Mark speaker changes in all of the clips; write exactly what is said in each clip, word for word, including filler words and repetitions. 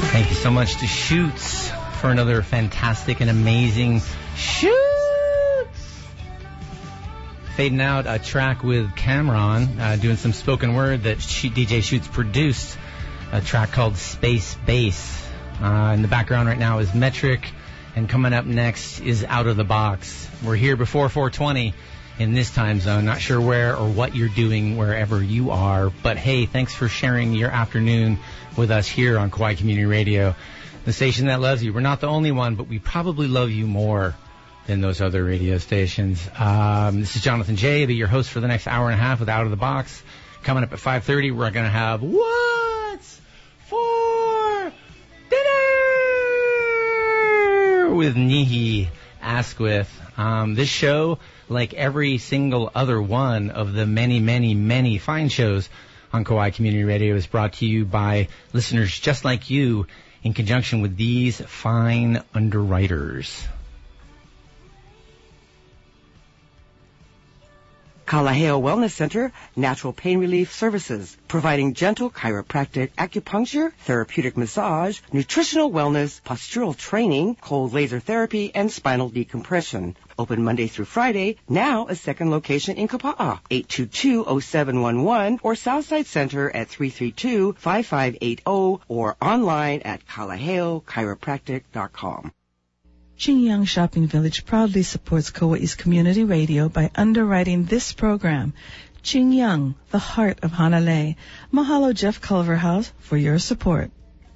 Speaker 1: Thank you so much to Shoots for another fantastic and amazing Shoots. Fading out, a track with Cameron uh, doing some spoken word that D J Shoots produced, a track called Space Bass. Uh, in the background right now is Metric, and coming up next is Out of the Box. We're here before four twenty in this time zone. Not sure where or what you're doing wherever you are, but hey, thanks for sharing your afternoon with us here on Kauai Community Radio, the station that loves you. We're not the only one, but we probably love you more than those other radio stations. Um, this is Jonathan J. I'll be your host for the next hour and a half with Out of the Box. Coming up at five thirty, we're going to have What's for Dinner with Nihi Asquith. Um, this show, like every single other one of the many, many, many fine shows on Kauai Community Radio, is brought to you by listeners just like you in conjunction with these fine underwriters.
Speaker 2: Kalaheo Wellness Center, Natural Pain Relief Services, providing gentle chiropractic acupuncture, therapeutic massage, nutritional wellness, postural training, cold laser therapy, and spinal decompression. Open Monday through Friday, now a second location in Kapa'a, eight two two, oh seven one one, or Southside Center at three three two, five five eight zero, or online at kalaheo chiropractic dot com.
Speaker 3: Qingyang Shopping Village proudly supports Kauai's community radio by underwriting this program. Qingyang, the heart of Hanalei. Mahalo Jeff Culverhouse for your support.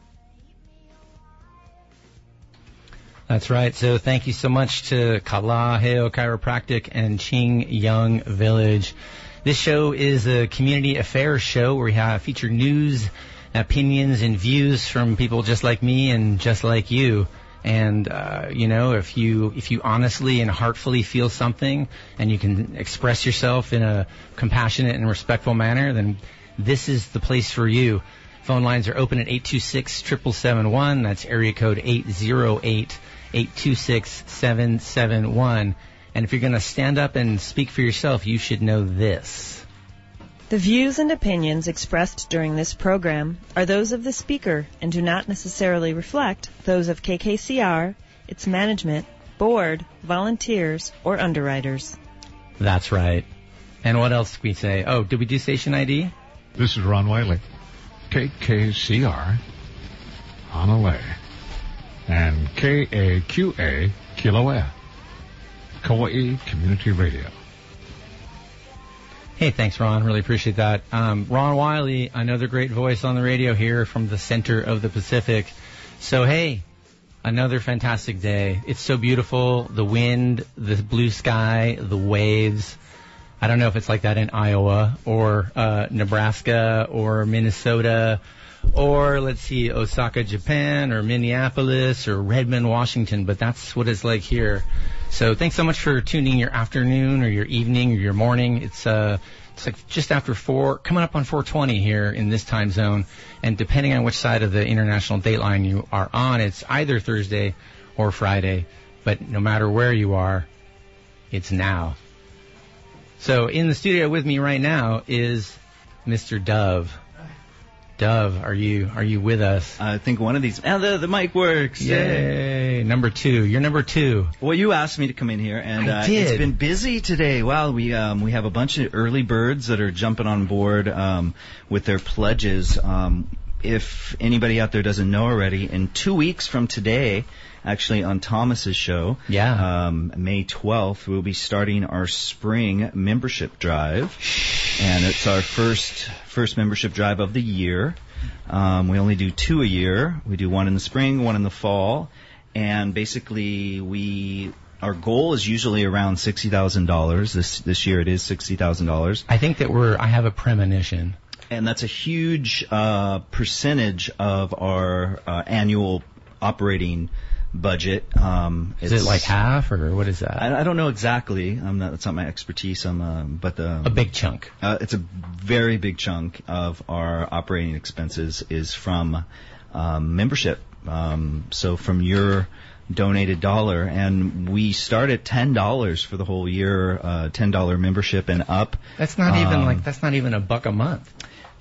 Speaker 1: That's right. So thank you so much to Kalaheo Chiropractic and Qingyang Village. This show is a community affairs show where we have feature news, opinions, and views from people just like me and just like you. And, uh, you know, if you if you honestly and heartfully feel something and you can express yourself in a compassionate and respectful manner, then this is the place for you. Phone lines are open at eight two six, seven seven seven one. That's area code eight zero eight, eight two six, seven seven one. And if you're going to stand up and speak for yourself, you should know this.
Speaker 4: The views and opinions expressed during this program are those of the speaker and do not necessarily reflect those of K K C R, its management, board, volunteers, or underwriters.
Speaker 1: That's right. And what else did we say? Oh, did we do station I D?
Speaker 5: This is Ron Wiley, K K C R, Hanalei, and K A Q A, Kilauea, Kauai Community Radio.
Speaker 1: Hey, thanks, Ron. Really appreciate that. Um, Ron Wiley, another great voice on the radio here from the center of the Pacific. So, hey, another fantastic day. It's so beautiful. The wind, the blue sky, the waves. I don't know if it's like that in Iowa or uh, Nebraska or Minnesota or, let's see, Osaka, Japan, or Minneapolis or Redmond, Washington, but that's what it's like here. So thanks so much for tuning your afternoon or your evening or your morning. It's uh, it's like just after four, coming up on four twenty here in this time zone. And depending on which side of the international dateline you are on, it's either Thursday or Friday. But no matter where you are, it's now. So in the studio with me right now is Mister Dove. Dove, are you are you with us?
Speaker 6: I think one of these. Oh, the the mic works.
Speaker 1: Yay! Number two. You're number two.
Speaker 6: Well, you asked me to come in here, and
Speaker 1: I
Speaker 6: uh,
Speaker 1: did.
Speaker 6: It's been busy today. Wow, we um we have a bunch of early birds that are jumping on board um with their pledges. Um, if anybody out there doesn't know already, in two weeks from today, actually on Thomas's show,
Speaker 1: yeah,
Speaker 6: um, May twelfth, we'll be starting our spring membership drive. And it's our first first membership drive of the year. Um, we only do two a year. We do one in the spring, one in the fall. And basically, we our goal is usually around sixty thousand dollars. This this year it is sixty thousand dollars.
Speaker 1: I think that we're, I have a premonition.
Speaker 6: And that's a huge uh, percentage of our uh, annual operating budget. Um,
Speaker 1: is it like half, or what is that?
Speaker 6: I, I don't know exactly. I'm not, that's not my expertise. I'm, uh, but the,
Speaker 1: a big chunk.
Speaker 6: Uh, it's a very big chunk of our operating expenses is from um, membership. Um, so from your donated dollar, and we start at ten dollars for the whole year, uh, ten dollar membership and up.
Speaker 1: That's not
Speaker 6: um,
Speaker 1: even like that's not even a buck a month.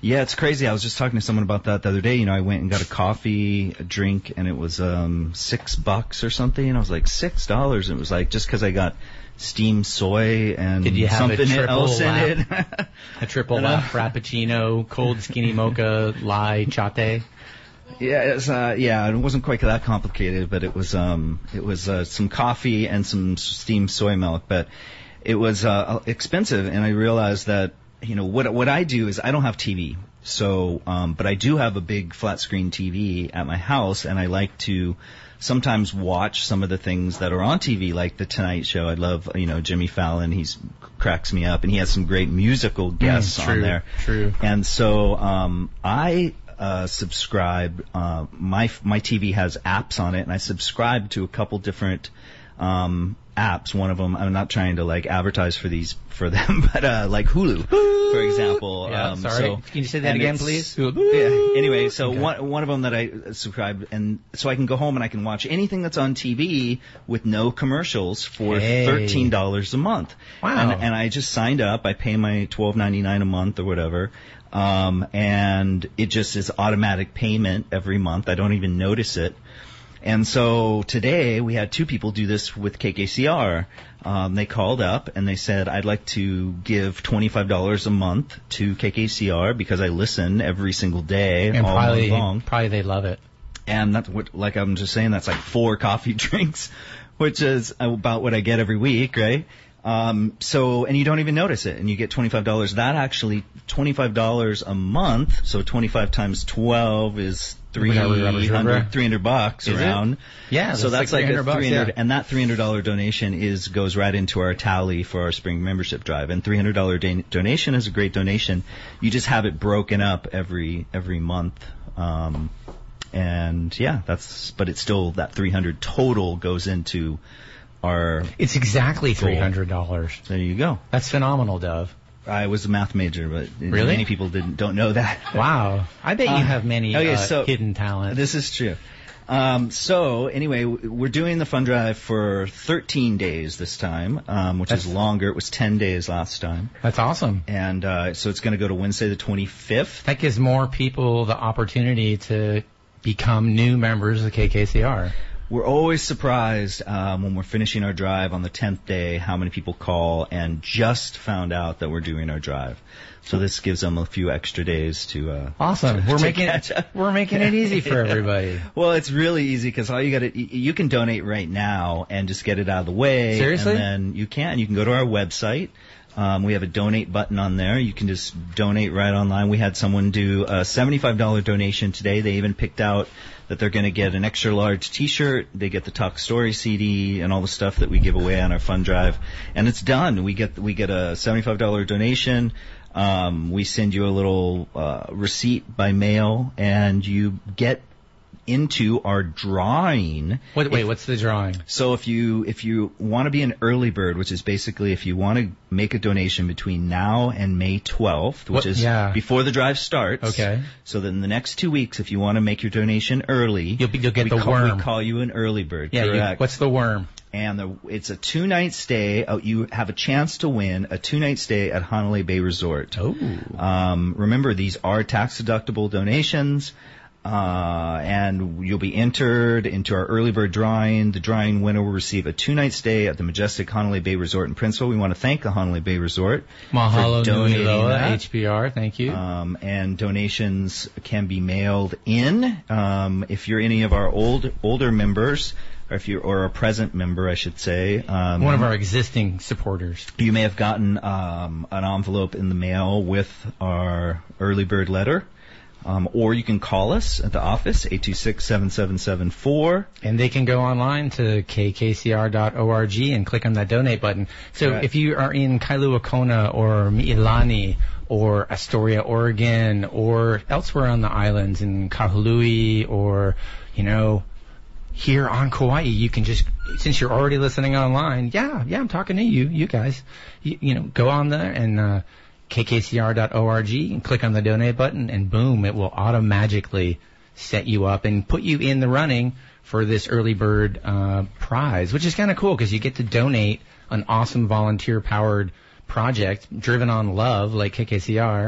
Speaker 6: Yeah, it's crazy. I was just talking to someone about that the other day. You know, I went and got a coffee, a drink, and it was um six bucks or something. And I was like, six dollars. And it was like, just because I got steamed soy and
Speaker 1: Did you have
Speaker 6: something
Speaker 1: a triple
Speaker 6: else
Speaker 1: lap,
Speaker 6: in it.
Speaker 1: a triple lap frappuccino, cold skinny mocha, lye latte?
Speaker 6: Yeah, it's, uh, yeah, it wasn't quite that complicated, but it was um, it was uh, some coffee and some steamed soy milk, but it was uh, expensive, and I realized that you know what what I do is I don't have T V, so um, but I do have a big flat screen T V at my house, and I like to sometimes watch some of the things that are on T V, like the Tonight Show. I love you know Jimmy Fallon. He's cracks me up, and he has some great musical guests
Speaker 1: mm, true,
Speaker 6: on there.
Speaker 1: True.
Speaker 6: And so um, I. Uh, subscribe. Uh, my my T V has apps on it, and I subscribe to a couple different um, apps. One of them, I'm not trying to like advertise for these for them, but uh, like Hulu, for example.
Speaker 1: Yeah,
Speaker 6: um,
Speaker 1: sorry.
Speaker 6: So,
Speaker 1: Can you say that again, please?
Speaker 6: Yeah. Anyway, so okay. one one of them that I subscribe, and so I can go home and I can watch anything that's on T V with no commercials for
Speaker 1: hey.
Speaker 6: thirteen dollars a month.
Speaker 1: Wow.
Speaker 6: And, and I just signed up. I pay my twelve ninety-nine a month or whatever. Um, and it just is automatic payment every month. I don't even notice it. And so today we had two people do this with K K C R. Um, they called up and they said, I'd like to give twenty-five dollars a month to K K C R because I listen every single day
Speaker 1: and
Speaker 6: all
Speaker 1: probably,
Speaker 6: month long.
Speaker 1: Probably they love it.
Speaker 6: And that's what, like I'm just saying, that's like four coffee drinks, which is about what I get every week, right? Um, so, and you don't even notice it, and you get twenty-five dollars. That actually, twenty-five dollars a month, so twenty-five times twelve is three hundred, three hundred bucks
Speaker 1: is
Speaker 6: around.
Speaker 1: It? Yeah,
Speaker 6: so that's like, like a three hundred,
Speaker 1: yeah.
Speaker 6: and that three hundred dollars donation is, goes right into our tally for our spring membership drive. And three hundred dollars da- donation is a great donation. You just have it broken up every, every month. Um, and yeah, that's, but it's still, that three hundred total goes into our
Speaker 1: It's exactly three hundred dollars.
Speaker 6: There you go.
Speaker 1: That's phenomenal, Dove.
Speaker 6: I was a math major, but
Speaker 1: really?
Speaker 6: many people didn't don't know that.
Speaker 1: Wow. I bet you
Speaker 6: uh,
Speaker 1: have many
Speaker 6: okay,
Speaker 1: uh,
Speaker 6: so
Speaker 1: hidden talents.
Speaker 6: This is true. Um, so anyway, we're doing the fund drive for thirteen days this time, um, which That's, is longer. It was ten days last time.
Speaker 1: That's awesome.
Speaker 6: And uh, so it's going to go to Wednesday the twenty-fifth.
Speaker 1: That gives more people the opportunity to become new members of K K C R.
Speaker 6: We're always surprised um, when we're finishing our drive on the tenth day how many people call and just found out that we're doing our drive. So this gives them a few extra days to. Uh,
Speaker 1: awesome.
Speaker 6: To,
Speaker 1: we're
Speaker 6: to
Speaker 1: making it, we're making it easy for everybody.
Speaker 6: Well, it's really easy because all you got to you can donate right now and just get it out of the way.
Speaker 1: Seriously?
Speaker 6: And then you can you can go to our website. Um, we have a donate button on there. You can just donate right online. We had someone do a seventy-five dollars donation today. They even picked out that they're going to get an extra large T-shirt. They get the Talk Story C D and all the stuff that we give away on our fund drive, and it's done. We get we get a seventy-five dollars donation. Um, we send you a little uh, receipt by mail, and you get into our drawing.
Speaker 1: Wait, wait,
Speaker 6: if,
Speaker 1: what's the drawing?
Speaker 6: So if you if you want to be an early bird, which is basically if you want to make a donation between now and May twelfth, which
Speaker 1: what,
Speaker 6: is
Speaker 1: yeah.
Speaker 6: before the drive starts.
Speaker 1: Okay.
Speaker 6: So that in the next two weeks, if you want to make your donation early,
Speaker 1: you'll, be, you'll get
Speaker 6: we
Speaker 1: the
Speaker 6: call,
Speaker 1: worm.
Speaker 6: We call you an early bird.
Speaker 1: Yeah.
Speaker 6: Correct.
Speaker 1: You, what's the worm?
Speaker 6: And the, it's a two-night stay. Uh, you have a chance to win a two-night stay at Hanalei Bay Resort.
Speaker 1: Oh.
Speaker 6: Um, remember, these are tax-deductible donations. Uh, and you'll be entered into our early bird drawing. The drawing winner will receive a two-night stay at the majestic Hanalei Bay Resort in Princeville. We want to thank the Hanalei Bay Resort
Speaker 1: Mahalo
Speaker 6: for donating
Speaker 1: Nui Loa,
Speaker 6: that.
Speaker 1: H B R, thank you.
Speaker 6: Um, and donations can be mailed in. Um, if you're any of our old older members, or if you're or a present member, I should say, um,
Speaker 1: one of our existing supporters,
Speaker 6: you may have gotten um, an envelope in the mail with our early bird letter. Um, or you can call us at the office, eight two six, seven seven seven four.
Speaker 1: And they can go online to k k c r dot org and click on that donate button. So right. If you are in Kailua Kona or Mi'ilani or Astoria, Oregon, or elsewhere on the islands in Kahului or, you know, here on Kauai, you can just, since you're already listening online, yeah, yeah, I'm talking to you, you guys, you, you know, go on there and, uh, k k c r dot org and click on the donate button, and boom, it will automagically set you up and put you in the running for this early bird uh, prize, which is kind of cool because you get to donate an awesome volunteer-powered project driven on love like K K C R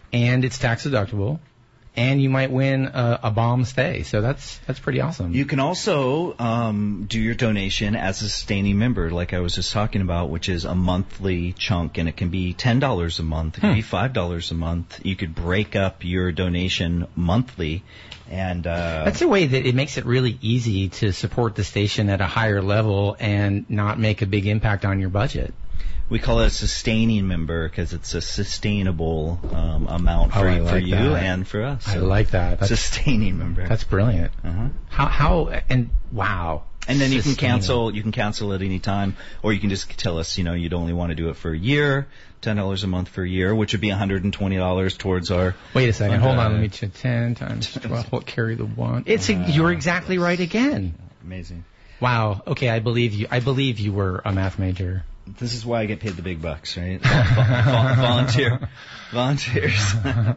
Speaker 1: and it's tax deductible, and you might win a, a bomb stay. So that's that's pretty awesome.
Speaker 6: You can also um, do your donation as a sustaining member, like I was just talking about, which is a monthly chunk, and it can be ten dollars a month, it can
Speaker 1: Hmm.
Speaker 6: be five dollars a month. You could break up your donation monthly, and uh,
Speaker 1: That's a way that it makes it really easy to support the station at a higher level and not make a big impact on your budget.
Speaker 6: we call it a sustaining member because it's a sustainable um, amount for,
Speaker 1: Oh, I
Speaker 6: for
Speaker 1: like
Speaker 6: you
Speaker 1: that.
Speaker 6: and for us.
Speaker 1: I
Speaker 6: So
Speaker 1: like that. That's,
Speaker 6: sustaining member.
Speaker 1: that's brilliant.
Speaker 6: uh-huh.
Speaker 1: How how and wow.
Speaker 6: And then you can
Speaker 1: Sustaining.
Speaker 6: cancel. You can cancel at any time, or you can just tell us, you know, you'd only want to do it for a year, ten dollars a month for a year, which would be one hundred and twenty dollars towards our.
Speaker 1: Wait a second.
Speaker 6: Uh,
Speaker 1: Hold on. Let me check. Ten times twelve. What carry the one? It's a, you're exactly right again.
Speaker 6: Amazing.
Speaker 1: Wow. Okay, I believe you. I believe you were a math major.
Speaker 6: This is why I get paid the big bucks, right? Vol- vol- volunteer, volunteers.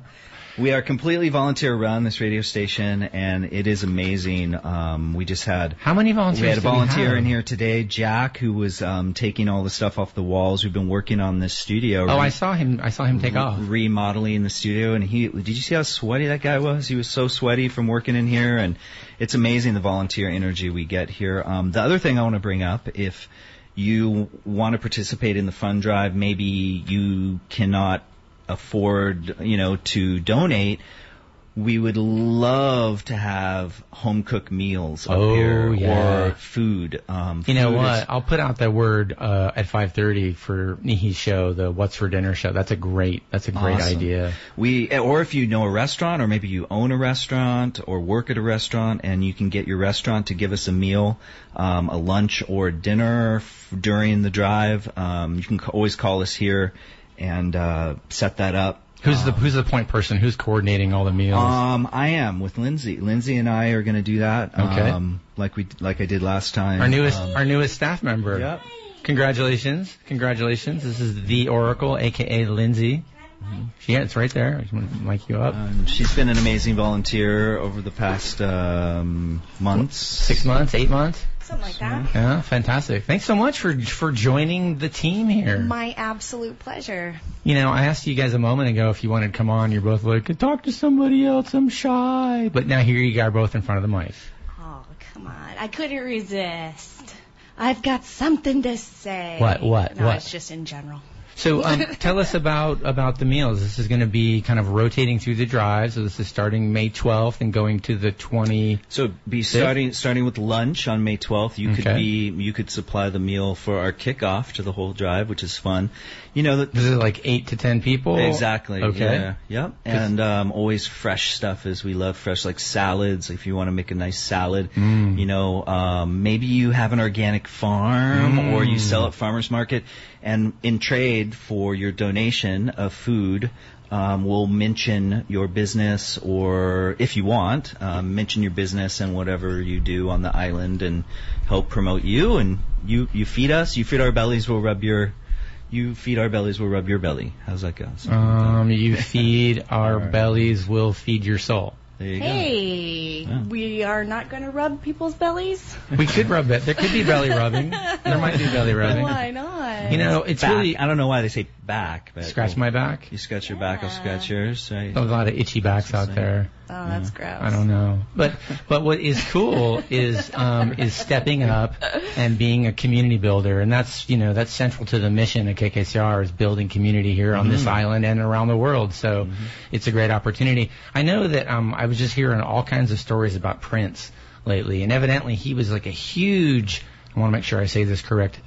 Speaker 6: We are completely volunteer run, this radio station, and it is amazing. Um, we just had
Speaker 1: How many volunteers?
Speaker 6: we had a
Speaker 1: do we
Speaker 6: volunteer
Speaker 1: have?
Speaker 6: in here today, Jack, who was um, taking all the stuff off the walls. We've been working on this studio.
Speaker 1: Oh,
Speaker 6: re-
Speaker 1: I saw him. I saw him take off.
Speaker 6: remodeling the studio, and he did you see how sweaty that guy was? He was so sweaty from working in here, and it's amazing the volunteer energy we get here. Um, the other thing I want to bring up, if you want to participate in the fund drive, maybe you cannot afford, you know, to donate. We would love to have home cooked meals up
Speaker 1: Oh,
Speaker 6: here
Speaker 1: yeah.
Speaker 6: or food. Um,
Speaker 1: You know
Speaker 6: food
Speaker 1: what?
Speaker 6: is-
Speaker 1: I'll put out that word uh, at five thirty for Nihi's show, the What's for Dinner show. That's a great. That's a great
Speaker 6: Awesome.
Speaker 1: idea.
Speaker 6: We, or if you know a restaurant, or maybe you own a restaurant or work at a restaurant, and you can get your restaurant to give us a meal, um, a lunch or dinner f- during the drive. Um, you can c- always call us here and uh, set that up.
Speaker 1: Who's the Who's the point person? Who's coordinating all the meals?
Speaker 6: Um, I am with Lindsay. Lindsay and I are going to do that.
Speaker 1: Okay.
Speaker 6: Um, like we, like I did last time.
Speaker 1: our newest
Speaker 6: Um,
Speaker 1: Our newest staff member.
Speaker 6: Yep.
Speaker 1: Congratulations! Congratulations! This is the Oracle, aka Lindsay. Yeah, it's right there. I just want to mic you up.
Speaker 6: Um, she's been an amazing volunteer over the past um, months.
Speaker 1: Six months, eight months.
Speaker 7: Something like that.
Speaker 1: Yeah, fantastic. Thanks so much for for joining the team here.
Speaker 7: My absolute pleasure.
Speaker 1: You know, I asked you guys a moment ago if you wanted to come on. You're both like, talk to somebody else. I'm shy. But now here you are both in front of the mic.
Speaker 7: Oh, come on. I couldn't resist. I've got something to say.
Speaker 1: What, what,
Speaker 7: no,
Speaker 1: what?
Speaker 7: it's just in general.
Speaker 1: So um, tell us about about the meals. This is going to be kind of rotating through the drive. So this is starting May twelfth and going to the twentieth.
Speaker 6: So be starting starting with lunch on May twelfth. You could
Speaker 1: Okay.
Speaker 6: be you could supply the meal for our kickoff to the whole drive, which is fun. You know that
Speaker 1: This is like eight to ten people.
Speaker 6: exactly.
Speaker 1: Okay.
Speaker 6: Yeah. Yep. And um, always fresh stuff, as we love fresh, like salads. If you want to make a nice salad,
Speaker 1: Mm.
Speaker 6: you know, um, maybe you have an organic farm
Speaker 1: Mm.
Speaker 6: or you sell at farmers market, and in trade for your donation of food. Um, we'll mention your business, or if you want, um, mention your business and whatever you do on the island, and help promote you. And you, you feed us, you feed our bellies, we'll rub your, you feed our bellies, we'll rub your belly. How's that go? Something like that.
Speaker 1: Um, you feed our
Speaker 6: All right.
Speaker 1: bellies, will feed your soul.
Speaker 6: There you
Speaker 7: Hey,
Speaker 6: Yeah.
Speaker 7: we are not going to rub people's bellies?
Speaker 1: We could rub it. There could be belly rubbing. There might be belly rubbing.
Speaker 7: Why not?
Speaker 1: You know,
Speaker 6: go.
Speaker 1: it's
Speaker 6: Back.
Speaker 1: really
Speaker 6: I don't know why they say back, but
Speaker 1: scratch my back.
Speaker 6: You scratch your back, I'll scratch yours, right?
Speaker 1: A lot of itchy backs out there.
Speaker 7: Oh, that's gross.
Speaker 1: I don't know, but but what is cool is um, is stepping up and being a community builder, and that's you know that's central to the mission of K K C R is building community here on this island and around the world. So it's a great opportunity. I know that um, I was just hearing all kinds of stories about Prince lately, and evidently he was like a huge. I want to make sure I say this correct.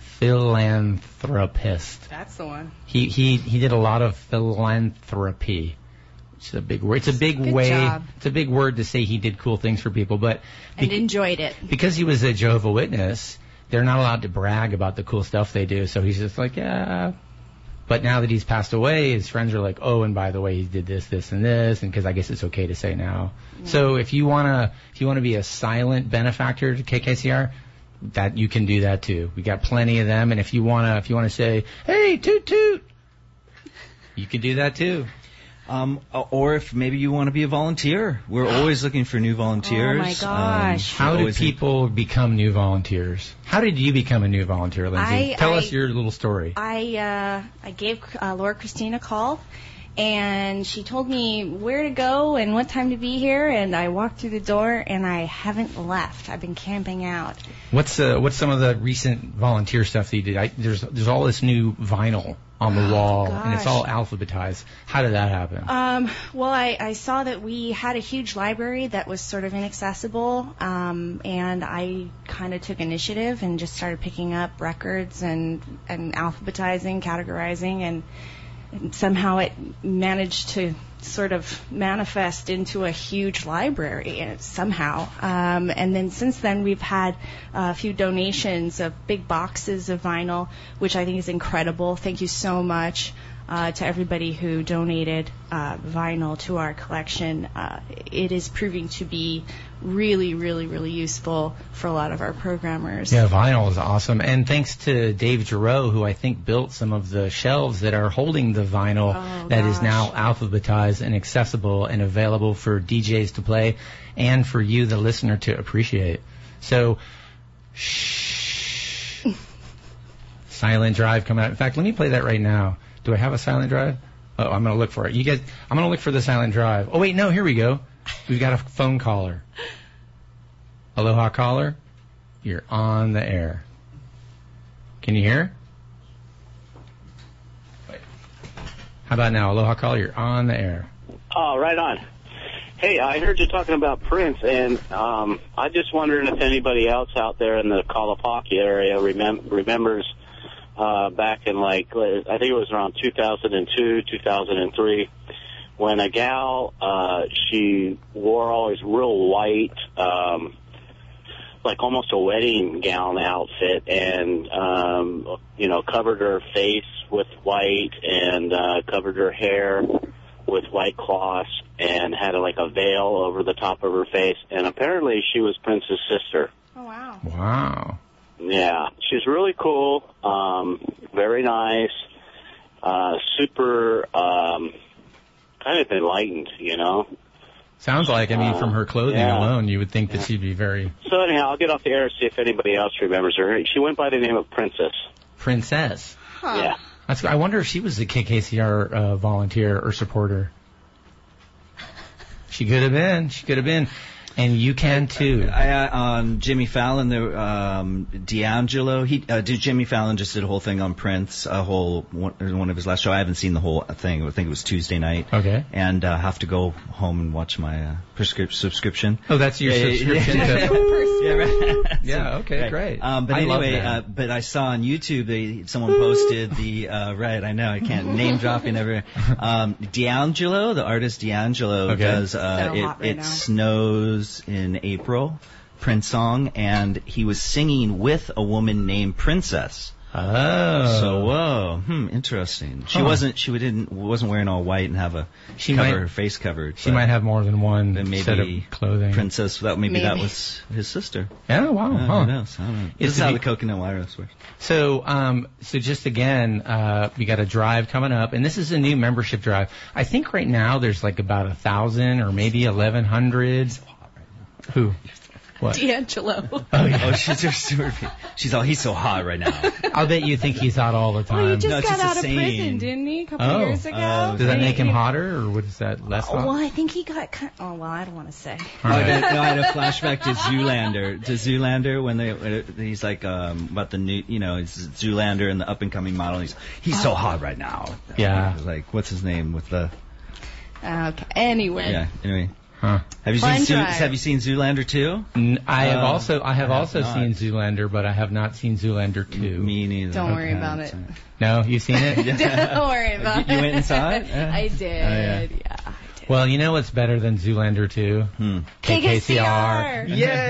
Speaker 1: Philanthropist.
Speaker 7: That's the one.
Speaker 1: He he he did a lot of philanthropy. It's a big word. It's a big
Speaker 7: Good
Speaker 1: way.
Speaker 7: job.
Speaker 1: It's a big word to say he did cool things for people, but
Speaker 7: And
Speaker 1: be-
Speaker 7: enjoyed it.
Speaker 1: because he was a Jehovah's Witness, they're not allowed to brag about the cool stuff they do. So he's just like, yeah. But now that he's passed away, his friends are like, oh, and by the way, he did this, this, and this, and because I guess it's okay to say now. So if you wanna, if you wanna be a silent benefactor to K K C R, that you can do that too. We got plenty of them, and if you wanna, if you wanna say, hey, toot toot, you can do that too.
Speaker 6: Um, or if maybe you want to be a volunteer, we're always looking for new volunteers.
Speaker 7: Oh, my gosh.
Speaker 6: Um,
Speaker 1: How
Speaker 6: we're
Speaker 1: do
Speaker 6: always-
Speaker 1: people become new volunteers? How did you become a new volunteer, Lindsay?
Speaker 7: I-
Speaker 1: Tell
Speaker 7: I-
Speaker 1: us your little story.
Speaker 7: I uh, I gave uh, Laura Christine a call, And she told me where to go and what time to be here, and I walked through the door, and I haven't left. I've been camping out.
Speaker 1: What's uh, what's some of the recent volunteer stuff that you did? I, there's there's all this new vinyl on the
Speaker 7: Oh,
Speaker 1: wall,
Speaker 7: gosh.
Speaker 1: and it's all alphabetized. How did that happen?
Speaker 7: Um, well, I, I saw that we had a huge library that was sort of inaccessible, um, and I kind of took initiative and just started picking up records and, and alphabetizing, categorizing, and, and somehow it managed to sort of manifest into a huge library uh, somehow. Um, and then since then, we've had a few donations of big boxes of vinyl, which I think is incredible. Thank you so much uh, to everybody who donated uh, vinyl to our collection. Uh, it is proving to be really, really, really useful for a lot of our programmers.
Speaker 1: Yeah, vinyl is awesome. And thanks to Dave Giroux, who I think built some of the shelves that are holding the vinyl
Speaker 7: Oh,
Speaker 1: that is
Speaker 7: gosh.
Speaker 1: now alphabetized and accessible and available for D Js to play and for you, the listener, to appreciate. So, shh. Silent Drive coming out. In fact, let me play that right now. Do I have a Silent Drive? Oh, I'm going to look for it. You guys, I'm going to look for the Silent Drive. Oh, wait, no, here we go. We've got a phone caller. Aloha caller, you're on the air. Can you hear? Wait. How about now? Aloha caller, you're on the air.
Speaker 8: Oh, right on. Hey, I heard you talking about Prince, and um, I just wondering if anybody else out there in the Kalapaki area remem- remembers uh, back in, like, I think it was around two thousand two, two thousand three, when a gal, uh, she wore always real white, um, like almost a wedding gown outfit, and, um, you know, covered her face with white and uh, covered her hair with white cloths and had a, like a veil over the top of her face. And apparently she was Prince's sister.
Speaker 7: Oh, wow.
Speaker 1: Wow.
Speaker 8: Yeah, she's really cool, um, very nice, uh, super, um, kind of enlightened, you know.
Speaker 1: Sounds like, I mean, from her clothing
Speaker 8: yeah.
Speaker 1: alone, you would think that she'd be very...
Speaker 8: So anyhow, I'll get off the air and see if anybody else remembers her. She went by the name of Princess.
Speaker 1: Princess.
Speaker 7: Huh.
Speaker 8: Yeah.
Speaker 1: That's, I wonder if she was a K K C R uh, volunteer or supporter. She could have been. She could have been. And you can too.
Speaker 6: I, uh, on Jimmy Fallon, there, um, D'Angelo, he, uh, did Jimmy Fallon just did a whole thing on Prince, a whole, one, one of his last show. I haven't seen the whole thing. I think it was Tuesday night.
Speaker 1: Okay.
Speaker 6: And, uh, have to go home and watch my, uh, prescrip- subscription.
Speaker 1: Oh, that's your
Speaker 6: Yeah, yeah,
Speaker 1: subscription
Speaker 6: yeah.
Speaker 1: to...
Speaker 6: Yeah, right.
Speaker 1: Yeah, okay,
Speaker 6: Right.
Speaker 1: great.
Speaker 6: Um, but
Speaker 1: I love
Speaker 6: anyway,
Speaker 1: that.
Speaker 6: uh, but I saw on YouTube, they, someone posted the, uh, right, I know, I can't name dropping ever, um, D'Angelo, the artist D'Angelo
Speaker 1: Okay.
Speaker 6: does, uh,
Speaker 7: So
Speaker 6: it,
Speaker 7: hot right
Speaker 6: it
Speaker 7: now.
Speaker 6: snows in April, Prince song, and he was singing with a woman named Princess.
Speaker 1: Oh.
Speaker 6: So, whoa, hmm, interesting. She
Speaker 1: Huh.
Speaker 6: wasn't, she didn't, wasn't wearing all white and have a,
Speaker 1: She
Speaker 6: cover
Speaker 1: might-
Speaker 6: her face covered.
Speaker 1: She
Speaker 6: but
Speaker 1: might have more than one
Speaker 6: then maybe
Speaker 1: set of clothing.
Speaker 6: Princess, that maybe, that
Speaker 7: Maybe.
Speaker 6: was his sister.
Speaker 1: Yeah, wow.
Speaker 6: Uh,
Speaker 1: huh.
Speaker 6: Who knows? I don't know.
Speaker 1: It's
Speaker 6: This is
Speaker 1: to
Speaker 6: how
Speaker 1: be-
Speaker 6: the coconut wireless works.
Speaker 1: So, um, so just again, uh, we got a drive coming up, and this is a new membership drive. I think right now there's like about a thousand or maybe eleven hundred. Who? What?
Speaker 7: D'Angelo.
Speaker 1: Oh, yeah.
Speaker 6: Oh, she's just, she's all, he's so hot right now.
Speaker 1: I'll bet you think he's hot all the time.
Speaker 7: Well, he just
Speaker 6: No, it's
Speaker 7: got
Speaker 6: just a
Speaker 7: out of
Speaker 6: saying.
Speaker 7: prison, didn't he, a couple
Speaker 1: Oh.
Speaker 7: years ago?
Speaker 6: Oh,
Speaker 1: Does that make him
Speaker 7: He-
Speaker 1: hotter, or what is that less hot?
Speaker 7: Well, I think he got kind oh, well, I don't want to say.
Speaker 1: All
Speaker 6: Oh,
Speaker 1: right.
Speaker 6: then, no, I had a flashback to Zoolander. To Zoolander when they, when he's like, um, about the new, you know, it's Zoolander and the up and coming model. He's, he's so hot right now.
Speaker 1: Yeah.
Speaker 6: Like, what's his name with the,
Speaker 7: Okay. Anyway.
Speaker 6: yeah, anyway.
Speaker 1: Huh.
Speaker 6: Have you
Speaker 7: Fun
Speaker 6: seen Zoo,
Speaker 7: drive.
Speaker 6: Have you seen Zoolander two?
Speaker 1: N- I have
Speaker 6: Uh,
Speaker 1: also I have
Speaker 6: I have
Speaker 1: also
Speaker 6: not.
Speaker 1: seen Zoolander, but I have not seen Zoolander two.
Speaker 6: Me neither.
Speaker 7: Don't worry
Speaker 6: Okay.
Speaker 7: about it.
Speaker 1: No, you've seen it?
Speaker 7: Don't worry about
Speaker 6: You
Speaker 7: it.
Speaker 6: went and saw it? Yeah.
Speaker 7: I did.
Speaker 6: Oh, yeah.
Speaker 7: yeah. I did.
Speaker 1: Well, you know what's better than Zoolander two?
Speaker 6: Hmm.
Speaker 1: K K C R.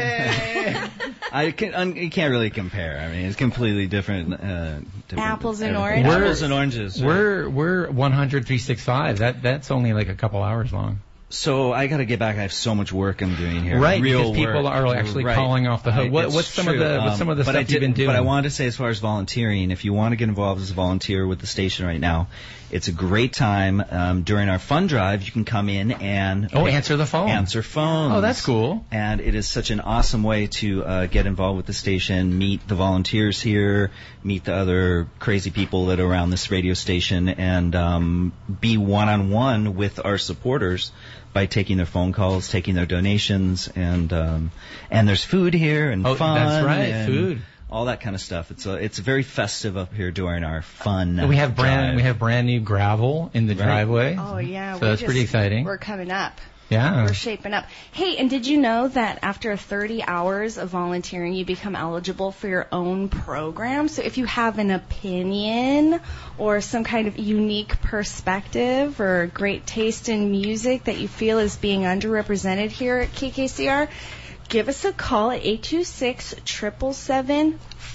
Speaker 6: Yay! I can, un, you can't really compare. I mean, it's completely different. Uh, different
Speaker 7: Apples and
Speaker 6: everything.
Speaker 7: oranges.
Speaker 6: Apples and oranges. right.
Speaker 1: We're we're one hundred three sixty-five. That that's only like a couple hours long.
Speaker 6: So I got to get back. I have so much work I'm doing here.
Speaker 1: Right,
Speaker 6: Real
Speaker 1: because people
Speaker 6: work.
Speaker 1: are actually
Speaker 6: Right.
Speaker 1: calling off the hook.
Speaker 6: I-
Speaker 1: What,
Speaker 6: it's
Speaker 1: what's some
Speaker 6: true.
Speaker 1: of the what's some of the
Speaker 6: Um, but
Speaker 1: stuff
Speaker 6: I did,
Speaker 1: you've been doing?
Speaker 6: But I wanted to say, as far as volunteering, if you want to get involved as a volunteer with the station right now, it's a great time. Um, during our fund drive, you can come in and
Speaker 1: oh, answer the phone.
Speaker 6: answer phones.
Speaker 1: Oh, that's cool.
Speaker 6: And it is such an awesome way to uh, get involved with the station, meet the volunteers here, meet the other crazy people that are around this radio station, and um, be one-on-one with our supporters by taking their phone calls, taking their donations, and um, and there's food here and
Speaker 1: Oh,
Speaker 6: fun.
Speaker 1: that's right,
Speaker 6: and
Speaker 1: food.
Speaker 6: all that kind of stuff. It's a, it's very festive up here during our fun.
Speaker 1: We have brand
Speaker 6: drive.
Speaker 1: we have brand new gravel in the
Speaker 6: Right.
Speaker 1: driveway.
Speaker 7: Oh yeah,
Speaker 1: So
Speaker 7: we
Speaker 1: that's
Speaker 7: just-
Speaker 1: pretty exciting.
Speaker 7: We're coming up.
Speaker 1: Yeah.
Speaker 7: We're shaping up. Hey, and did you know that after thirty hours of volunteering, you become eligible for your own program? So if you have an opinion or some kind of unique perspective or great taste in music that you feel is being underrepresented here at K K C R, give us a call at eight two six, seven seven seven,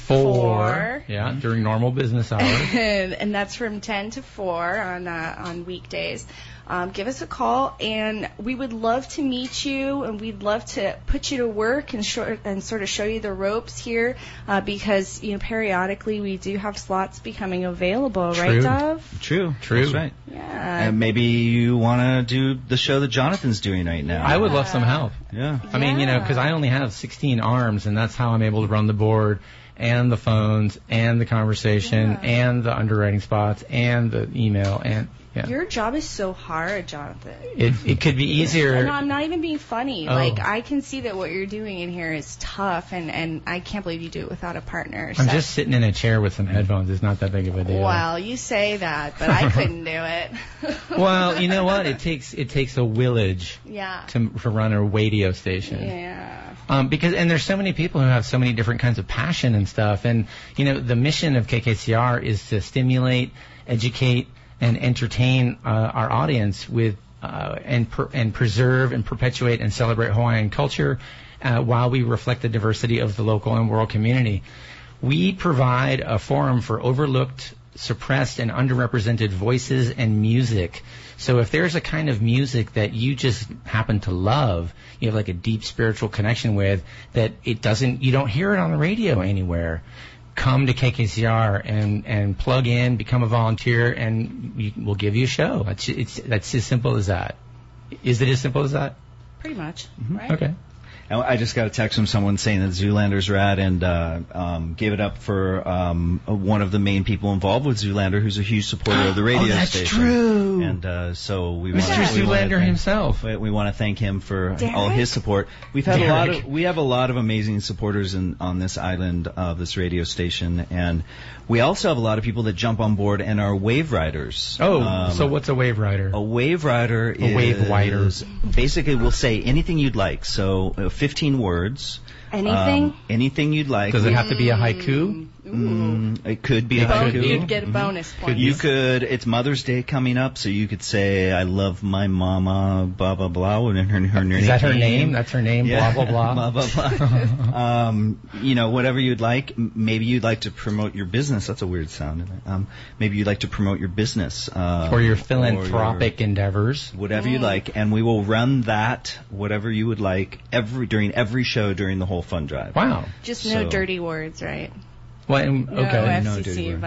Speaker 1: Four. Yeah, during normal business hours.
Speaker 7: and that's from ten to four on uh, on weekdays. Um, give us a call, and we would love to meet you, and we'd love to put you to work and, short, and sort of show you the ropes here, uh, because you know periodically we do have slots becoming available,
Speaker 1: True.
Speaker 7: right, Dov?
Speaker 6: True.
Speaker 1: True.
Speaker 6: That's right.
Speaker 7: Yeah.
Speaker 6: And maybe you want to do the show that Jonathan's doing right now.
Speaker 1: I would love some help.
Speaker 6: Yeah.
Speaker 1: I mean, you know,
Speaker 7: Yeah.
Speaker 1: because I only have sixteen arms, and that's how I'm able to run the board and the phones and the conversation
Speaker 7: Yeah.
Speaker 1: and the underwriting spots and the email and yeah.
Speaker 7: Your job is so hard, Jonathan.
Speaker 1: It it could be easier.
Speaker 7: No, I'm not even being funny.
Speaker 1: Oh.
Speaker 7: Like, I can see that what you're doing in here is tough, and, and I can't believe you do it without a partner.
Speaker 1: I'm
Speaker 7: So-
Speaker 1: just sitting in a chair with some headphones. It's not that big of a deal.
Speaker 7: Well, you say that, but I couldn't do it.
Speaker 1: Well, you know what? It takes it takes a village
Speaker 7: Yeah.
Speaker 1: to to run a radio station.
Speaker 7: Yeah.
Speaker 1: Um, because and there's so many people who have so many different kinds of passion and stuff, and you know the mission of K K C R is to stimulate, educate, and entertain uh, our audience with uh, and per- and preserve and perpetuate and celebrate Hawaiian culture uh, while we reflect the diversity of the local and world community. We provide a forum for overlooked, suppressed, and underrepresented voices and music. So if there's a kind of music that you just happen to love, you have like a deep spiritual connection with, that it doesn't, you don't hear it on the radio anywhere, come to K K C R and, and plug in, become a volunteer, and we, we'll give you a show. It's, it's, that's as simple as that. Is it as simple as that?
Speaker 7: Pretty much,
Speaker 6: Mm-hmm.
Speaker 7: right?
Speaker 1: Okay.
Speaker 6: And I just got a text from someone saying that Zoolander's rad, and uh, um, gave it up for um, one of the main people involved with Zoolander, who's a huge supporter of the radio
Speaker 1: Oh, that's
Speaker 6: station.
Speaker 1: true.
Speaker 6: And uh, so we
Speaker 1: Mister
Speaker 6: want to
Speaker 1: Zoolander himself.
Speaker 6: We, we want to thank him for
Speaker 7: Derek?
Speaker 6: all his support. We've had a lot
Speaker 1: Derek.
Speaker 6: of we have a lot of amazing supporters in, on this island of this radio station, and we also have a lot of people that jump on board and are wave riders.
Speaker 1: Oh,
Speaker 6: Um,
Speaker 1: so what's a wave rider?
Speaker 6: A wave rider
Speaker 1: A wave wider.
Speaker 6: is basically we'll say anything you'd like. So uh, fifteen words.
Speaker 7: Anything?
Speaker 6: Um, anything you'd like.
Speaker 1: Does it have to be a haiku?
Speaker 7: Ooh.
Speaker 6: Mm, it could be
Speaker 1: It
Speaker 6: a
Speaker 1: could
Speaker 6: haiku.
Speaker 1: be.
Speaker 7: You'd get a bonus point.
Speaker 6: You could. It's Mother's Day coming up, so you could say, "I love my mama." Blah blah blah. And her, her, her
Speaker 1: Is that her name? That's her name.
Speaker 6: Yeah.
Speaker 1: Blah blah blah.
Speaker 6: blah blah blah. um, you know, whatever you'd like. M- Maybe you'd like to promote your business. That's a weird sound. Isn't it? Um, maybe you'd like to promote your business uh,
Speaker 1: Or your
Speaker 6: or
Speaker 1: philanthropic endeavors.
Speaker 6: your- whatever you'd like, and we will run that whatever you would like every during every show during the whole fund drive.
Speaker 1: Wow.
Speaker 7: Just no
Speaker 6: So-
Speaker 7: dirty words, right?
Speaker 1: Well, and-
Speaker 7: No
Speaker 1: okay.
Speaker 6: No
Speaker 7: F C C
Speaker 6: dirty word.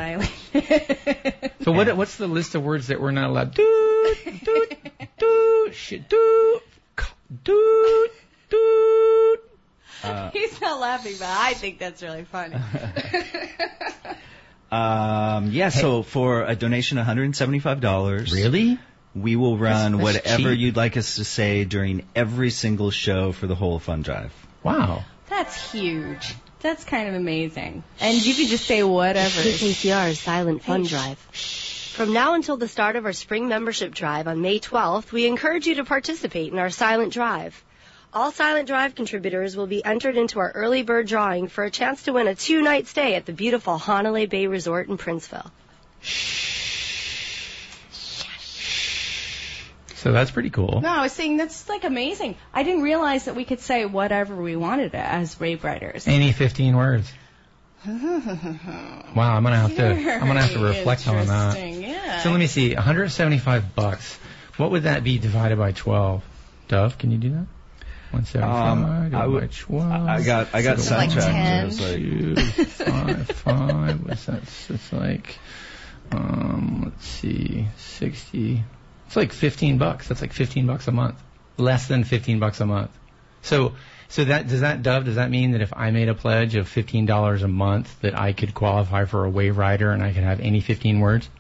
Speaker 7: violation.
Speaker 1: So what? What's the list of words that we're not allowed? Doot, doot, doot, shit, doot, doot, doot.
Speaker 6: Uh,
Speaker 7: He's not laughing, but I think that's really funny.
Speaker 6: Um, yeah, so for a donation of one hundred seventy-five dollars,
Speaker 1: Really?
Speaker 6: we will run
Speaker 1: That's- that's
Speaker 6: whatever
Speaker 1: cheap.
Speaker 6: you'd like us to say during every single show for the whole fund drive.
Speaker 1: Wow.
Speaker 7: That's huge. That's kind of amazing. And you can just say whatever.
Speaker 9: K K C R's Silent Fund
Speaker 7: Hey,
Speaker 9: Drive. From now until the start of our spring membership drive on May twelfth, we encourage you to participate in our Silent Drive. All Silent Drive contributors will be entered into our early bird drawing for a chance to win a two-night stay at the beautiful Hanalei Bay Resort in Princeville.
Speaker 1: So that's pretty cool.
Speaker 7: No, I was saying that's like amazing. I didn't realize that we could say whatever we wanted as rave writers.
Speaker 1: Any fifteen words. Wow, I'm gonna have to. I'm gonna have to reflect on that.
Speaker 7: Interesting, yeah.
Speaker 1: So let me see. one hundred seventy-five bucks. What would that be divided by twelve? Dove, can you do that? one seventy-five
Speaker 6: Um, I, w- I got I got
Speaker 7: So like
Speaker 6: sidetracked.
Speaker 7: ten.
Speaker 6: I was like,
Speaker 1: Two, five, five. What's that? It's like, um, let's see, sixty. It's like fifteen bucks. That's like fifteen bucks a month. Less than fifteen bucks a month. So, so that does that Dove? Does that mean that if I made a pledge of fifteen dollars a month, that I could qualify for a Wave Rider and I could have any fifteen words?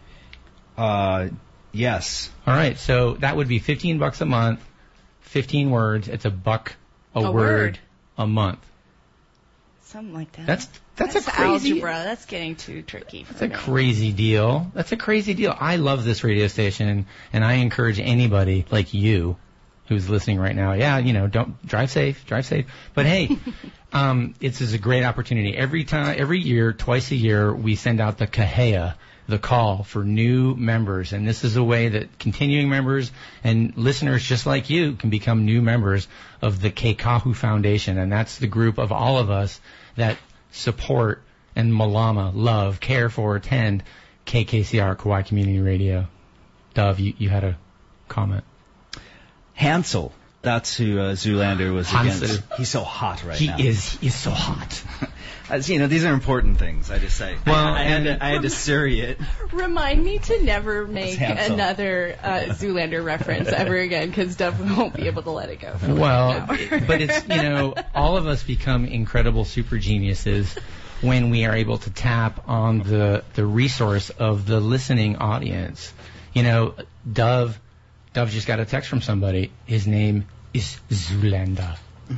Speaker 6: uh, yes.
Speaker 1: All right. So that would be fifteen bucks a month, fifteen words. It's a buck a,
Speaker 7: A
Speaker 1: word,
Speaker 7: word.
Speaker 1: a month.
Speaker 7: Something like that.
Speaker 1: That's that's,
Speaker 7: That's
Speaker 1: a crazy.
Speaker 7: algebra. That's getting too tricky for
Speaker 1: That's a
Speaker 7: me.
Speaker 1: crazy deal. That's a crazy deal. I love this radio station, and I encourage anybody like you who's listening right now. Yeah, you know, don't drive safe, drive safe. But hey, um, it's is a great opportunity. Every time, every year, twice a year, we send out the Kahea, the call for new members, and this is a way that continuing members and listeners just like you can become new members of the Keikahu Foundation, and that's the group of all of us that support and malama, love, care for, attend K K C R, Kauai Community Radio. Dove, you, you had a comment.
Speaker 6: Hansel. That's who uh, Zoolander was
Speaker 1: Hansel.
Speaker 6: against. He's so hot right
Speaker 1: He
Speaker 6: now.
Speaker 1: is he is so hot.
Speaker 6: As you know, these are important things. I just say.
Speaker 1: Well,
Speaker 6: I, I had
Speaker 1: and-
Speaker 6: to, I had to Surrey it.
Speaker 10: Remind me to never make
Speaker 6: Hansel.
Speaker 10: another uh, Zoolander reference ever again, because Dove won't be able to let it go. For
Speaker 1: Well,
Speaker 10: like an hour.
Speaker 1: but it's, you know, all of us become incredible super geniuses when we are able to tap on the, the resource of the listening audience. You know, Dove, Dove just got a text from somebody. His name is Zoolander.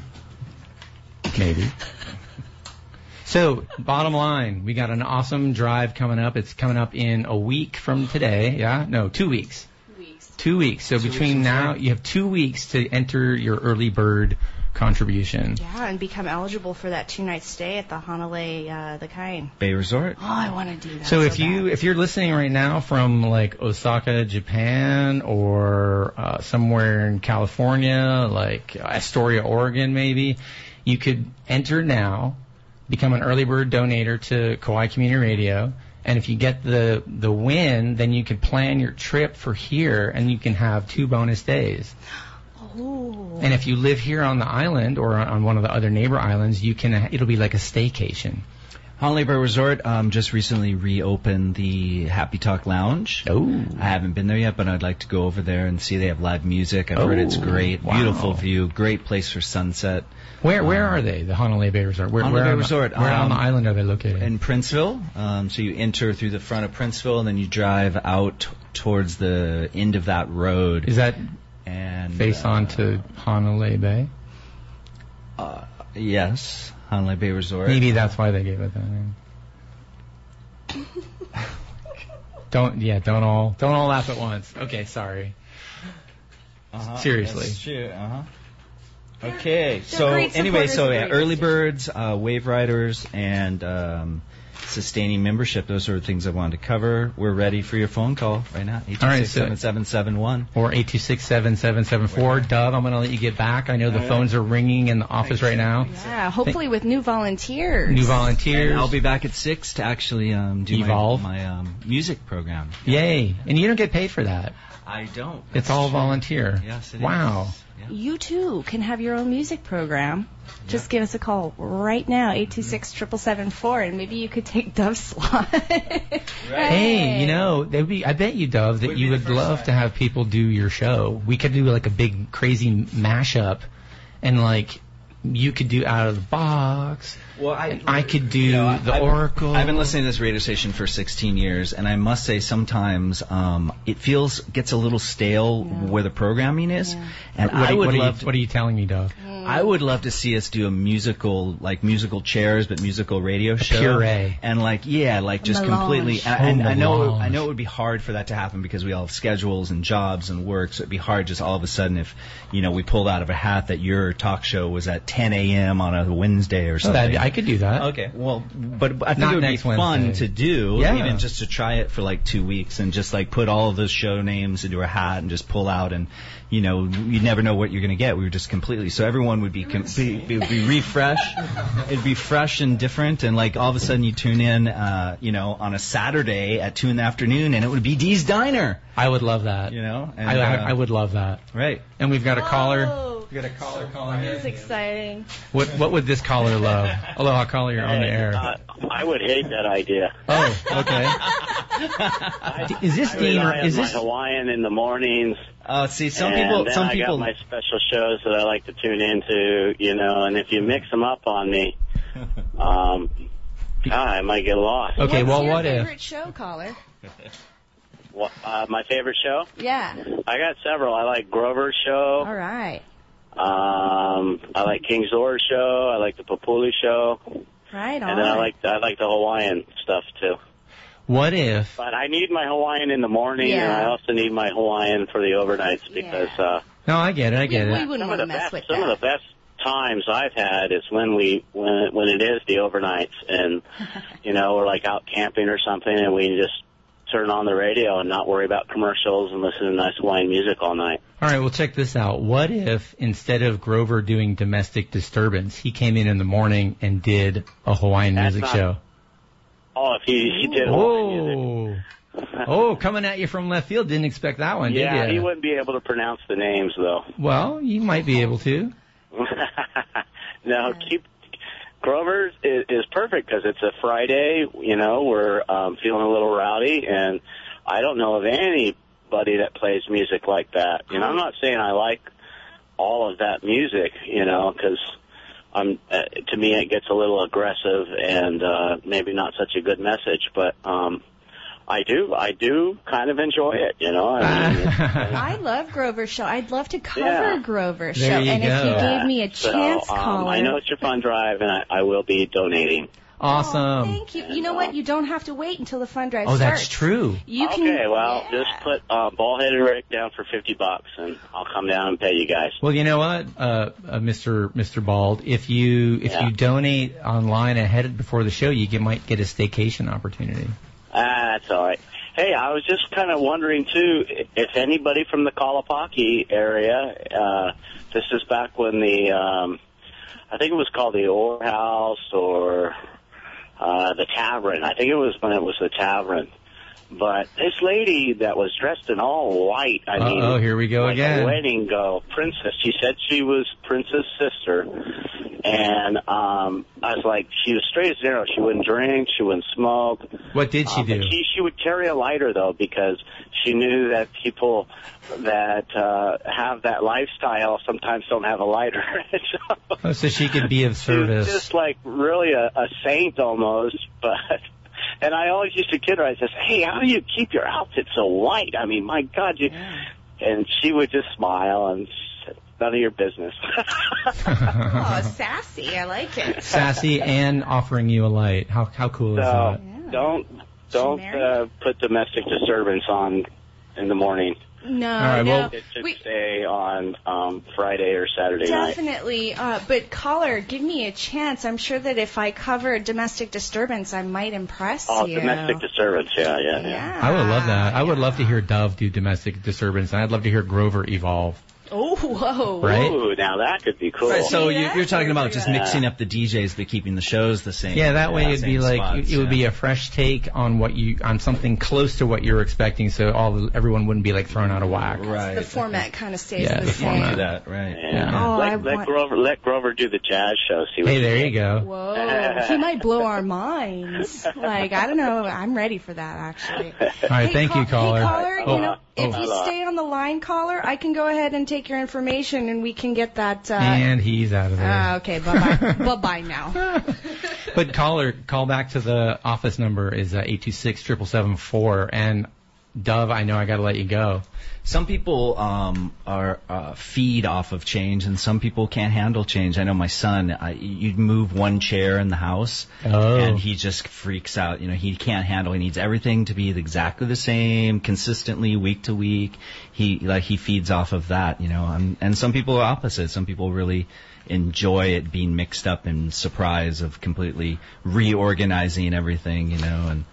Speaker 1: Maybe. So, bottom line, we got an awesome drive coming up. It's coming up in a week from today. Yeah? No, two weeks.
Speaker 10: Weeks.
Speaker 1: Two weeks. So
Speaker 6: Two
Speaker 1: between
Speaker 6: weeks from
Speaker 1: now,
Speaker 6: today.
Speaker 1: you have two weeks to enter your early bird contribution.
Speaker 7: Yeah, and become eligible for that two-night stay at the Hanalei, uh, the Kain.
Speaker 6: Bay Resort.
Speaker 7: Oh, I want to do that.
Speaker 1: So if you
Speaker 7: bad.
Speaker 1: if you're listening right now from like Osaka, Japan, or uh, somewhere in California, like Astoria, Oregon, maybe, you could enter now, become an early bird donator to Kauai Community Radio, and if you get the the win, then you could plan your trip for here, and you can have two bonus days.
Speaker 7: Oh.
Speaker 1: And if you live here on the island or on one of the other neighbor islands, you can. It'll be like a staycation.
Speaker 6: Honolulu Bay Resort um, just recently reopened the Happy Talk Lounge.
Speaker 1: Oh.
Speaker 6: I haven't been there yet, but I'd like to go over there and see. They have live music. I've heard it's
Speaker 1: Oh,
Speaker 6: great.
Speaker 1: wow.
Speaker 6: Beautiful view. Great place for sunset.
Speaker 1: Where where
Speaker 6: Um,
Speaker 1: are they? The Honolulu Bay Resort. Where,
Speaker 6: Honolulu
Speaker 1: where
Speaker 6: Bay
Speaker 1: on the-
Speaker 6: Resort,
Speaker 1: Where on the
Speaker 6: um,
Speaker 1: island are they located?
Speaker 6: In Princeville. Um, so you enter through the front of Princeville, and then you drive out t- towards the end of that road.
Speaker 1: Is that
Speaker 6: and
Speaker 1: face
Speaker 6: uh,
Speaker 1: on to Honolulu Bay?
Speaker 6: Uh, yes, Honolulu Bay Resort.
Speaker 1: Maybe that's why they gave it that name. Don't yeah, don't all don't all laugh at once. Okay, sorry.
Speaker 6: Uh-huh,
Speaker 1: Seriously.
Speaker 6: that's true, uh-huh. Okay,
Speaker 7: They're
Speaker 6: so
Speaker 7: great
Speaker 6: anyway,
Speaker 7: supporters
Speaker 6: so
Speaker 7: of the
Speaker 6: yeah,
Speaker 7: radio
Speaker 6: early
Speaker 7: station.
Speaker 6: birds, uh, wave riders, and um, sustaining membership. Those are the things I wanted to cover. We're ready for your phone call right now. eight two
Speaker 1: All right,
Speaker 6: six,
Speaker 1: so-
Speaker 6: seven seven seven one.
Speaker 1: Or eight two six seven seven seven four. Dove, I'm going to let you get back. I know the
Speaker 6: All right.
Speaker 1: phones are ringing in the office right now.
Speaker 7: Yeah, hopefully with new volunteers.
Speaker 1: New volunteers.
Speaker 6: And I'll be back at six to actually um, do
Speaker 1: Evolve.
Speaker 6: my, my um, music program.
Speaker 1: Yay. And you don't get paid for that.
Speaker 6: I don't.
Speaker 1: It's
Speaker 6: That's
Speaker 1: all
Speaker 6: true.
Speaker 1: volunteer.
Speaker 6: Yes, it is.
Speaker 1: Wow.
Speaker 6: Yeah.
Speaker 7: You too can have your own music program. Just give us a call right now, eight two six, seven seven seven four, and maybe you could take Dove's slot.
Speaker 1: Hey, you know, there'd be, I bet you, Dove, that
Speaker 6: Would
Speaker 1: you
Speaker 6: be the
Speaker 1: would
Speaker 6: first
Speaker 1: love
Speaker 6: time.
Speaker 1: to have people do your show. We could do like a big crazy mashup, and like you could do Out of the Box.
Speaker 6: Well, I,
Speaker 1: And I could do
Speaker 6: you know,
Speaker 1: the
Speaker 6: I've,
Speaker 1: Oracle.
Speaker 6: I've been listening to this radio station for sixteen years, and I must say sometimes um, it feels gets a little stale where the programming is.
Speaker 7: Yeah.
Speaker 6: And
Speaker 1: What,
Speaker 6: I
Speaker 1: are,
Speaker 6: would
Speaker 1: what, are you,
Speaker 6: love to,
Speaker 1: what are you telling me, Dove?
Speaker 6: I would love to see us do a musical, like musical chairs, but musical radio show.
Speaker 1: puree.
Speaker 6: And like, yeah, like just
Speaker 7: melange.
Speaker 6: completely.
Speaker 1: Oh,
Speaker 6: And, and I know,
Speaker 1: melange.
Speaker 6: I know it would be hard for that to happen because we all have schedules and jobs and work. So it'd be hard just all of a sudden if, you know, we pulled out of a hat that your talk show was at ten a.m. on a Wednesday or
Speaker 1: Oh,
Speaker 6: something.
Speaker 1: that, I could do that.
Speaker 6: Okay, well, but I think
Speaker 1: Not
Speaker 6: it would be
Speaker 1: next
Speaker 6: fun
Speaker 1: Wednesday.
Speaker 6: to do,
Speaker 1: Yeah.
Speaker 6: even just to try it for like two weeks and just like put all of those show names into a hat and just pull out and, you know, you never know what you're going to get. We were just completely, so everyone everyone would be, com- be, be, be refresh. It'd be fresh and different, and like all of a sudden you tune in, uh, you know, on a Saturday at two in the afternoon, and it would be Dee's Diner.
Speaker 1: I would love that.
Speaker 6: You know, and,
Speaker 1: I, I,
Speaker 6: uh,
Speaker 1: I would love that.
Speaker 6: Right.
Speaker 1: And we've got a
Speaker 7: Whoa.
Speaker 1: caller. We've got a caller calling
Speaker 7: This is
Speaker 1: in.
Speaker 7: exciting.
Speaker 1: What what would this caller love? Aloha, caller, you're on the air.
Speaker 8: Uh, I would hate that idea.
Speaker 1: Oh, okay. Is this
Speaker 8: I
Speaker 1: Dean or
Speaker 8: rely on
Speaker 1: is
Speaker 8: my
Speaker 1: this?
Speaker 8: Hawaiian in the mornings.
Speaker 6: Uh, see, some
Speaker 8: and
Speaker 6: people,
Speaker 8: then
Speaker 6: some
Speaker 8: I
Speaker 6: people.
Speaker 8: got my special shows that I like to tune into, you know, and if you mix them up on me, um, God, I might get lost.
Speaker 1: Okay,
Speaker 7: What's
Speaker 1: well,
Speaker 7: your
Speaker 1: what
Speaker 7: favorite
Speaker 1: if?
Speaker 7: show, caller?
Speaker 8: What, uh, my favorite show?
Speaker 7: Yeah.
Speaker 8: I got several. I like Grover's show.
Speaker 7: All right.
Speaker 8: Um, I like King Zor's show. I like the Papuli show.
Speaker 7: Right on.
Speaker 8: And then I like I like the Hawaiian stuff too.
Speaker 1: What if?
Speaker 8: But I need my Hawaiian in the morning,
Speaker 7: Yeah.
Speaker 8: and I also need my Hawaiian for the overnights because uh,
Speaker 1: No, I get it. I get
Speaker 7: we,
Speaker 1: it.
Speaker 7: we wouldn't
Speaker 8: some of
Speaker 7: want to
Speaker 8: the
Speaker 7: mess
Speaker 8: best
Speaker 7: with
Speaker 8: some
Speaker 7: that.
Speaker 8: of the best times I've had is when we when when it is the overnights, and you know we're like out camping or something, and we just turn on the radio and not worry about commercials and listen to nice Hawaiian music all night.
Speaker 1: All right, well, check this out. What if instead of Grover doing Domestic Disturbance, he came in in the morning and did a Hawaiian
Speaker 8: That's
Speaker 1: music
Speaker 8: not-
Speaker 1: show?
Speaker 8: Oh, if he, he did Hawaiian music.
Speaker 1: Oh, oh, coming at you from left field. Didn't expect that one,
Speaker 8: Yeah,
Speaker 1: did
Speaker 8: he
Speaker 1: you?
Speaker 8: wouldn't be able to pronounce the names though.
Speaker 1: Well, you might be able to.
Speaker 8: No, keep Grover's is, is perfect because it's a Friday. You know, we're um, feeling a little rowdy, and I don't know of anybody that plays music like that. You know, I'm not saying I like all of that music. You know, because I'm uh, to me it gets a little aggressive and uh, maybe not such a good message, but. um I do, I do kind of enjoy it, you know. I mean, it's,
Speaker 7: I love Grover's show. I'd love to cover
Speaker 8: Yeah.
Speaker 7: Grover's
Speaker 1: There
Speaker 7: show.
Speaker 1: you
Speaker 7: And
Speaker 1: go.
Speaker 7: if you
Speaker 8: Yeah.
Speaker 7: gave me a
Speaker 8: So,
Speaker 7: chance,
Speaker 8: um,
Speaker 7: caller.
Speaker 8: I know it's your fund drive, and I, I will be donating.
Speaker 1: Awesome.
Speaker 7: Oh, thank you. You know what? You don't have to wait until the fund drive
Speaker 1: Oh,
Speaker 7: starts.
Speaker 1: that's true.
Speaker 7: You can.
Speaker 8: Okay, well,
Speaker 7: yeah.
Speaker 8: just put uh, Ball-Headed Rick down for fifty bucks, and I'll come down and pay you guys.
Speaker 1: Well, you know what, uh, uh, Mister Mister Bald, if you if
Speaker 8: Yeah.
Speaker 1: you donate online ahead of, before the show, you get, might get a staycation opportunity.
Speaker 8: Ah, that's all right. Hey, I was just kind of wondering, too, if anybody from the Kalapaki area, uh, this is back when the, um, I think it was called the Orr House or uh, the Tavern. I think it was when it was the Tavern. But this lady that was dressed in all white, I mean,
Speaker 1: Uh-oh, here we go
Speaker 8: like
Speaker 1: again.
Speaker 8: a wedding go, princess. She said she was Prince's sister, and um, I was like, she was straight as arrow. She wouldn't drink, she wouldn't smoke.
Speaker 1: What did she
Speaker 8: Um,
Speaker 1: do?
Speaker 8: but She she would carry a lighter though because she knew that people that uh, have that lifestyle sometimes don't have a lighter. so,
Speaker 1: Oh, so she could be of
Speaker 8: she was
Speaker 1: service.
Speaker 8: just like really a, a saint almost, but. And I always used to kid her. I said, "Hey, how do you keep your outfit so white? I mean, my God, you." And she would just smile and she said, "None of your business."
Speaker 7: Oh, sassy. I like it.
Speaker 1: Sassy and offering you a light. How how cool is
Speaker 8: So
Speaker 1: that?
Speaker 7: Yeah.
Speaker 8: don't don't
Speaker 7: married?
Speaker 8: uh, put domestic disturbance on in the morning.
Speaker 7: No,
Speaker 1: right,
Speaker 7: no.
Speaker 1: well-
Speaker 8: It should
Speaker 7: We-
Speaker 8: stay on um, Friday or Saturday night.
Speaker 7: Definitely. Uh, but caller, give me a chance. I'm sure that if I cover domestic disturbance, I might impress
Speaker 8: Oh,
Speaker 7: you.
Speaker 8: domestic disturbance. Yeah, yeah, yeah.
Speaker 7: Yeah.
Speaker 1: I would love that. I would love to hear Dove do Domestic Disturbance, and I'd love to hear Grover evolve.
Speaker 7: Oh, whoa.
Speaker 1: Right?
Speaker 8: Ooh, now that could be cool.
Speaker 6: Right, so
Speaker 7: Yeah,
Speaker 6: you, you're talking about just
Speaker 8: yeah.
Speaker 6: mixing up the D Js but keeping the shows the same.
Speaker 1: Yeah, that way
Speaker 6: Yeah,
Speaker 1: it'd be
Speaker 6: same
Speaker 1: like
Speaker 6: spots,
Speaker 1: it would be
Speaker 6: yeah.
Speaker 1: a fresh take on what you on something close to what you're expecting, so all the, everyone wouldn't be like thrown out of whack.
Speaker 6: Right.
Speaker 7: The format kind of stays
Speaker 1: Yeah,
Speaker 7: the,
Speaker 1: the
Speaker 7: same.
Speaker 1: format.
Speaker 6: that, right.
Speaker 8: Yeah.
Speaker 7: Oh,
Speaker 8: let,
Speaker 7: I
Speaker 8: let
Speaker 7: want-
Speaker 8: Grover let Grover do the jazz show. See what
Speaker 1: Hey,
Speaker 8: he
Speaker 1: there
Speaker 8: can.
Speaker 1: you go.
Speaker 7: Whoa, he might blow our minds. Like, I don't know. I'm ready for that, actually.
Speaker 1: All right,
Speaker 7: Hey,
Speaker 1: thank
Speaker 7: call-
Speaker 1: you, caller.
Speaker 7: Hey, caller,
Speaker 1: Oh,
Speaker 7: you know, if
Speaker 1: oh.
Speaker 7: you stay on the line, caller, I can go ahead and take your information and we can get that. Uh,
Speaker 1: And he's out of there.
Speaker 7: uh, okay, bye-bye. Bye-bye now.
Speaker 1: But caller, call back to the office number is uh, eight two six, seven seven seven four. And Dove, I know I got to let you go.
Speaker 6: Some people um, are uh, feed off of change, and some people can't handle change. I know my son. I, you'd move one chair in the house,
Speaker 1: Oh.
Speaker 6: and he just freaks out. You know, he can't handle. He needs everything to be exactly the same, consistently, week to week. He like he feeds off of that. You know, and, and some people are opposite. Some people really enjoy it being mixed up and surprise of completely reorganizing everything. You know, and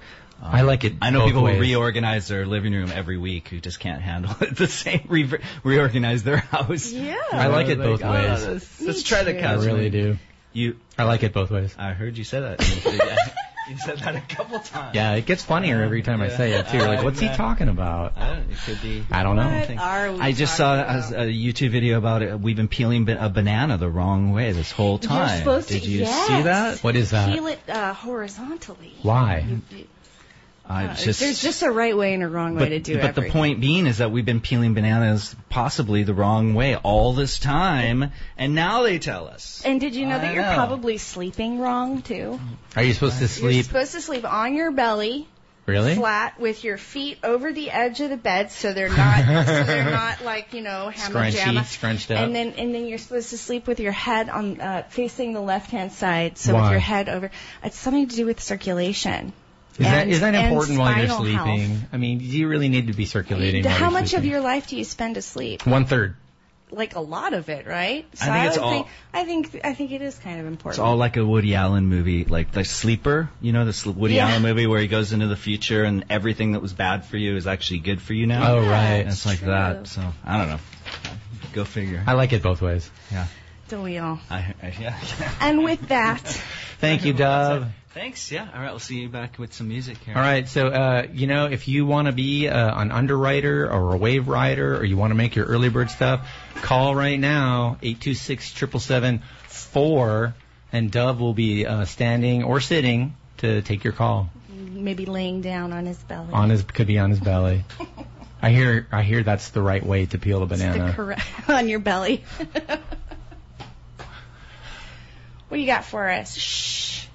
Speaker 1: I like it
Speaker 6: I know
Speaker 1: both
Speaker 6: people
Speaker 1: ways.
Speaker 6: who reorganize their living room every week who just can't handle it the same. Re- reorganize their house.
Speaker 7: Yeah.
Speaker 1: I like it both
Speaker 6: oh,
Speaker 1: ways.
Speaker 6: Let's, let's try the
Speaker 7: too.
Speaker 1: I
Speaker 6: couch.
Speaker 1: really do.
Speaker 6: You,
Speaker 1: I like it both ways.
Speaker 6: I heard you say that. You said that a couple times.
Speaker 1: Yeah, it gets funnier every time I say it too. You're like, what's he talking about?
Speaker 6: I don't, it could be.
Speaker 1: I don't know.
Speaker 7: What are we
Speaker 6: I just saw a, a YouTube video about it. We've been peeling a banana the wrong way this whole time.
Speaker 7: You're supposed
Speaker 6: Did
Speaker 7: to,
Speaker 6: you
Speaker 7: yes.
Speaker 6: see that?
Speaker 1: What is that?
Speaker 7: Peel it uh, horizontally.
Speaker 1: Why?
Speaker 6: I
Speaker 7: Uh,
Speaker 6: just,
Speaker 7: There's just a right way and a wrong way
Speaker 6: but,
Speaker 7: to do it.
Speaker 6: but the point being is that we've been peeling bananas possibly the wrong way all this time, and now they tell us.
Speaker 7: And did you know
Speaker 6: I
Speaker 7: that you're
Speaker 6: know.
Speaker 7: probably sleeping wrong too?
Speaker 1: Are you supposed to
Speaker 7: You're
Speaker 1: sleep?
Speaker 7: supposed to sleep on your belly,
Speaker 1: Really?
Speaker 7: flat, with your feet over the edge of the bed, so they're not, so they're not like you know hammer
Speaker 1: Scrunchy,
Speaker 7: jamma.
Speaker 1: scrunched up.
Speaker 7: And then and then you're supposed to sleep with your head on uh, facing the left hand side, so
Speaker 1: Why?
Speaker 7: with your head over. It's something to do with circulation.
Speaker 1: Is that
Speaker 7: and-
Speaker 1: is that
Speaker 7: and
Speaker 1: important while you're
Speaker 7: spinal
Speaker 1: sleeping?
Speaker 7: health.
Speaker 1: I mean, do you really need to be circulating? while
Speaker 7: How
Speaker 1: you're
Speaker 7: much of
Speaker 1: sleeping?
Speaker 7: your life do you spend asleep?
Speaker 1: One third.
Speaker 7: Like a lot of it, right? So
Speaker 6: I think it's
Speaker 7: would
Speaker 6: all-
Speaker 7: think I think I think it is kind of important.
Speaker 6: It's all like a Woody Allen movie, like The Sleeper. You know, the Sl- Woody
Speaker 7: Yeah.
Speaker 6: Allen movie where he goes into the future and everything that was bad for you is actually good for you now.
Speaker 1: Oh, right.
Speaker 6: And it's like
Speaker 7: True.
Speaker 6: that. So I don't know. Go figure.
Speaker 1: I like it both ways.
Speaker 6: Yeah.
Speaker 7: Don't we all?
Speaker 6: I, I, yeah.
Speaker 7: And with that,
Speaker 1: Thank you, Dove.
Speaker 6: Thanks. Yeah. All right. We'll see you back with some music here.
Speaker 1: All right, so uh, you know, if you want to be uh, an underwriter or a wave rider, or you want to make your early bird stuff, call right now eight two six, seven seven seven, four, and Dove will be uh, standing or sitting to take your call.
Speaker 7: maybe laying down on his belly.
Speaker 1: On his could be on his belly. I hear I hear that's the right way to peel a
Speaker 7: It's
Speaker 1: banana.
Speaker 7: the correct on your belly. What do you got for us? Shh.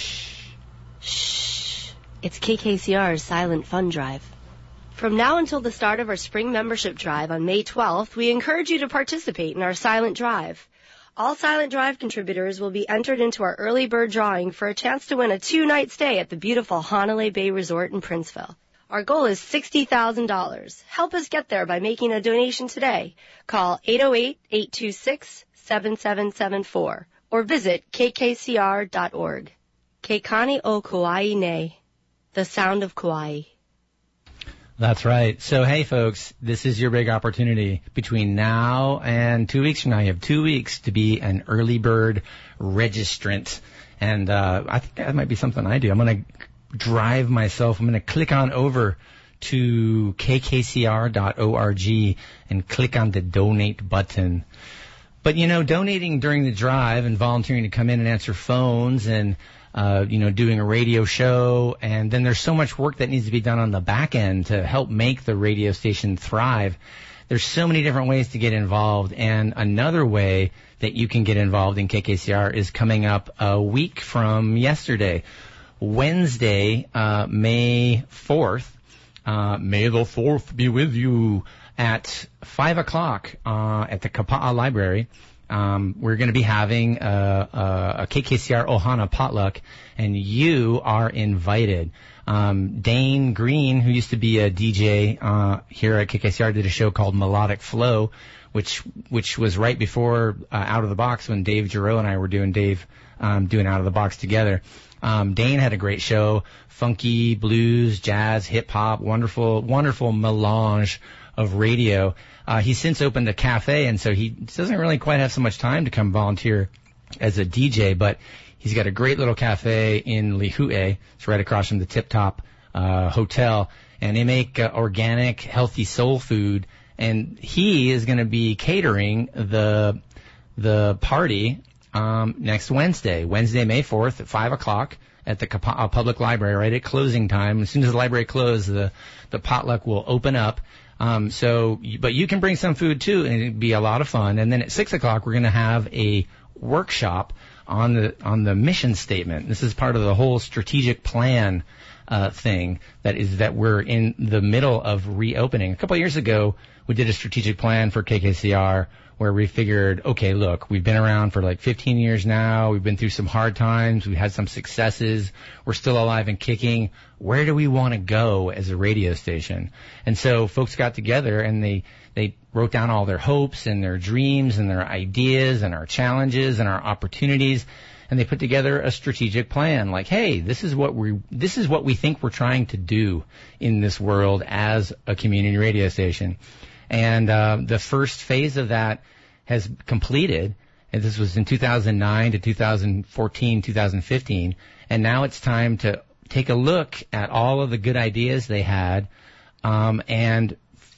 Speaker 9: Shh. It's K K C R's Silent Fun Drive. From now until the start of our spring membership drive on May twelfth, we encourage you to participate in our Silent Drive. All Silent Drive contributors will be entered into our early bird drawing for a chance to win a two-night stay at the beautiful Hanalei Bay Resort in Princeville. Our goal is sixty thousand dollars. Help us get there by making a donation today. Call eight oh eight, eight two six, seven seven seven four or visit k k c r dot org. Keikani o Kauai nei, the sound of Kauai.
Speaker 1: That's right. So, hey, folks, this is your big opportunity. Between now and two weeks from now, you have two weeks to be an early bird registrant. And uh, I think that might be something I do. I'm going to drive myself. I'm going to click on over to k k c r dot org and click on the donate button. But, you know, donating during the drive and volunteering to come in and answer phones and Uh, you know, doing a radio show, and then there's so much work that needs to be done on the back end to help make the radio station thrive. There's so many different ways to get involved, and another way that you can get involved in K K C R is coming up a week from yesterday. Wednesday, uh, May fourth, uh, May the fourth be with you, at five o'clock uh, at the Kapa'a Library. Um, we're going to be having a, a, a K K C R Ohana potluck, and you are invited. Um, Dane Green, who used to be a D J uh, here at K K C R, did a show called Melodic Flow, which which was right before uh, Out of the Box when Dave Giroux and I were doing Dave um, doing Out of the Box together. Um, Dane had a great show, funky blues, jazz, hip hop, wonderful, wonderful melange of radio. Uh, he's since opened a cafe, and so he doesn't really quite have so much time to come volunteer as a D J, but he's got a great little cafe in Lihue. It's right across from the Tip Top uh, Hotel, and they make uh, organic, healthy soul food, and he is going to be catering the the party um, next Wednesday, Wednesday, May fourth at five o'clock at the Kapa'a Public Library, right at closing time. As soon as the library closes, the, the potluck will open up. Um, so, but you can bring some food too, and it'd be a lot of fun. And then at six o'clock, we're going to have a workshop on the on the mission statement. This is part of the whole strategic plan uh, thing that is that we're in the middle of reopening. A couple of years ago, we did a strategic plan for K K C R where we figured, okay, look, we've been around for like fifteen years now. We've been through some hard times. We've had some successes. We're still alive and kicking. Where do we want to go as a radio station? And so folks got together and they, they wrote down all their hopes and their dreams and their ideas and our challenges and our opportunities. and they put together a strategic plan. Like, hey, this is what we this is what we think we're trying to do in this world as a community radio station. And uh, the first phase of that has completed. And this was in two thousand nine to two thousand fourteen, two thousand fifteen. And now it's time to take a look at all of the good ideas they had, um, and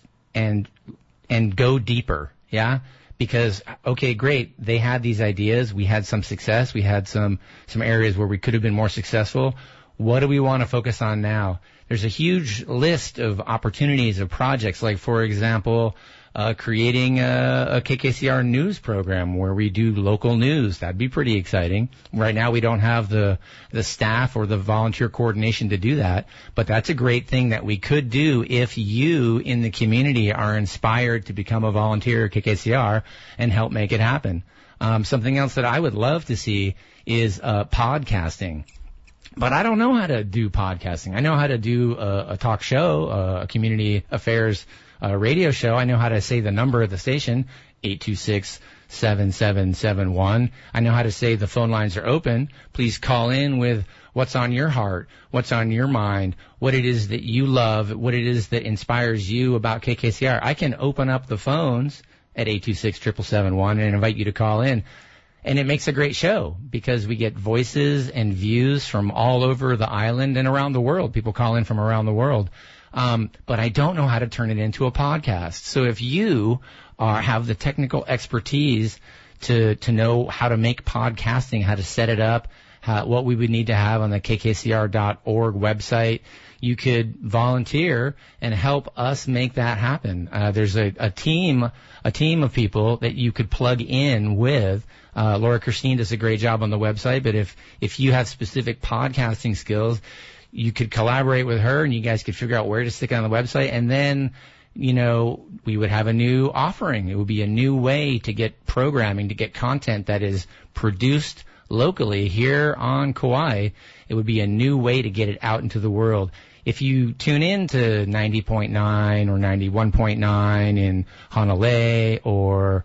Speaker 1: and and go deeper. Yeah. Because, okay, great, they had these ideas, we had some success, we had some, some areas where we could have been more successful. What do we want to focus on now? There's a huge list of opportunities of projects, like, for example, uh, creating a, a K K C R news program where we do local news. That'd be pretty exciting. Right now we don't have the, the staff or the volunteer coordination to do that, but that's a great thing that we could do if you in the community are inspired to become a volunteer at K K C R and help make it happen. Um, something else that I would love to see is uh, podcasting. But I don't know how to do podcasting. I know how to do a, a talk show, a community affairs uh, radio show. I know how to say the number of the station, eight two six, seven seven seven one. I know how to say the phone lines are open. Please call in with what's on your heart, what's on your mind, what it is that you love, what it is that inspires you about K K C R. I can open up the phones at eight two six, seven seven seven one and invite you to call in. And it makes a great show because we get voices and views from all over the island and around the world. People call in from around the world. Um, but I don't know how to turn it into a podcast. So if you are, have the technical expertise to, to know how to make podcasting, how to set it up, how, what we would need to have on the K K C R dot org website, you could volunteer and help us make that happen. Uh, there's a, a team, a team of people that you could plug in with. Uh, Laura Christine does a great job on the website, but if, if you have specific podcasting skills, you could collaborate with her and you guys could figure out where to stick it on the website. And then, you know, we would have a new offering. It would be a new way to get programming, to get content that is produced locally here on Kauai. It would be a new way to get it out into the world. If you tune in to ninety point nine or ninety-one point nine in Hanalei or,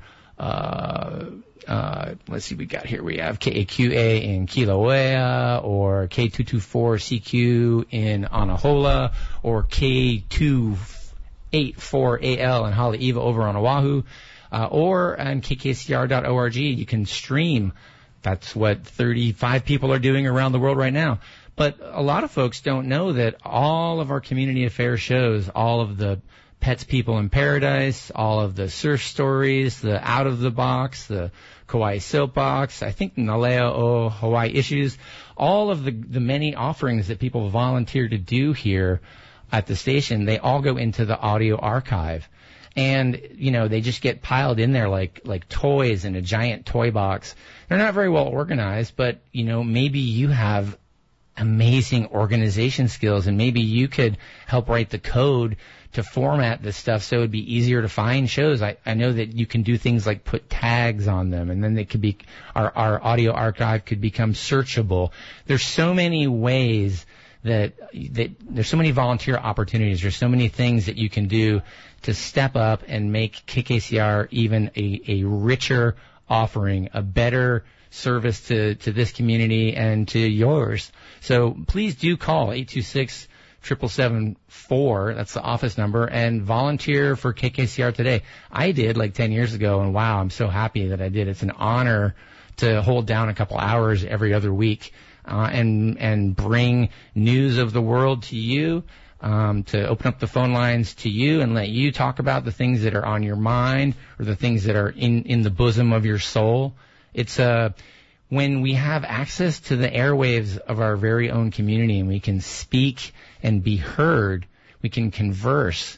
Speaker 1: uh, Uh, let's see, we got here, we have K A Q A in Kilauea, or K two twenty-four C Q in Anahola, or K two eighty-four A L in Haleiwa over on Oahu, uh, or on K K C R dot org. You can stream. That's what thirty-five people are doing around the world right now. But a lot of folks don't know that all of our community affairs shows, all of the Pets People in Paradise, all of the surf stories, the Out of the Box, the Kauai Soapbox, I think Nalea o Hawaii Issues, all of the, the many offerings that people volunteer to do here at the station, they all go into the audio archive. And, you know, they just get piled in there like, like toys in a giant toy box. They're not very well organized, but, you know, maybe you have amazing organization skills and maybe you could help write the code to format this stuff so it would be easier to find shows. I, I know that you can do things like put tags on them, and then they could be, our, our audio archive could become searchable. There's so many ways that, that there's so many volunteer opportunities. There's so many things that you can do to step up and make K K C R even a, a richer offering, a better service to, to this community and to yours. So please do call eight two six, seven seven seven four, that's the office number, and volunteer for K K C R today. I did like ten years ago, and wow, I'm so happy that I did. It's an honor to hold down a couple hours every other week uh, and and bring news of the world to you, um, to open up the phone lines to you and let you talk about the things that are on your mind or the things that are in, in the bosom of your soul. It's a... Uh, when we have access to the airwaves of our very own community and we can speak and be heard, we can converse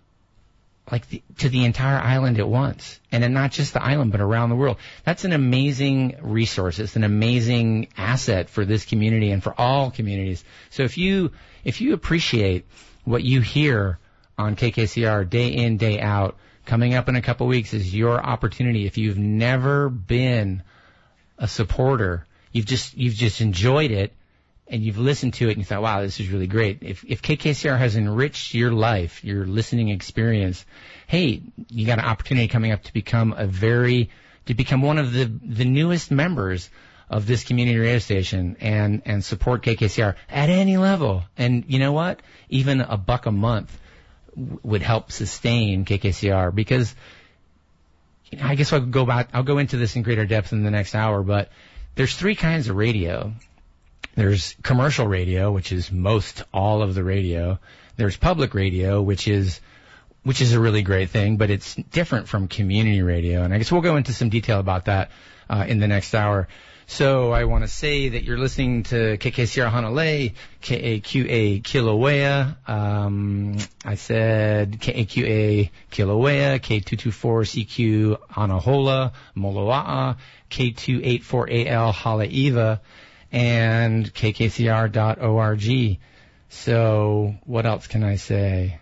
Speaker 1: like the, to the entire island at once. And then not just the island, but around the world. That's an amazing resource. It's an amazing asset for this community and for all communities. So if you, if you appreciate what you hear on K K C R day in, day out, coming up in a couple weeks is your opportunity. If you've never been a supporter, you've just you've just enjoyed it and you've listened to it and you thought, wow, this is really great. If if K K C R has enriched your life, your listening experience, hey, you got an opportunity coming up to become a very to become one of the the newest members of this community radio station and, and support K K C R at any level. And you know what? Even a buck a month w- would help sustain K K C R, because you know, I guess I'll go back, I'll go into this in greater depth in the next hour, but there's three kinds of radio. There's commercial radio, which is most all of the radio. There's public radio, which is which is a really great thing, but it's different from community radio. And I guess we'll go into some detail about that uh, in the next hour. So I want to say that you're listening to K K C R Hanalei, K A Q A Kilauea. Um, I said K A Q A Kilauea, K two twenty-four C Q Anahola, Moloa'a, K two eighty-four A L Haleiwa, and K K C R dot org. So what else can I say?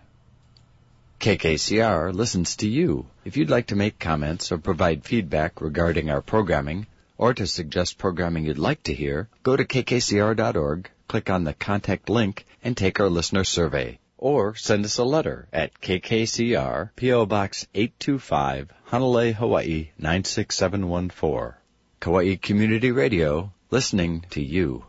Speaker 11: K K C R listens to you. If you'd like to make comments or provide feedback regarding our programming, or to suggest programming you'd like to hear, go to K K C R dot org, click on the contact link, and take our listener survey. Or send us a letter at K K C R, P O Box eight two five, Hanalei, Hawaii nine six seven one four. Kauai Community Radio, listening to you.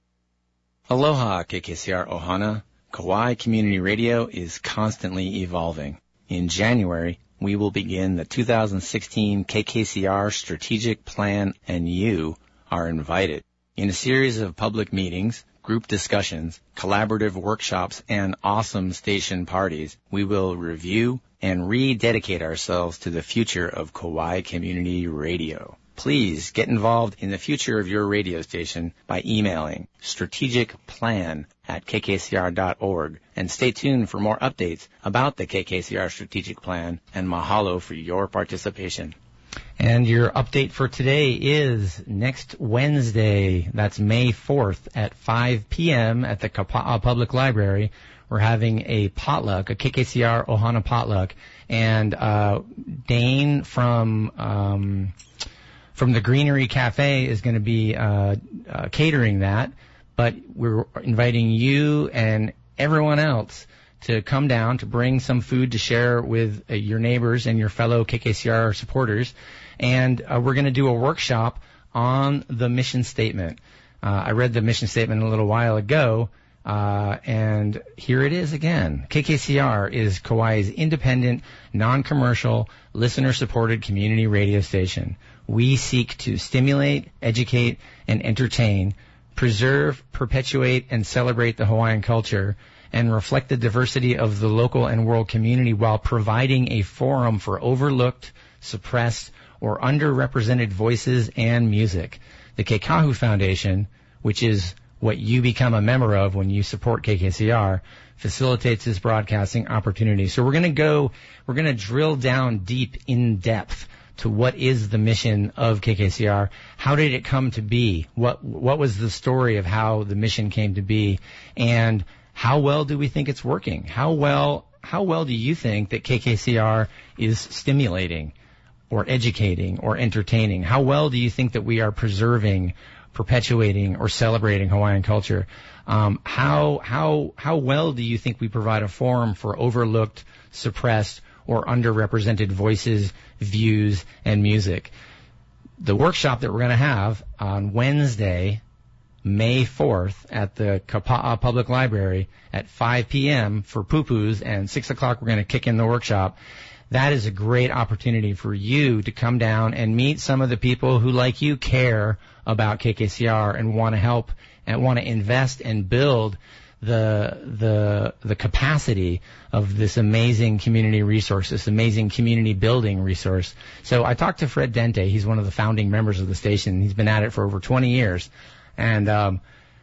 Speaker 1: Aloha, K K C R Ohana. Kauai Community Radio is constantly evolving. In January, we will begin the two thousand sixteen K K C R Strategic Plan, and you are invited. In a series of public meetings, group discussions, collaborative workshops, and awesome station parties, we will review and rededicate ourselves to the future of Kauai Community Radio. Please get involved in the future of your radio station by emailing strategicplan at K K C R dot org, and stay tuned for more updates about the K K C R Strategic Plan, and mahalo for your participation. And your update for today is next Wednesday, that's May fourth at five p.m. at the Kapa'a Public Library. We're having a potluck, a K K C R Ohana potluck, and uh Dane from um from the Greenery Cafe is going to be uh, uh catering that, but we're inviting you and everyone else to come down to bring some food to share with uh, your neighbors and your fellow K K C R supporters. And uh, we're going to do a workshop on the mission statement. Uh, I read the mission statement a little while ago, uh, and here it is again. K K C R is Kauai's independent, non-commercial, listener-supported community radio station. We seek to stimulate, educate, and entertain, preserve, perpetuate, and celebrate the Hawaiian culture, and reflect the diversity of the local and world community while providing a forum for overlooked, suppressed, or underrepresented voices and music. The Kekahu Foundation, which is what you become a member of when you support K K C R, facilitates this broadcasting opportunity. So we're going to go, we're going to drill down deep in depth to what is the mission of K K C R. How did it come to be? What what was the story of how the mission came to be? And how well do we think it's working? How well how well do you think that K K C R is stimulating or educating or entertaining? How well do you think that we are preserving, perpetuating, or celebrating Hawaiian culture? Um, how how how well do you think we provide a forum for overlooked, suppressed, or underrepresented voices, views, and music? The workshop that we're going to have on Wednesday, May fourth, at the Kapa'a Public Library at five p.m. for poo-poos, and six o'clock we're going to kick in the workshop. That is a great opportunity for you to come down and meet some of the people who, like you, care about K K C R and want to help and want to invest and build the the the capacity of this amazing community resource, this amazing community building resource. So I talked to Fred Dente. He's one of the founding members of the station. He's been at it for over twenty years. And um,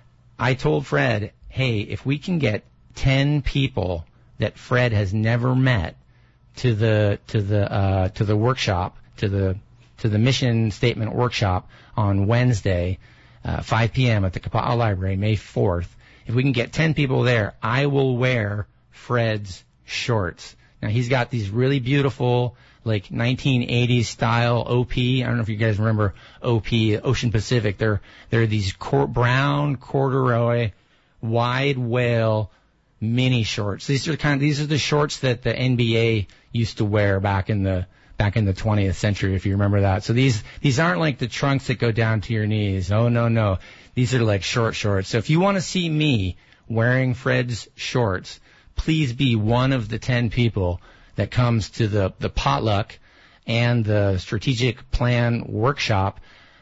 Speaker 1: I told Fred, hey, if we can get ten people that Fred has never met to the to the uh, to the workshop, to the to the mission statement workshop on Wednesday, uh, five p.m. at the Kapa'a Library, May fourth. If we can get ten people there, I will wear Fred's shorts. Now, he's got these really beautiful, like, nineteen eighties style O P. I don't know if you guys remember O P, Ocean Pacific. They're, they're these cor- brown corduroy, wide whale mini shorts. These are kind of, these are the shorts that the N B A used to wear back in the, back in the twentieth century, if you remember that. So these, these aren't like the trunks that go down to your knees. Oh, no, no. These are like short shorts. So if you want to see me wearing Fred's shorts, please be one of the ten people that comes to the, the potluck and the strategic plan workshop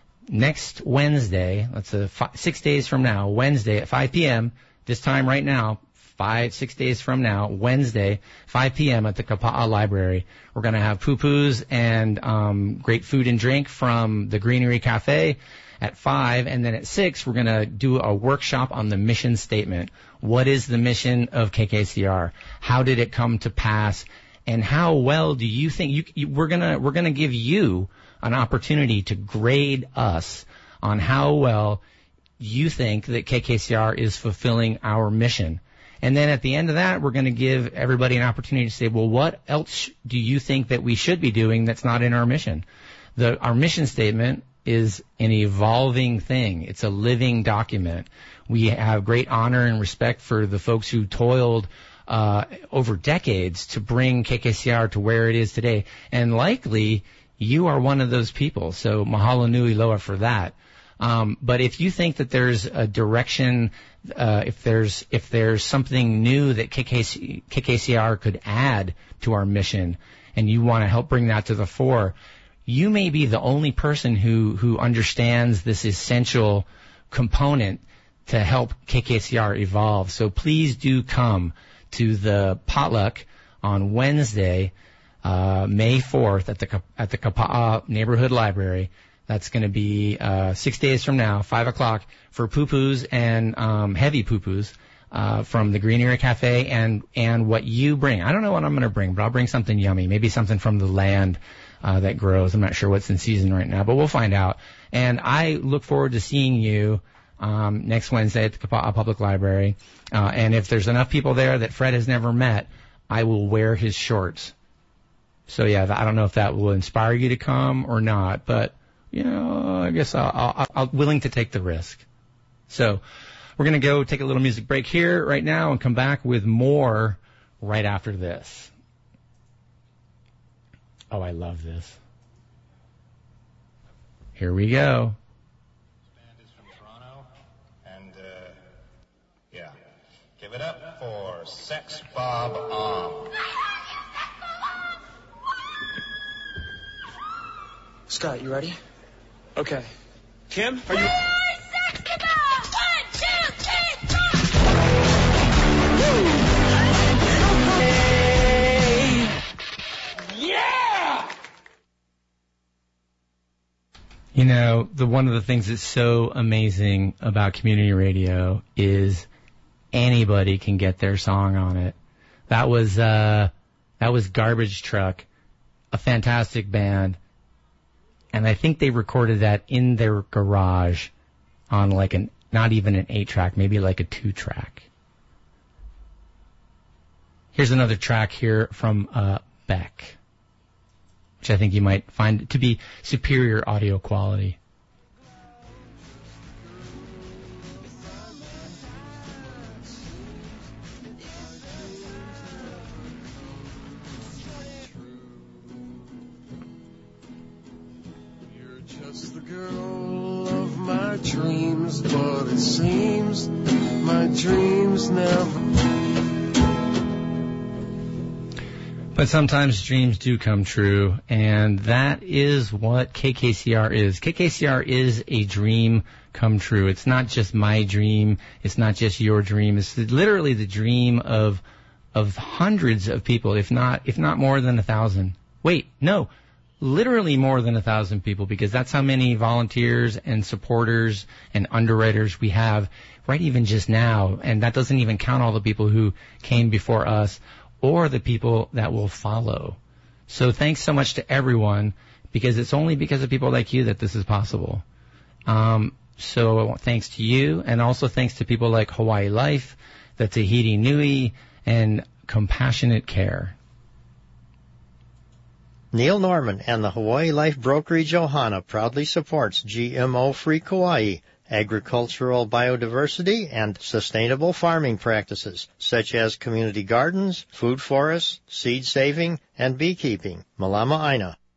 Speaker 1: next Wednesday. That's a five, six days from now, Wednesday at five p.m. This time right now, five, six days from now, Wednesday, five p.m. at the Kapa'a Library. We're going to have poo-poos and um, great food and drink from the Greenery Cafe at five, and then at six, we're going to do a workshop on the mission statement. What is the mission of K K C R? How did it come to pass? And how well do you think you, you we're going to we're going to give you an opportunity to grade us on how well you think that K K C R is fulfilling our mission. And then at the end of that, we're going to give everybody an opportunity to say, well, what else do you think that we should be doing that's not in our mission? The, our mission statement is an evolving thing. It's a living document. We have great honor and respect for the folks who toiled uh, over decades to bring K K C R to where it is today. And likely, you are one of those people. So mahalo nui loa for that. Um, but if you think that there's a direction, uh, if there's if there's something new that K K C, K K C R could add to our mission, and you want to help bring that to the fore, you may be the only person who, who understands this essential component to help K K C R evolve. So please do come to the potluck on Wednesday, uh, May fourth at the at the Kapa'a Neighborhood Library. That's going to be uh, six days from now, five o'clock, for poo-poos and um, heavy poo-poos uh, from the Greenery Cafe and and what you bring. I don't know what I'm going to bring, but I'll bring something yummy, maybe something from the land uh, that grows. I'm not sure what's in season right now, but we'll find out. And I look forward to seeing you um, next Wednesday at the Kapa'a Public Library. Uh, and if there's enough people there that Fred has never met, I will wear his shorts. So, yeah, I don't know if that will inspire you to come or not, but you know, I guess I'll, I'll, I'll willing to take the risk. So we're going to go take a little music break here right now and come back with more right after this. Oh, I love this. Here we go.
Speaker 12: This band is from Toronto, and, uh, yeah. Give it up for Sex Bob Om.
Speaker 13: Scott, you ready? Okay. Kim, are you...
Speaker 14: One, two, three,
Speaker 13: Yeah!
Speaker 1: You know, the one of the things that's so amazing about community radio is anybody can get their song on it. That was uh, that was Garbage Truck, a fantastic band. And I think they recorded that in their garage on like an, not even an eight track, maybe like a two track. Here's another track here from uh, Beck, which I think you might find to be superior audio quality.
Speaker 15: Dreams, but it seems my dreams never.
Speaker 1: But sometimes dreams do come true, and that is what K K C R is. K K C R is a dream come true. It's not just my dream. It's not just your dream. It's literally the dream of of hundreds of people, if not if not more than a thousand. Wait, no. Literally more than a thousand people, because that's how many volunteers and supporters and underwriters we have right even just now. And that doesn't even count all the people who came before us or the people that will follow. So thanks so much to everyone, because it's only because of people like you that this is possible. Um, so thanks to you, and also thanks to people like Hawaii Life, the Tahiti Nui, and Compassionate Care.
Speaker 16: Neil Norman and the Hawaii Life Brokerage Ohana proudly supports G M O-free Kauai, agricultural biodiversity, and sustainable farming practices, such as community gardens, food forests, seed saving, and beekeeping. Malama Aina.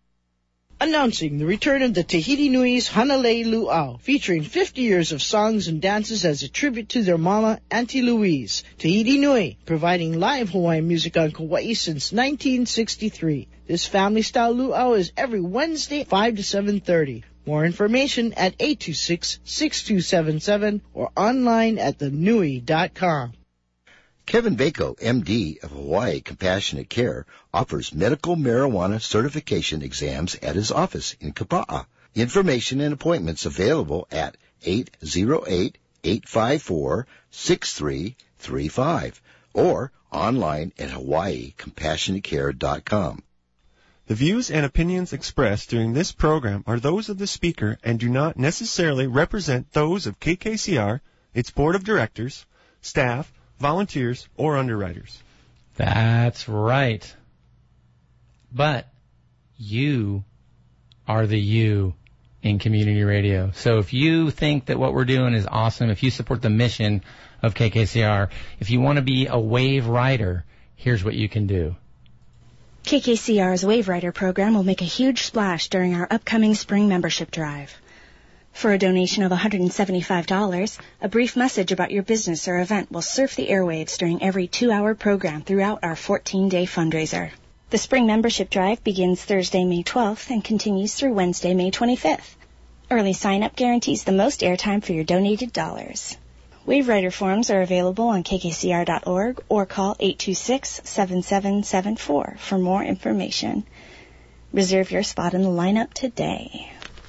Speaker 17: Announcing the return of the Tahiti Nui's Hanalei Luau, featuring fifty years of songs and dances as a tribute to their mama, Auntie Louise. Tahiti Nui, providing live Hawaiian music on Kauai since nineteen sixty-three. This family-style luau is every Wednesday, five to seven thirty. More information at eight two six, six two seven seven or online at the nui dot com.
Speaker 18: Kevin Bako, M D of Hawaii Compassionate Care, offers medical marijuana certification exams at his office in Kapa'a. Information and appointments available at eight zero eight, eight five four, six three three five or online at hawaii compassionate care dot com.
Speaker 19: The views and opinions expressed during this program are those of the speaker and do not necessarily represent those of K K C R, its board of directors, staff, volunteers, or underwriters.
Speaker 1: That's right. But you are the you in community radio. So if you think that what we're doing is awesome, if you support the mission of K K C R, if you want to be a wave rider, here's what you can do.
Speaker 7: K K C R's Wave Rider program will make a huge splash during our upcoming spring membership drive. For a donation of one hundred seventy-five dollars, a brief message about your business or event will surf the airwaves during every two-hour program throughout our fourteen-day fundraiser. The spring membership drive begins Thursday, May twelfth and continues through Wednesday, May twenty-fifth. Early sign-up guarantees the most airtime for your donated dollars. Wave Rider forms are available on k k c r dot org or call eight two six, seven seven seven four for more information. Reserve your spot in the lineup today.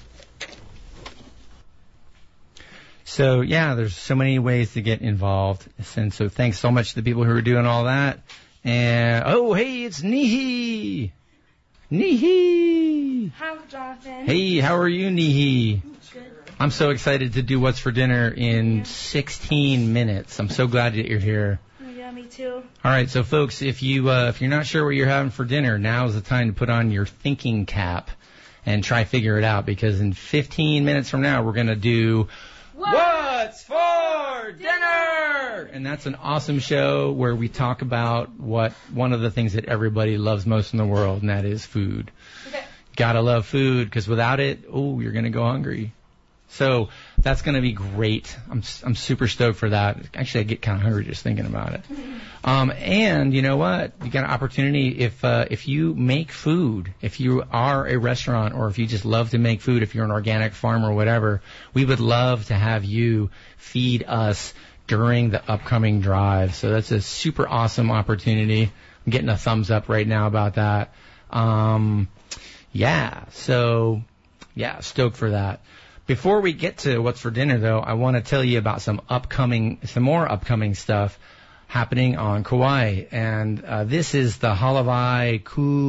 Speaker 1: So, yeah, there's so many ways to get involved. And so thanks so much to the people who are doing all that. And, oh, hey, it's Nihi. Nihi.
Speaker 14: Hi, Jonathan.
Speaker 1: Hey, how are you, Nihi?
Speaker 14: Good.
Speaker 1: I'm so excited to do What's for Dinner in sixteen minutes. I'm so glad that you're here.
Speaker 14: Yeah, me too.
Speaker 1: All right, so folks, if you uh, if you're not sure what you're having for dinner, now's the time to put on your thinking cap and try figure it out, because in fifteen minutes from now we're gonna do What's for Dinner, and that's an awesome show where we talk about what one of the things that everybody loves most in the world, and that is food.
Speaker 14: Okay.
Speaker 1: Gotta love food, because without it, oh, you're gonna go hungry. So that's going to be great. I'm I'm super stoked for that. Actually, I get kind of hungry just thinking about it. Um, and you know what? You got an opportunity if uh, if you make food, if you are a restaurant, or if you just love to make food, if you're an organic farm or whatever, we would love to have you feed us during the upcoming drive. So that's a super awesome opportunity. I'm getting a thumbs up right now about that. Um, yeah. So yeah, stoked for that. Before we get to What's for Dinner, though, I want to tell you about some upcoming, some more upcoming stuff happening on Kauai. And uh, this is the Halavai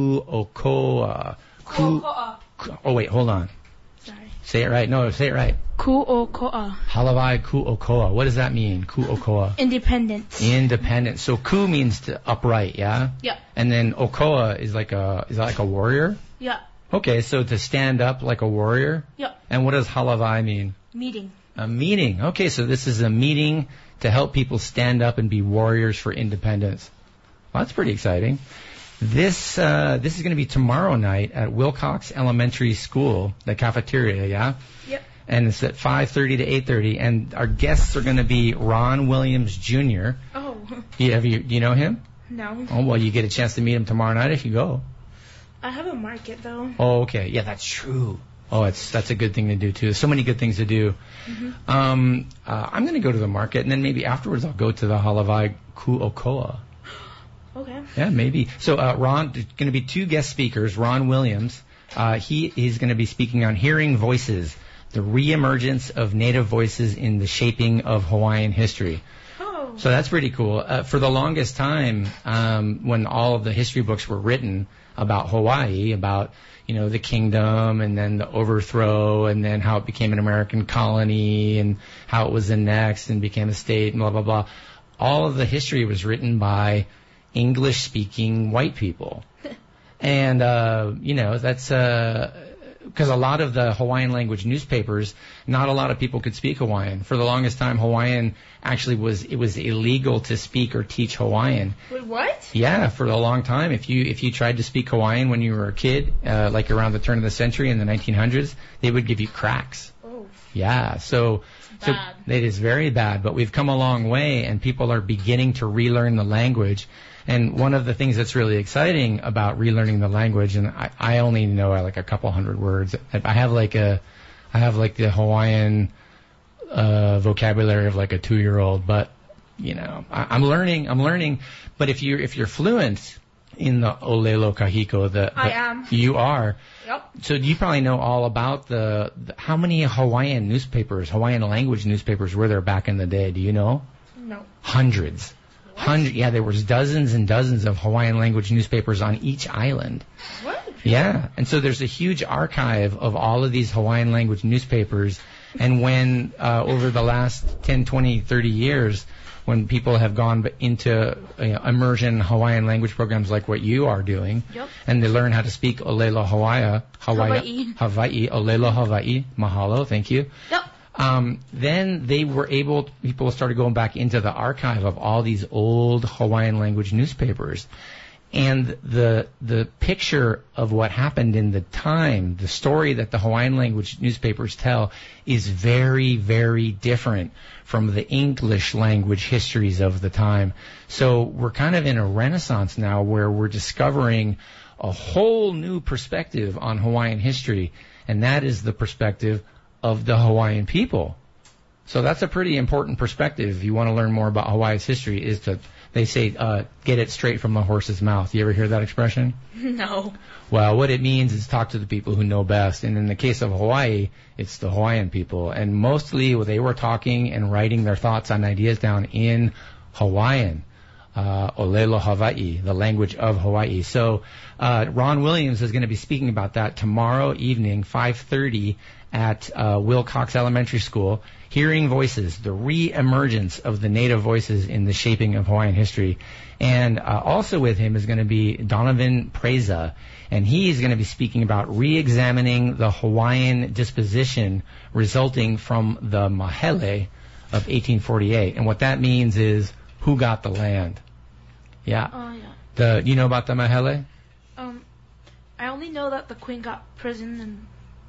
Speaker 1: Ku'okoa. Ku- oh, wait, hold on.
Speaker 14: Sorry.
Speaker 1: Say it right. No, say it right.
Speaker 14: Ku'okoa.
Speaker 1: Halavai Ku'okoa. What does that mean, Ku'okoa?
Speaker 14: Independence.
Speaker 1: Independence. So ku means to upright, yeah?
Speaker 14: Yeah.
Speaker 1: And then okoa is like a, is that like a warrior?
Speaker 14: Yeah.
Speaker 1: Okay, so to stand up like a warrior?
Speaker 14: Yep.
Speaker 1: And what does halavai mean?
Speaker 14: Meeting.
Speaker 1: A meeting. Okay, so this is a meeting to help people stand up and be warriors for independence. Well, that's pretty exciting. This uh, this is going to be tomorrow night at Wilcox Elementary School, the cafeteria, yeah?
Speaker 14: Yep.
Speaker 1: And it's at five thirty to eight thirty, and our guests are going to be Ron Williams Junior
Speaker 14: Oh.
Speaker 1: You, have you, do you know him?
Speaker 14: No.
Speaker 1: Oh, well, you get a chance to meet him tomorrow night if you go.
Speaker 14: I have a market, though.
Speaker 1: Oh, okay. Yeah, that's true. Oh, it's that's a good thing to do, too. There's so many good things to do.
Speaker 14: Mm-hmm.
Speaker 1: Um, uh, I'm going to go to the market, and then maybe afterwards I'll go to the Halavai Ku'okoa.
Speaker 14: Okay.
Speaker 1: Yeah, maybe. So, uh, Ron, there's going to be two guest speakers. Ron Williams, uh, he is going to be speaking on hearing voices, the reemergence of Native voices in the shaping of Hawaiian history.
Speaker 14: Oh.
Speaker 1: So that's pretty cool. Uh, for the longest time, um, when all of the history books were written about Hawaii, about, you know, the kingdom and then the overthrow and then how it became an American colony and how it was annexed and became a state and blah, blah, blah. All of the history was written by English-speaking white people. And, uh, you know, that's, uh, because a lot of the Hawaiian language newspapers, not a lot of people could speak Hawaiian. For the longest time, Hawaiian actually was, it was illegal to speak or teach Hawaiian.
Speaker 14: Wait, what?
Speaker 1: Yeah, for a long time. If you if you tried to speak Hawaiian when you were a kid, uh, like around the turn of the century in the nineteen hundreds, they would give you cracks.
Speaker 14: Oh.
Speaker 1: Yeah, so so
Speaker 14: Bad.
Speaker 1: it is very bad. But we've come a long way, and people are beginning to relearn the language. And one of the things that's really exciting about relearning the language, and I, I only know like a couple hundred words. I have like a, I have like the Hawaiian uh, vocabulary of like a two-year-old, but you know, I, I'm learning. I'm learning. But if you're if you're fluent in the Olelo Kahiko, the, the
Speaker 14: I am.
Speaker 1: You are.
Speaker 14: Yep.
Speaker 1: So you probably know all about the, the how many Hawaiian newspapers, Hawaiian language newspapers were there back in the day? Do you know?
Speaker 14: No.
Speaker 1: Hundreds. Hundred, yeah, there was dozens and dozens of Hawaiian language newspapers on each island.
Speaker 14: What?
Speaker 1: Yeah, and so there's a huge archive of all of these Hawaiian language newspapers. And when uh, over the last ten, twenty, thirty years, when people have gone b- into you know, immersion Hawaiian language programs like what you are doing,
Speaker 14: Yep.
Speaker 1: and they learn how to speak Olelo Hawaii, Hawaii,
Speaker 14: Hawaii.
Speaker 1: Hawaii, Olelo Hawaii, mahalo, thank you.
Speaker 14: Yep.
Speaker 1: Um, then they were able, people started going back into the archive of all these old Hawaiian language newspapers. And the the picture of what happened in the time, the story that the Hawaiian language newspapers tell is very, very different from the English language histories of the time. So we're kind of in a renaissance now where we're discovering a whole new perspective on Hawaiian history, and that is the perspective of the Hawaiian people. So that's a pretty important perspective. If you want to learn more about Hawaii's history, is to, they say, uh, get it straight from the horse's mouth. You ever hear that expression?
Speaker 14: No.
Speaker 1: Well, what it means is talk to the people who know best. And in the case of Hawaii, it's the Hawaiian people. And mostly they were talking and writing their thoughts and ideas down in Hawaiian. Uh, Olelo Hawaii, the language of Hawaii. So uh, Ron Williams is going to be speaking about that tomorrow evening, five thirty, at uh, Wilcox Elementary School. Hearing Voices, the re-emergence of the native voices in the shaping of Hawaiian history. And uh, also with him is going to be Donovan Preza, and he is going to be speaking about re-examining the Hawaiian disposition resulting from the Mahele of eighteen forty-eight. And what that means is who got the land. Yeah.
Speaker 14: Oh, yeah.
Speaker 1: The you know about the Mahele?
Speaker 14: Um, I only know that the queen got prison and...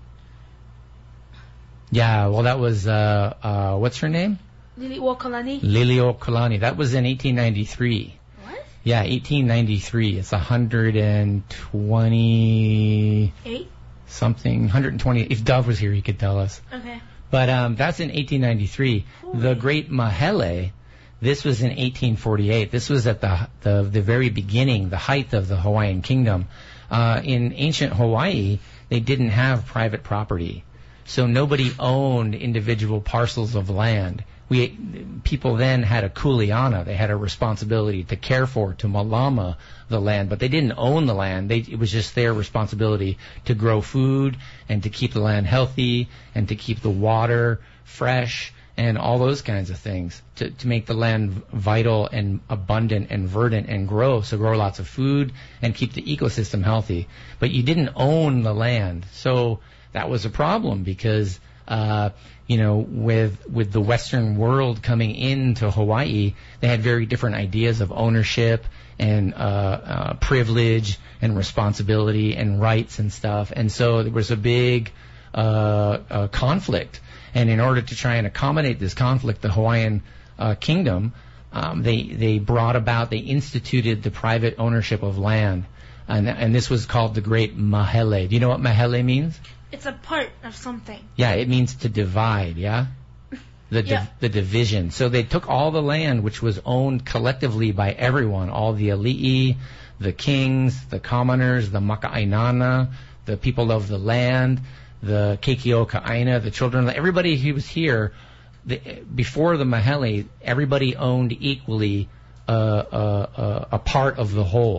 Speaker 1: Yeah, well, that was, uh, uh, what's her name?
Speaker 14: Liliuokalani.
Speaker 1: Liliuokalani. That was in eighteen ninety-three.
Speaker 14: What?
Speaker 1: Yeah, eighteen ninety-three. It's one hundred twenty...
Speaker 14: Eight?
Speaker 1: Something. one hundred twenty. If Dove was here, he could tell us.
Speaker 14: Okay.
Speaker 1: But um, that's in eighteen ninety-three.
Speaker 14: Holy.
Speaker 1: The Great Mahele, this was in eighteen forty-eight. This was at the the, the very beginning, the height of the Hawaiian kingdom. Uh, in ancient Hawaii, they didn't have private property. So nobody owned individual parcels of land. We people then had a kuleana. They had a responsibility to care for, to malama the land, but they didn't own the land. They, it was just their responsibility to grow food and to keep the land healthy and to keep the water fresh and all those kinds of things to, to make the land vital and abundant and verdant and grow, so grow lots of food and keep the ecosystem healthy. But you didn't own the land. So that was a problem because, uh, you know, with with the Western world coming into Hawaii, they had very different ideas of ownership and uh, uh, privilege and responsibility and rights and stuff. And so there was a big uh, uh, conflict. And in order to try and accommodate this conflict, the Hawaiian uh, kingdom, um, they they brought about, they instituted the private ownership of land. And, and this was called the Great Mahele. Do you know what Mahele means?
Speaker 14: It's a part of something.
Speaker 1: Yeah, it means to divide, yeah? The
Speaker 14: Yeah.
Speaker 1: div- the division. So they took all the land which was owned collectively by everyone, all the ali'i, the kings, the commoners, the maka'ainana, the people of the land, the kekioka'aina, the children, everybody who was here, the, before the Mahele, everybody owned equally uh, uh, uh, a part of the whole.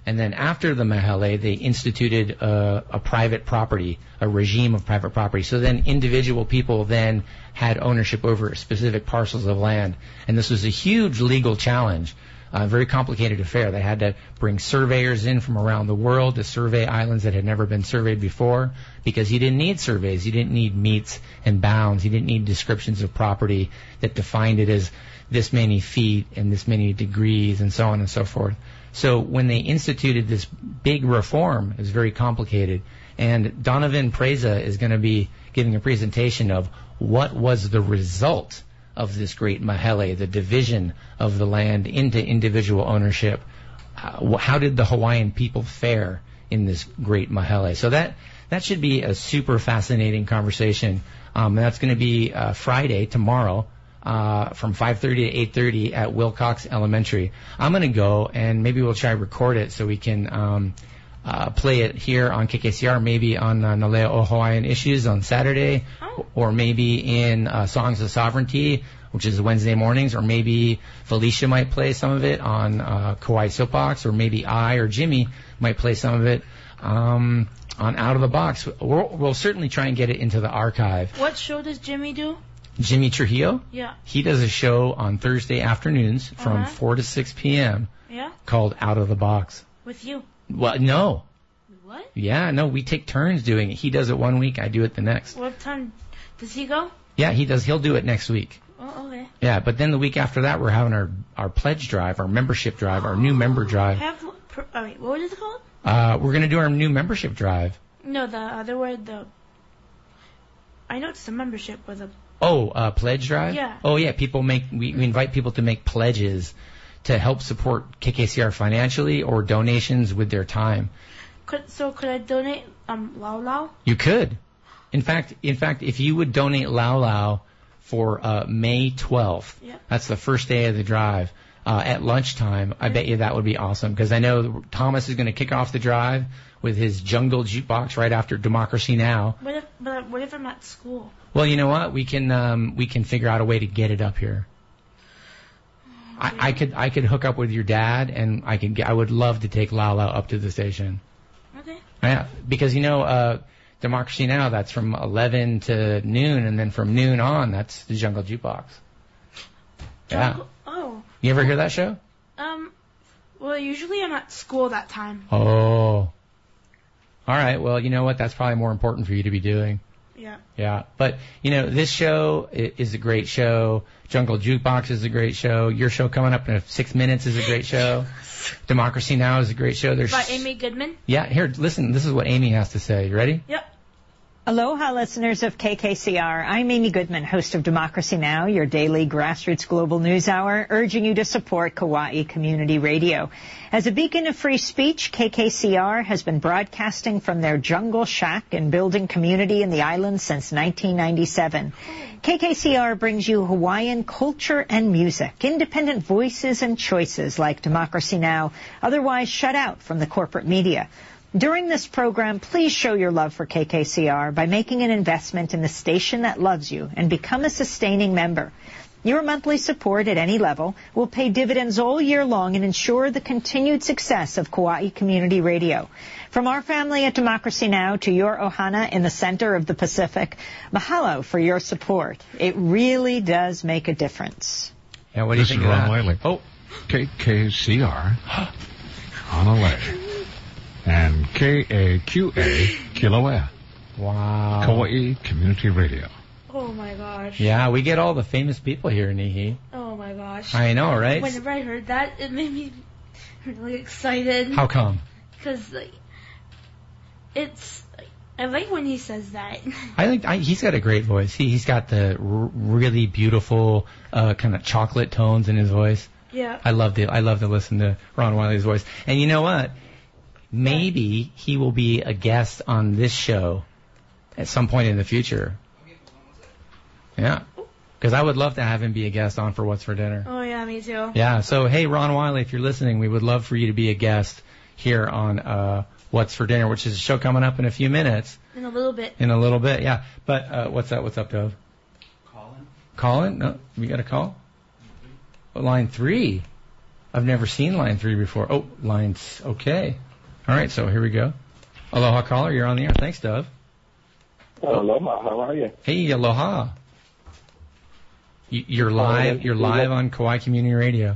Speaker 1: And then after the Mahele, they instituted a, a private property, a regime of private property. So then individual people then had ownership over specific parcels of land. And this was a huge legal challenge, a very complicated affair. They had to bring surveyors in from around the world to survey islands that had never been surveyed before, because you didn't need surveys. You didn't need metes and bounds. You didn't need descriptions of property that defined it as this many feet and this many degrees and so on and so forth. So when they instituted this big reform, it was very complicated. And Donovan Preza is going to be giving a presentation of what was the result of this great Mahele, the division of the land into individual ownership. Uh, how did the Hawaiian people fare in this great Mahele? So that that should be a super fascinating conversation. Um, and that's going to be uh, Friday, tomorrow, uh, from five thirty to eight thirty at Wilcox Elementary. I'm going to go, and maybe we'll try to record it so we can um, uh, play it here on K K C R, maybe on uh, Nalea O Hawaiian Issues on Saturday, oh. or maybe in uh, Songs of Sovereignty, which is Wednesday mornings, or maybe Felicia might play some of it on uh, Kauai Soapbox, or maybe I or Jimmy might play some of it um, on Out of the Box. We'll, we'll certainly try and get it into the archive.
Speaker 14: What show does Jimmy do?
Speaker 1: Jimmy Trujillo?
Speaker 14: Yeah.
Speaker 1: He does a show on Thursday afternoons from
Speaker 14: Uh-huh.
Speaker 1: four to six p.m.
Speaker 14: Yeah?
Speaker 1: called Out of the Box.
Speaker 14: With you.
Speaker 1: Well, no.
Speaker 14: What?
Speaker 1: Yeah, no, we take turns doing it. He does it one week, I do it the next.
Speaker 14: What time does he go?
Speaker 1: Yeah, he does. He'll do it next week.
Speaker 14: Oh, okay.
Speaker 1: Yeah, but then the week after that, we're having our, our pledge drive, our membership drive, our new member drive.
Speaker 14: Have, per, oh, wait, what was it called?
Speaker 1: Uh, we're going to do our new membership drive.
Speaker 14: No, the other word, the... I know it's the membership, but the...
Speaker 1: Oh, uh, pledge drive?
Speaker 14: Yeah.
Speaker 1: Oh, yeah, people make, we, we invite people to make pledges to help support K K C R financially or donations with their time.
Speaker 14: Could, so could I donate um Lau Lau?
Speaker 1: You could. In fact, in fact, if you would donate Lau Lau for uh, May twelfth,
Speaker 14: Yeah.
Speaker 1: that's the first day of the drive, uh, at lunchtime, I bet you that would be awesome, because I know Thomas is going to kick off the drive with his jungle jukebox right after Democracy Now!
Speaker 14: What if, but what if I'm at school?
Speaker 1: Well, you know what? We can um, we can figure out a way to get it up here. I, I could I could hook up with your dad, and I could get, I would love to take Lau Lau up to the station.
Speaker 14: Okay.
Speaker 1: Yeah, because you know, uh, Democracy Now! That's from eleven to noon, and then from noon on, that's the Jungle Jukebox. Yeah.
Speaker 14: Jungle, oh.
Speaker 1: You ever hear that show?
Speaker 14: Um. Well, usually I'm at school that time.
Speaker 1: Oh. All right. Well, you know what? That's probably more important for you to be doing.
Speaker 14: Yeah.
Speaker 1: Yeah. But, you know, this show i- is a great show. Jungle Jukebox is a great show. Your show coming up in six minutes is a great show. Democracy Now! Is a great show. There's
Speaker 14: By Amy Goodman.
Speaker 1: Yeah, here, listen, this is what Amy has to say. You ready?
Speaker 14: Yep.
Speaker 20: Aloha, listeners of K K C R. I'm Amy Goodman, host of Democracy Now!, your daily grassroots global news hour, urging you to support Kauai Community Radio. As a beacon of free speech, K K C R has been broadcasting from their jungle shack and building community in the islands since nineteen ninety-seven. K K C R brings you Hawaiian culture and music, independent voices and choices like Democracy Now!, otherwise shut out from the corporate media. During this program, please show your love for K K C R by making an investment in the station that loves you and become a sustaining member. Your monthly support at any level will pay dividends all year long and ensure the continued success of Kauai Community Radio. From our family at Democracy Now! To your Ohana in the center of the Pacific, mahalo for your support. It really does make a difference.
Speaker 1: Yeah, what do you
Speaker 5: this
Speaker 1: think
Speaker 5: is
Speaker 1: of
Speaker 5: Ron
Speaker 1: that?
Speaker 5: Wiley.
Speaker 1: Oh.
Speaker 5: K K C R, Honolulu. And K A Q A, Kilauea.
Speaker 1: Wow.
Speaker 5: Kauai Community Radio.
Speaker 14: Oh my gosh.
Speaker 1: Yeah, we get all the famous people here in Nihi.
Speaker 14: Oh my gosh.
Speaker 1: I know, right?
Speaker 14: Whenever I heard that, it made me really excited.
Speaker 1: How come?
Speaker 14: Because like, it's I like when he says that.
Speaker 1: I think I, he's got a great voice. He, he's got the r- really beautiful uh, kind of chocolate tones in his voice.
Speaker 14: Yeah.
Speaker 1: I love to I love to listen to Ron Wiley's voice. And you know what? Maybe he will be a guest on this show at some point in the future. Yeah. Because I would love to have him be a guest on for What's for Dinner.
Speaker 14: Oh yeah, me too.
Speaker 1: Yeah. So hey, Ron Wiley, if you're listening, we would love for you to be a guest here on uh, What's for Dinner, which is a show coming up in a few minutes.
Speaker 14: In a little bit.
Speaker 1: In a little bit, yeah. But uh, what's that? What's up, Dove?
Speaker 21: Colin.
Speaker 1: Colin? No, we got a call. Oh, line three. I've never seen line three before. Oh, lines. Okay. All right, so here we go. Aloha caller, you're on the air. Thanks, Dove.
Speaker 21: Aloha, how are you?
Speaker 1: Hey, aloha. You- You're live. You're live on Kauai Community Radio.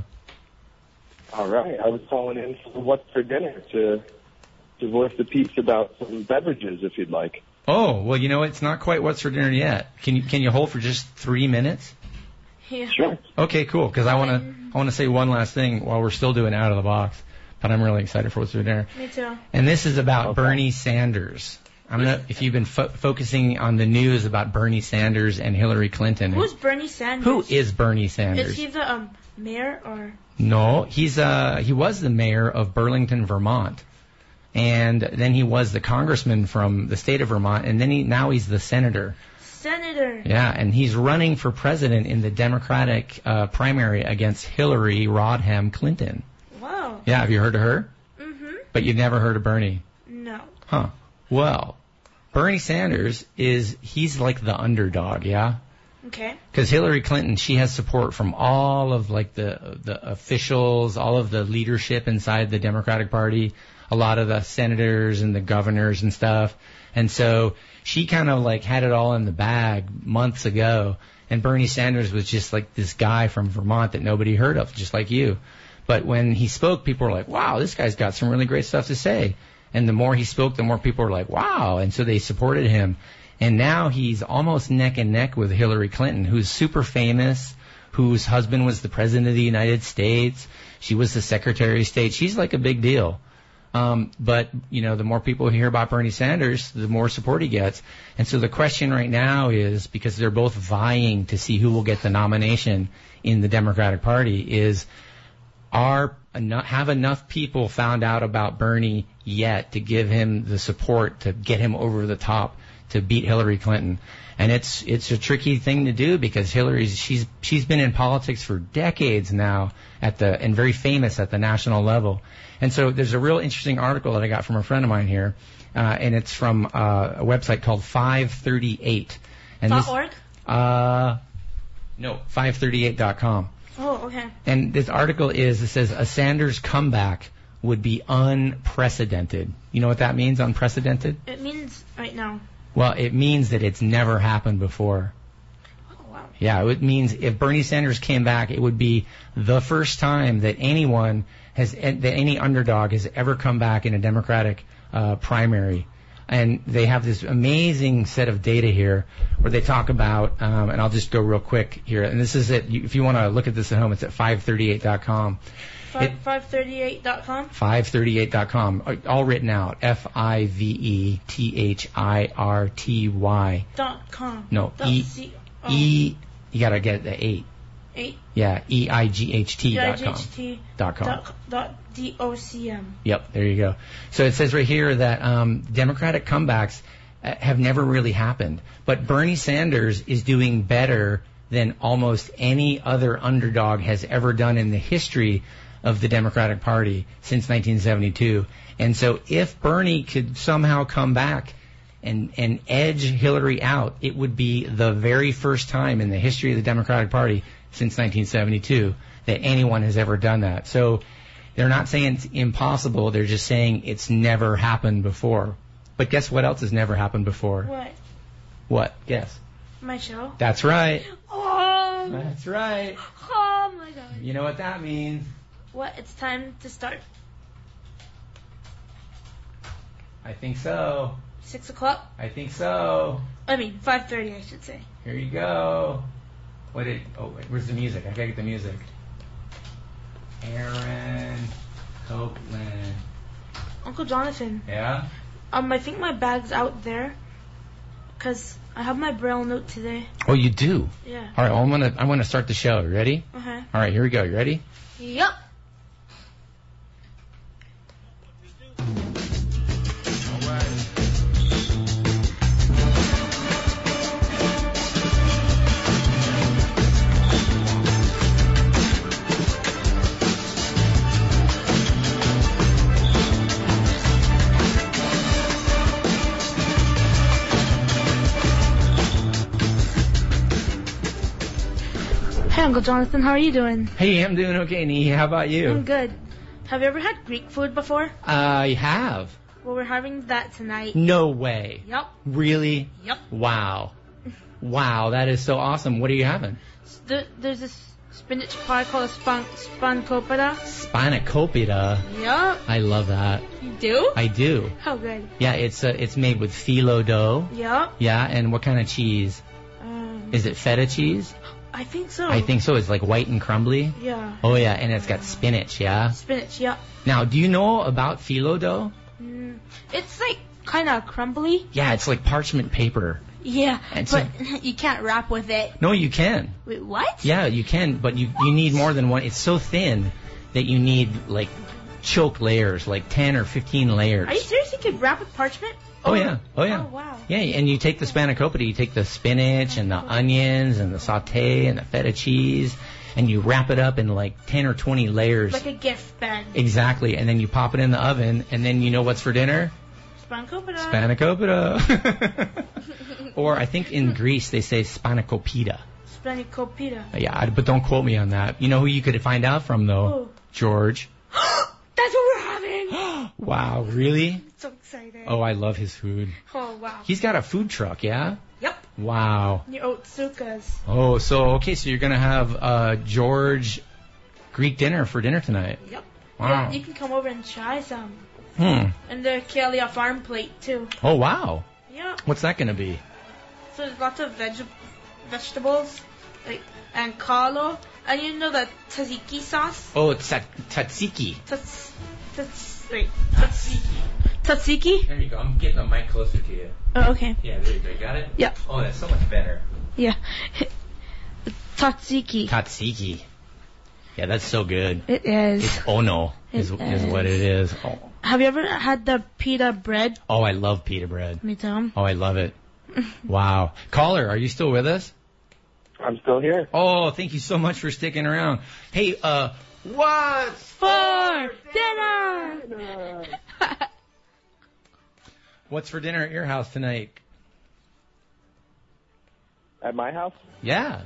Speaker 21: All right, I was calling in for what's for dinner to to voice the peace about some beverages, if you'd like.
Speaker 1: Oh, well, you know, it's not quite what's for dinner yet. Can you can you hold for just three minutes?
Speaker 14: Yeah.
Speaker 21: Sure.
Speaker 1: Okay, cool. Because I want to I want to say one last thing while we're still doing out of the box, but I'm really excited for what's for dinner.
Speaker 14: Me too.
Speaker 1: And this is about Bernie Sanders. I'm not, if you've been fo- focusing on the news about Bernie Sanders and Hillary Clinton.
Speaker 14: Who's Bernie Sanders?
Speaker 1: Who is Bernie Sanders?
Speaker 14: Is he the um, mayor or?
Speaker 1: No, he's uh he was the mayor of Burlington, Vermont, and then he was the congressman from the state of Vermont, and then he now he's the senator.
Speaker 14: Senator.
Speaker 1: Yeah, and he's running for president in the Democratic uh, primary against Hillary Rodham Clinton.
Speaker 14: Wow.
Speaker 1: Yeah, have you heard of her?
Speaker 14: Mhm.
Speaker 1: But you've never heard of Bernie?
Speaker 14: No.
Speaker 1: Huh. Well, Bernie Sanders is he's like the underdog, yeah.
Speaker 14: Okay.
Speaker 1: Because Hillary Clinton, she has support from all of like the the officials, all of the leadership inside the Democratic Party, a lot of the senators and the governors and stuff. And so she kind of like had it all in the bag months ago. And Bernie Sanders was just like this guy from Vermont that nobody heard of, just like you. But when he spoke, people were like, wow, this guy's got some really great stuff to say. And the more he spoke, the more people were like, wow. And so they supported him. And now he's almost neck and neck with Hillary Clinton, who's super famous, whose husband was the president of the United States. She was the Secretary of State. She's like a big deal. Um, but, you know, the more people hear about Bernie Sanders, the more support he gets. And so the question right now is, because they're both vying to see who will get the nomination in the Democratic Party, is are enough, have enough people found out about Bernie yet to give him the support to get him over the top to beat Hillary Clinton? And it's it's a tricky thing to do because Hillary's she's she's been in politics for decades now at the and very famous at the national level. And so there's a real interesting article that I got from a friend of mine here, uh, and it's from uh, a website called five thirty-eight. And
Speaker 14: Dot
Speaker 1: this,
Speaker 14: org?
Speaker 1: Uh, no, five thirty-eight dot com.
Speaker 14: Oh, okay.
Speaker 1: And this article is, it says, a Sanders comeback would be unprecedented. You know what that means, unprecedented?
Speaker 14: It means right now.
Speaker 1: Well, it means that it's never happened before.
Speaker 14: Oh, wow.
Speaker 1: Yeah, it means if Bernie Sanders came back, it would be the first time that anyone has, that any underdog has ever come back in a Democratic uh, primary. And they have this amazing set of data here where they talk about, um, and I'll just go real quick here. And this is it. You, if you want to look at this at home, it's at five thirty-eight dot com.
Speaker 14: five thirty-eight dot com?
Speaker 1: five thirty-eight dot com. All written out. F I V E T H I R T Y.
Speaker 14: Dot com.
Speaker 1: No,
Speaker 14: Dot
Speaker 1: E,
Speaker 14: C- oh.
Speaker 1: E, you got to get the eight.
Speaker 14: Eight.
Speaker 1: Yeah, E I G H T dot com.
Speaker 14: E I G H T
Speaker 1: Dot com.
Speaker 14: Dot, dot D O C M.
Speaker 1: Yep, there you go. So it says right here that um, Democratic comebacks uh, have never really happened. But Bernie Sanders is doing better than almost any other underdog has ever done in the history of the Democratic Party since nineteen seventy-two. And so if Bernie could somehow come back and, and edge Hillary out, it would be the very first time in the history of the Democratic Party since nineteen seventy-two that anyone has ever done that. So they're not saying it's impossible. They're just saying it's never happened before. But guess what else has never happened before?
Speaker 14: What?
Speaker 1: What? Guess.
Speaker 14: My show?
Speaker 1: That's right.
Speaker 14: Oh.
Speaker 1: That's right.
Speaker 14: Oh, my God.
Speaker 1: You know what that means?
Speaker 14: What? It's time to start.
Speaker 1: I think so.
Speaker 14: Six o'clock?
Speaker 1: I think so.
Speaker 14: I mean, five thirty, I should say.
Speaker 1: Here you go. What did? Oh, wait, where's the music? I gotta get the music. Aaron Copeland.
Speaker 14: Uncle Jonathan.
Speaker 1: Yeah?
Speaker 14: Um, I think my bag's out there. Because I have my Braille note today.
Speaker 1: Oh, you do?
Speaker 14: Yeah.
Speaker 1: All right, well, I'm gonna I'm gonna start the show. You ready?
Speaker 14: Uh-huh.
Speaker 1: All right, here we go. You ready?
Speaker 14: Yup. Uncle Jonathan. How are you doing?
Speaker 1: Hey, I'm doing okay, Nee. How about you?
Speaker 14: I'm good. Have you ever had Greek food before?
Speaker 1: I have.
Speaker 14: Well, we're having that tonight.
Speaker 1: No way.
Speaker 14: Yep.
Speaker 1: Really?
Speaker 14: Yep.
Speaker 1: Wow. Wow, that is so awesome. What are you having?
Speaker 14: There, there's this spinach pie called a span, spanakopita.
Speaker 1: Spanakopita.
Speaker 14: Yep.
Speaker 1: I love that.
Speaker 14: You do?
Speaker 1: I do.
Speaker 14: How good?
Speaker 1: Yeah, it's uh, it's made with phyllo dough.
Speaker 14: Yep.
Speaker 1: Yeah, and what kind of cheese?
Speaker 14: Um,
Speaker 1: Is it feta cheese?
Speaker 14: I think so.
Speaker 1: I think so. It's like white and crumbly.
Speaker 14: Yeah.
Speaker 1: Oh yeah, and it's got spinach. Yeah.
Speaker 14: Spinach. Yep.
Speaker 1: Now, do you know about phyllo dough?
Speaker 14: Mm, it's like kind of crumbly.
Speaker 1: Yeah, it's like parchment paper.
Speaker 14: Yeah,
Speaker 1: And
Speaker 14: but
Speaker 1: so-
Speaker 14: you can't wrap with it.
Speaker 1: No, you can.
Speaker 14: Wait, what?
Speaker 1: Yeah, you can, but you you need more than one. It's so thin that you need like choke layers, like ten or fifteen layers.
Speaker 14: Are you serious? You could wrap with parchment?
Speaker 1: Oh yeah, oh yeah.
Speaker 14: Oh wow.
Speaker 1: Yeah, and you take the spanakopita, you take the spinach and the onions and the sauté and the feta cheese, and you wrap it up in like ten or twenty layers.
Speaker 14: Like a gift bag.
Speaker 1: Exactly, and then you pop it in the oven, and then you know what's for dinner?
Speaker 14: Spanakopita.
Speaker 1: Spanakopita. Or I think in Greece they say spanakopita.
Speaker 14: Spanakopita.
Speaker 1: Yeah, I- but don't quote me on that. You know who you could find out from though?
Speaker 14: Who?
Speaker 1: George.
Speaker 14: That's what we're having.
Speaker 1: Wow, really?
Speaker 14: So excited.
Speaker 1: Oh, I love his food.
Speaker 14: Oh wow.
Speaker 1: He's got a food truck, yeah?
Speaker 14: Yep.
Speaker 1: Wow.
Speaker 14: Your Otsukas.
Speaker 1: Oh, so okay, so you're gonna have uh, George Greek dinner for dinner tonight.
Speaker 14: Yep.
Speaker 1: Wow.
Speaker 14: Yeah, you can come over and try some.
Speaker 1: Hmm.
Speaker 14: And the Kalia farm plate too.
Speaker 1: Oh, wow.
Speaker 14: Yeah.
Speaker 1: What's that gonna be?
Speaker 14: So there's lots of veg- vegetables, like and kalo, and you know the tzatziki sauce.
Speaker 1: Oh, it's tat- tzatziki.
Speaker 14: Tats, tats, wait. Tzatziki. Tzatziki.
Speaker 1: There you go. I'm getting the mic closer to you.
Speaker 14: Oh, okay.
Speaker 1: Yeah, there you go. You got it?
Speaker 14: Yeah.
Speaker 1: Oh, that's so much better.
Speaker 14: Yeah. Tzatziki.
Speaker 1: Tzatziki. Yeah, that's so good.
Speaker 14: It is.
Speaker 1: It's ono is,
Speaker 14: It
Speaker 1: is what
Speaker 14: is.
Speaker 1: it is. Oh.
Speaker 14: Have you ever had the pita bread?
Speaker 1: oh, I love pita bread.
Speaker 14: Me too.
Speaker 1: Oh, I love it. Wow. Caller, are you still with us?
Speaker 21: I'm still here.
Speaker 1: Oh, thank you so much for sticking around. Hey, uh, what's
Speaker 14: for dinner?
Speaker 1: What's for dinner at your house tonight?
Speaker 21: At my house?
Speaker 1: Yeah.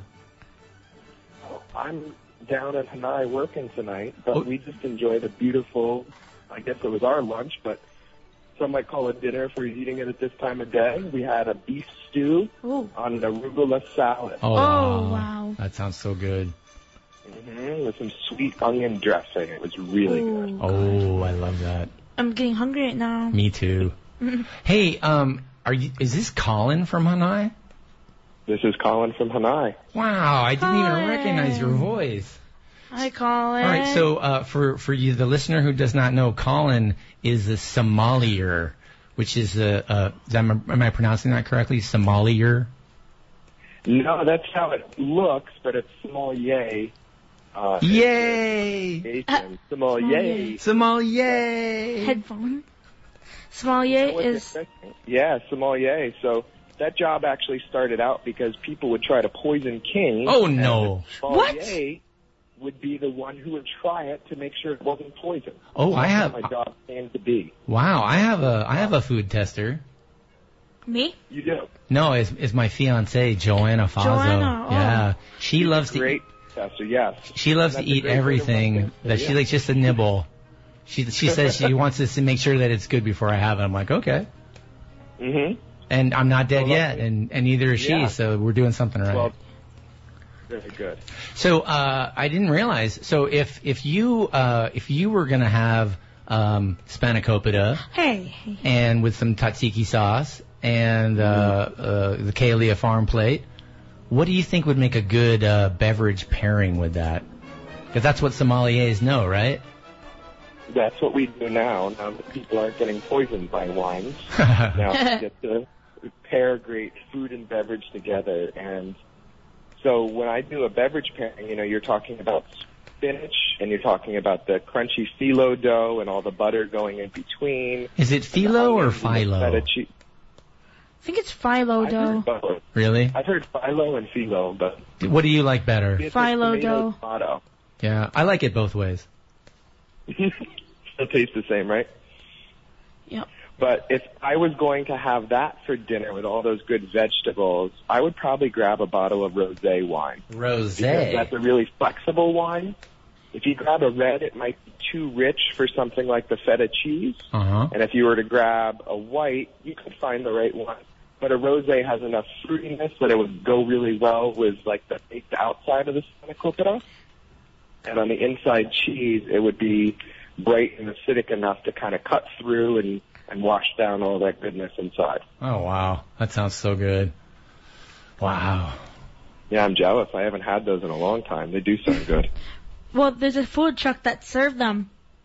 Speaker 21: I'm down at Hanai working tonight, but we just enjoyed a beautiful, I guess it was our lunch, but some might call it dinner if we're eating it at this time of day. We had a beef stew
Speaker 14: Ooh.
Speaker 21: on an arugula salad.
Speaker 1: Oh,
Speaker 14: Oh, wow.
Speaker 1: That sounds so good.
Speaker 21: hmm With some sweet onion dressing. It was really good.
Speaker 1: Oh, I love that.
Speaker 14: I'm getting hungry right now.
Speaker 1: Me too. Hey, um, are you? Is this Colin from Hanai?
Speaker 21: This is Colin from Hanai.
Speaker 1: Wow, I didn't even
Speaker 14: Colin.
Speaker 1: recognize your voice.
Speaker 14: Hi, Colin.
Speaker 1: All right, so uh, for for you, the listener who does not know, Colin is a Somalier, which is a. a is that, am I pronouncing that correctly? Somalier.
Speaker 21: No, that's how it looks, but it's sommelier. Uh,
Speaker 1: Yay!
Speaker 21: Sommelier.
Speaker 1: Sommelier.
Speaker 14: Headphone. Sommelier is.
Speaker 21: Yeah, sommelier. So that job actually started out because people would try to poison King.
Speaker 1: Oh, no.
Speaker 21: Sommelier would be the one who would try it to make sure it wasn't poison.
Speaker 1: Oh, I
Speaker 21: That's
Speaker 1: have-
Speaker 21: what my job came to be.
Speaker 1: Wow, I have a I have a food tester.
Speaker 14: Me?
Speaker 21: You do.
Speaker 1: No, it's, it's my fiance Joanna Fazo.
Speaker 14: Joanna, oh.
Speaker 1: Yeah, she loves to
Speaker 21: Great tester, yes.
Speaker 1: she loves to
Speaker 21: That's a
Speaker 1: eat
Speaker 21: great way to
Speaker 1: everything
Speaker 21: welcome
Speaker 1: that
Speaker 21: her,
Speaker 1: she
Speaker 21: yeah.
Speaker 1: likes just a nibble. She she says she wants us to make sure that it's good before I have it. I'm like, okay.
Speaker 21: Mm-hmm.
Speaker 1: And I'm not dead
Speaker 21: Well,
Speaker 1: yet, and and neither is she,
Speaker 21: Yeah.
Speaker 1: so we're doing something right.
Speaker 21: Well, very good.
Speaker 1: So uh, I didn't realize. So if if you uh, if you were gonna have um, spanakopita
Speaker 14: Hey.
Speaker 1: and with some tzatziki sauce and uh, uh, the Kalia farm plate, what do you think would make a good uh, beverage pairing with that? Because that's what sommeliers know, right?
Speaker 21: That's what we do now. Now that people aren't getting poisoned by wines, now we get to pair great food and beverage together. And so when I do a beverage pairing, you know, you're talking about spinach and you're talking about the crunchy phyllo dough and all the butter going in between.
Speaker 1: Is it phyllo or
Speaker 21: And the
Speaker 1: phyllo?
Speaker 21: feta cheese.
Speaker 14: I think it's phyllo
Speaker 21: I've
Speaker 14: dough.
Speaker 21: heard both.
Speaker 1: Really?
Speaker 21: I've heard phyllo and phyllo, but
Speaker 1: What do you like better?
Speaker 21: it's like
Speaker 14: Phyllo
Speaker 21: tomato,
Speaker 14: dough.
Speaker 21: tomato.
Speaker 1: Yeah, I like it both ways.
Speaker 21: Still tastes the same, right?
Speaker 14: Yep.
Speaker 21: But if I was going to have that for dinner with all those good vegetables, I would probably grab a bottle of rosé wine.
Speaker 1: Rosé.
Speaker 21: Because that's a really flexible wine. If you grab a red, it might be too rich for something like the feta cheese.
Speaker 1: Uh-huh.
Speaker 21: And if you were to grab a white, you could find the right one. But a rosé has enough fruitiness that it would go really well with like the baked outside of the spanakopita. And on the inside cheese, it would be bright and acidic enough to kind of cut through and, and wash down all that goodness inside.
Speaker 1: Oh, wow. That sounds so good. Wow.
Speaker 21: Yeah, I'm jealous. I haven't had those in a long time. They do sound good.
Speaker 14: Well, there's a food truck that served them.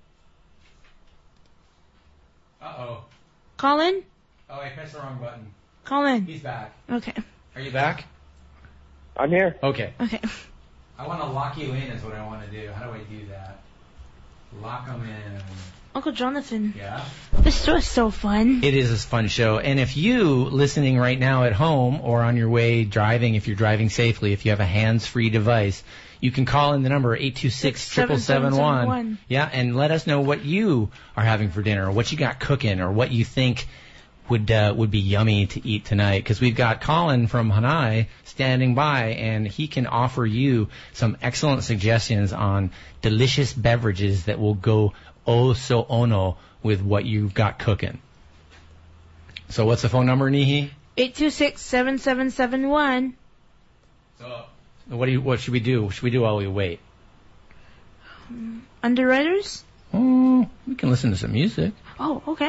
Speaker 1: Uh-oh.
Speaker 14: Colin?
Speaker 1: Oh, I pressed the wrong button.
Speaker 14: Colin.
Speaker 1: He's back.
Speaker 14: Okay.
Speaker 1: Are you back?
Speaker 21: I'm here.
Speaker 1: Okay.
Speaker 14: Okay.
Speaker 1: I want to lock you in is what I want to do. How do I do that? Lock them in.
Speaker 14: Uncle Jonathan.
Speaker 1: Yeah?
Speaker 14: This show is so fun.
Speaker 1: It is a fun show. And if you, listening right now at home or on your way driving, if you're driving safely, if you have a hands-free device, you can call in the number eight two six, seven seven seven one. Yeah, and let us know what you are having for dinner, or what you got cooking, or what you think would uh, would be yummy to eat tonight. Because we've got Colin from Hanai standing by, and he can offer you some excellent suggestions on delicious beverages that will go oh so ono with what you've got cooking. So what's the phone number, Nihi?
Speaker 14: eight two six, seven seven seven one.
Speaker 1: So what do you, what should we do? What should we do while we wait?
Speaker 14: Um, underwriters?
Speaker 1: Oh, we can listen to some music.
Speaker 14: Oh, okay.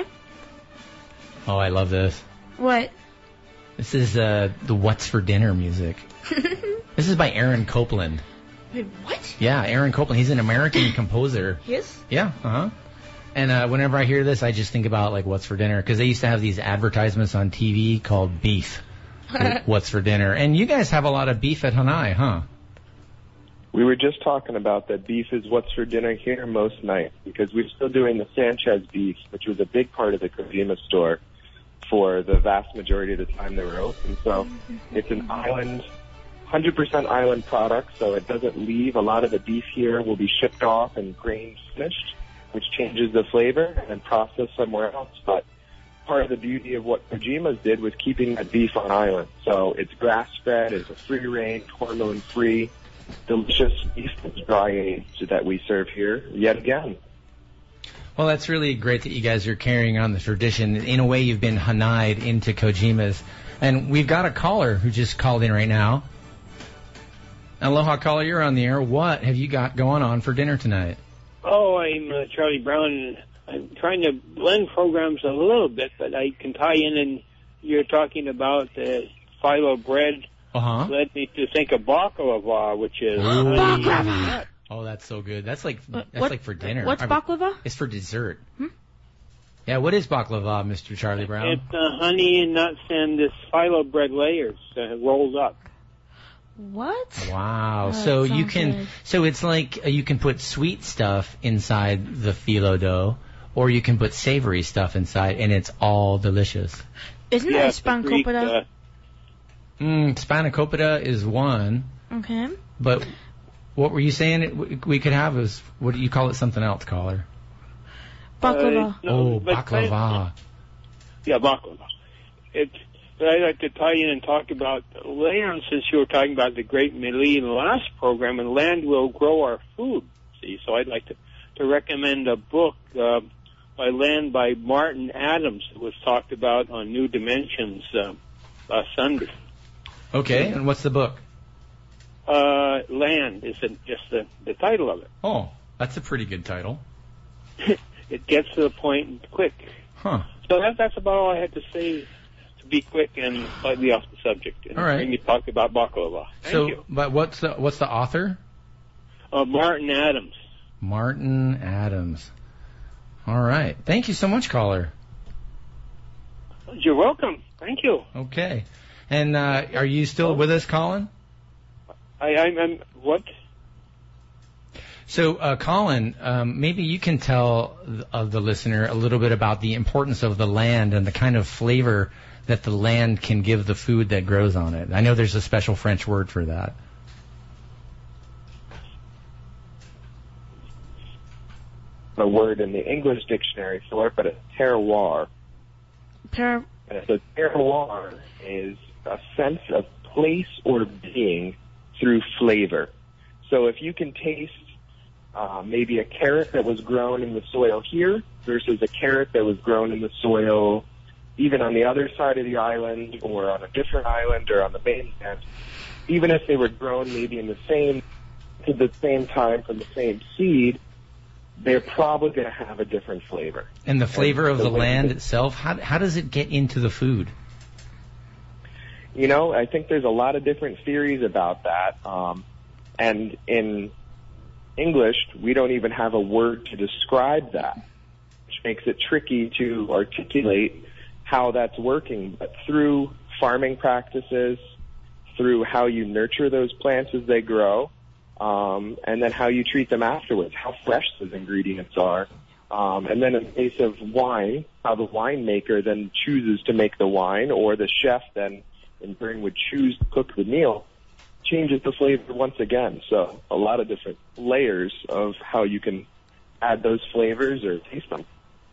Speaker 1: Oh, I love this.
Speaker 14: What?
Speaker 1: This is uh, the What's for Dinner music. This is by Aaron Copland.
Speaker 14: Wait, what?
Speaker 1: Yeah, Aaron Copland. He's an American composer.
Speaker 14: Yes?
Speaker 1: Yeah, uh-huh. And uh, whenever I hear this, I just think about, like, What's for Dinner. Because they used to have these advertisements on T V called Beef. What's for Dinner. And you guys have a lot of beef at Hanai, huh?
Speaker 21: We were just talking about that beef is what's for dinner here most nights, because we're still doing the Sanchez beef, which was a big part of the Kojima store for the vast majority of the time they were open. So it's an island, one hundred percent island product, so it doesn't leave. A lot of the beef here will be shipped off and grain finished, which changes the flavor, and then processed somewhere else. But part of the beauty of what Kojima's did was keeping that beef on island. So it's grass-fed, it's a free-range, hormone-free, delicious beef that's dry-aged that we serve here yet again.
Speaker 1: Well, that's really great that you guys are carrying on the tradition. In a way, you've been Hanai'd into Kojima's. And we've got a caller who just called in right now. Aloha, caller, you're on the air. What have you got going on for dinner tonight?
Speaker 2: Oh, I'm uh, Charlie Brown. I'm trying to blend programs a little bit, but I can tie in, and you're talking about uh, phyllo bread.
Speaker 1: Uh-huh.
Speaker 2: Led me to think of baklava, which is...
Speaker 1: Baklava! Oh, that's so good. That's like that's
Speaker 14: what,
Speaker 1: like for dinner.
Speaker 14: What's
Speaker 1: I mean,
Speaker 14: baklava?
Speaker 1: It's for dessert.
Speaker 14: Hmm?
Speaker 1: Yeah, what is baklava, Mister Charlie Brown?
Speaker 2: It's uh, honey and nuts and this phyllo bread layers uh, rolled up.
Speaker 14: What?
Speaker 1: Wow.
Speaker 14: Oh,
Speaker 1: so
Speaker 14: that
Speaker 1: you
Speaker 14: sounds
Speaker 1: can
Speaker 14: good.
Speaker 1: so it's like uh, you can put sweet stuff inside the phyllo dough, or you can put savory stuff inside, and it's all delicious.
Speaker 14: Isn't
Speaker 2: yeah,
Speaker 14: that spanakopita?
Speaker 2: Uh,
Speaker 1: Mm, spanakopita is one,
Speaker 14: Okay.
Speaker 1: but what were you saying it, we- we could have is, what do you call it, something else, caller?
Speaker 14: Baklava.
Speaker 2: Uh, no,
Speaker 1: Oh,
Speaker 2: but
Speaker 1: baklava.
Speaker 2: Yeah, baklava. It's, but I'd like to tie in and talk about land, since you were talking about the Great Mili in the last program, and land will grow our food. See, so I'd like to, to recommend a book uh, by Land by Martin Adams that was talked about on New Dimensions uh, last Sunday.
Speaker 1: Okay, and what's the book?
Speaker 2: Uh, Land is the, just the, the title of it.
Speaker 1: Oh, that's a pretty good title.
Speaker 2: It gets to the point quick.
Speaker 1: Huh.
Speaker 2: So that, that's about all I had to say, to be quick and slightly off the subject. And
Speaker 1: All right.
Speaker 2: bring me talk about baklava. Thank
Speaker 1: so,
Speaker 2: you.
Speaker 1: but what's the, what's the author?
Speaker 2: Uh, Martin Adams.
Speaker 1: Martin Adams. All right. Thank you so much, caller.
Speaker 2: You're welcome. Thank you.
Speaker 1: Okay. And uh, are you still with us, Colin?
Speaker 2: I, I'm, I'm what?
Speaker 1: So, uh, Colin, um, maybe you can tell th- of the listener a little bit about the importance of the land and the kind of flavor that the land can give the food that grows on it. I know there's a special French word for that.
Speaker 21: A word in the English dictionary for it, but it's terroir.
Speaker 14: Ter-
Speaker 21: And so terroir is a sense of place or being through flavor. So if you can taste uh, maybe a carrot that was grown in the soil here versus a carrot that was grown in the soil even on the other side of the island or on a different island or on the mainland, even if they were grown maybe in the same, to the same time from the same seed, they're probably going to have a different flavor.
Speaker 1: And the flavor
Speaker 21: and
Speaker 1: of
Speaker 21: the
Speaker 1: the land
Speaker 21: that,
Speaker 1: itself, how, how does it get into the food?
Speaker 21: You know, I think there's a lot of different theories about that. Um, and in English, we don't even have a word to describe that, which makes it tricky to articulate how that's working. But through farming practices, through how you nurture those plants as they grow, um, and then how you treat them afterwards, how fresh those ingredients are. Um, and then in the case of wine, how the winemaker then chooses to make the wine, or the chef then in turn would choose to cook the meal, changes the flavor once again. So a lot of different layers of how you can add those flavors or taste them.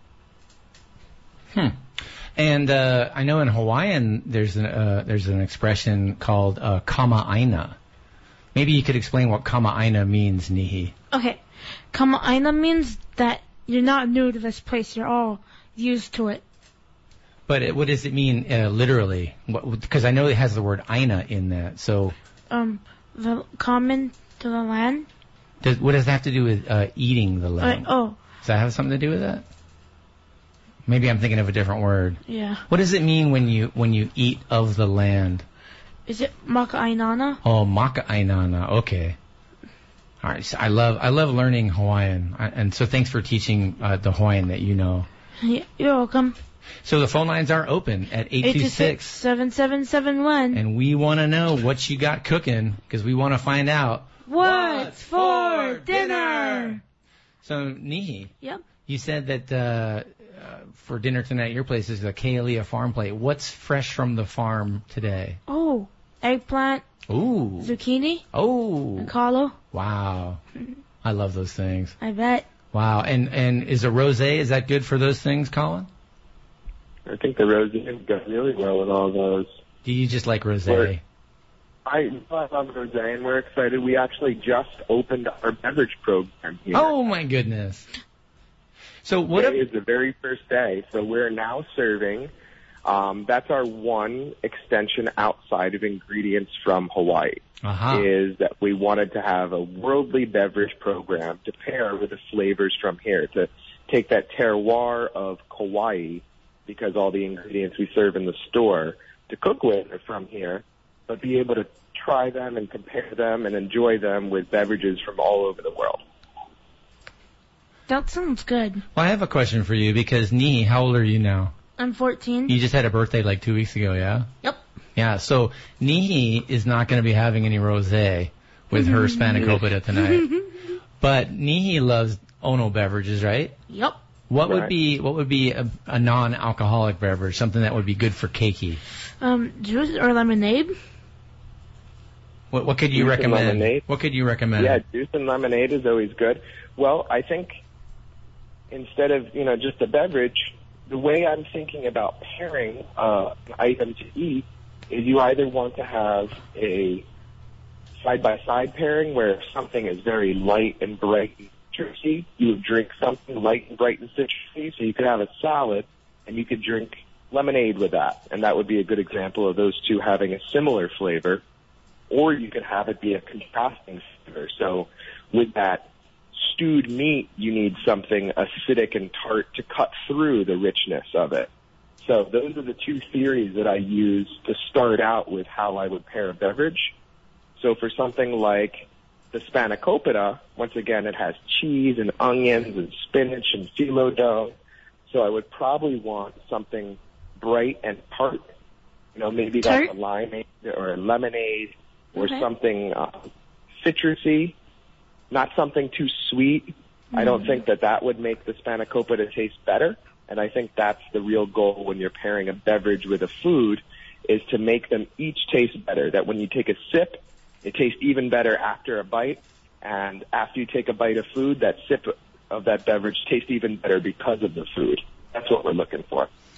Speaker 1: Hmm. And uh, I know in Hawaiian there's an uh, there's an expression called uh, kama'aina. Maybe you could explain what kama'aina means, Nihi.
Speaker 14: Okay. Kama'aina means that you're not new to this place. You're all used to it.
Speaker 1: But it, what does it mean uh, literally? Because I know it has the word aina in that. So
Speaker 14: Um, the common to the land.
Speaker 1: does, what does that have to do with uh, eating the land?
Speaker 14: Uh, oh,
Speaker 1: Does that have something to do with that? Maybe I'm thinking of a different word.
Speaker 14: yeah.
Speaker 1: What does it mean when you when you eat of the land?
Speaker 14: Is it maka'ainana?
Speaker 1: Oh, maka'ainana. Okay. All right. So I love I love learning Hawaiian, I, and so thanks for teaching uh, the Hawaiian that you know.
Speaker 14: Yeah, you're welcome.
Speaker 1: So the phone lines are open at eight two six,
Speaker 14: seven seven seven one.
Speaker 1: and we want to know what you got cooking because we want to find out.
Speaker 14: What's for dinner?
Speaker 1: So Nihi,
Speaker 14: Yep.
Speaker 1: you said that uh, uh, for dinner tonight, your place is a Kealia farm plate. What's fresh from the farm today?
Speaker 14: Oh, eggplant,
Speaker 1: Ooh.
Speaker 14: zucchini,
Speaker 1: Oh.
Speaker 14: and calo.
Speaker 1: Wow. I love those things.
Speaker 14: I bet.
Speaker 1: Wow. And and is a rosé, is that good for those things, Colin?
Speaker 21: I think the rosé goes really well with all those.
Speaker 1: Do you just like rosé?
Speaker 21: We're- I, I love rosé, and we're excited. We actually just opened our beverage program here.
Speaker 1: Oh my goodness. So what
Speaker 21: Today
Speaker 1: if,
Speaker 21: is the very first day, so we're now serving. Um, that's our one extension outside of ingredients from Hawaii.
Speaker 1: uh-huh.
Speaker 21: Is that we wanted to have a worldly beverage program to pair with the flavors from here, to take that terroir of Kauai, because all the ingredients we serve in the store to cook with are from here, but be able to try them and compare them and enjoy them with beverages from all over the world.
Speaker 14: That sounds good.
Speaker 1: Well, I have a question for you because Nihi, how old are you now?
Speaker 14: I'm fourteen.
Speaker 1: You just had a birthday like two weeks ago, yeah?
Speaker 14: Yep.
Speaker 1: Yeah, so Nihi is not going to be having any rosé with her spanakopita tonight. But Nihi loves Ono beverages, right?
Speaker 14: Yep.
Speaker 1: What would
Speaker 21: Right.
Speaker 1: be what would be a, a non-alcoholic beverage, something that would be good for Keiki?
Speaker 14: Um, juice or lemonade?
Speaker 1: What, what could you
Speaker 21: Juice and
Speaker 1: recommend?
Speaker 21: lemonade.
Speaker 1: What could you recommend?
Speaker 21: Yeah, juice and lemonade is always good. Well, I think instead of, you know, just a beverage, the way I'm thinking about pairing uh, an item to eat is you either want to have a side-by-side pairing where if something is very light and bright and citrusy, you would drink something light and bright and citrusy. So you could have a salad and you could drink lemonade with that. And that would be a good example of those two having a similar flavor. Or you could have it be a contrasting flavor. So with that stewed meat, you need something acidic and tart to cut through the richness of it. So those are the two theories that I use to start out with how I would pair a beverage. So for something like the spanakopita, once again, it has cheese and onions and spinach and phyllo dough. So I would probably want something bright and tart. You know, maybe that's a limeade or a lemonade or
Speaker 14: Okay.
Speaker 21: something uh, citrusy, not something too sweet. Mm-hmm. I don't think that that would make the spanakopita taste better. And I think that's the real goal when you're pairing a beverage with a food, is to make them each taste better. That when you take a sip, it tastes even better after a bite. And after you take a bite of food, that sip of that beverage tastes even better because of the food. That's what we're looking for.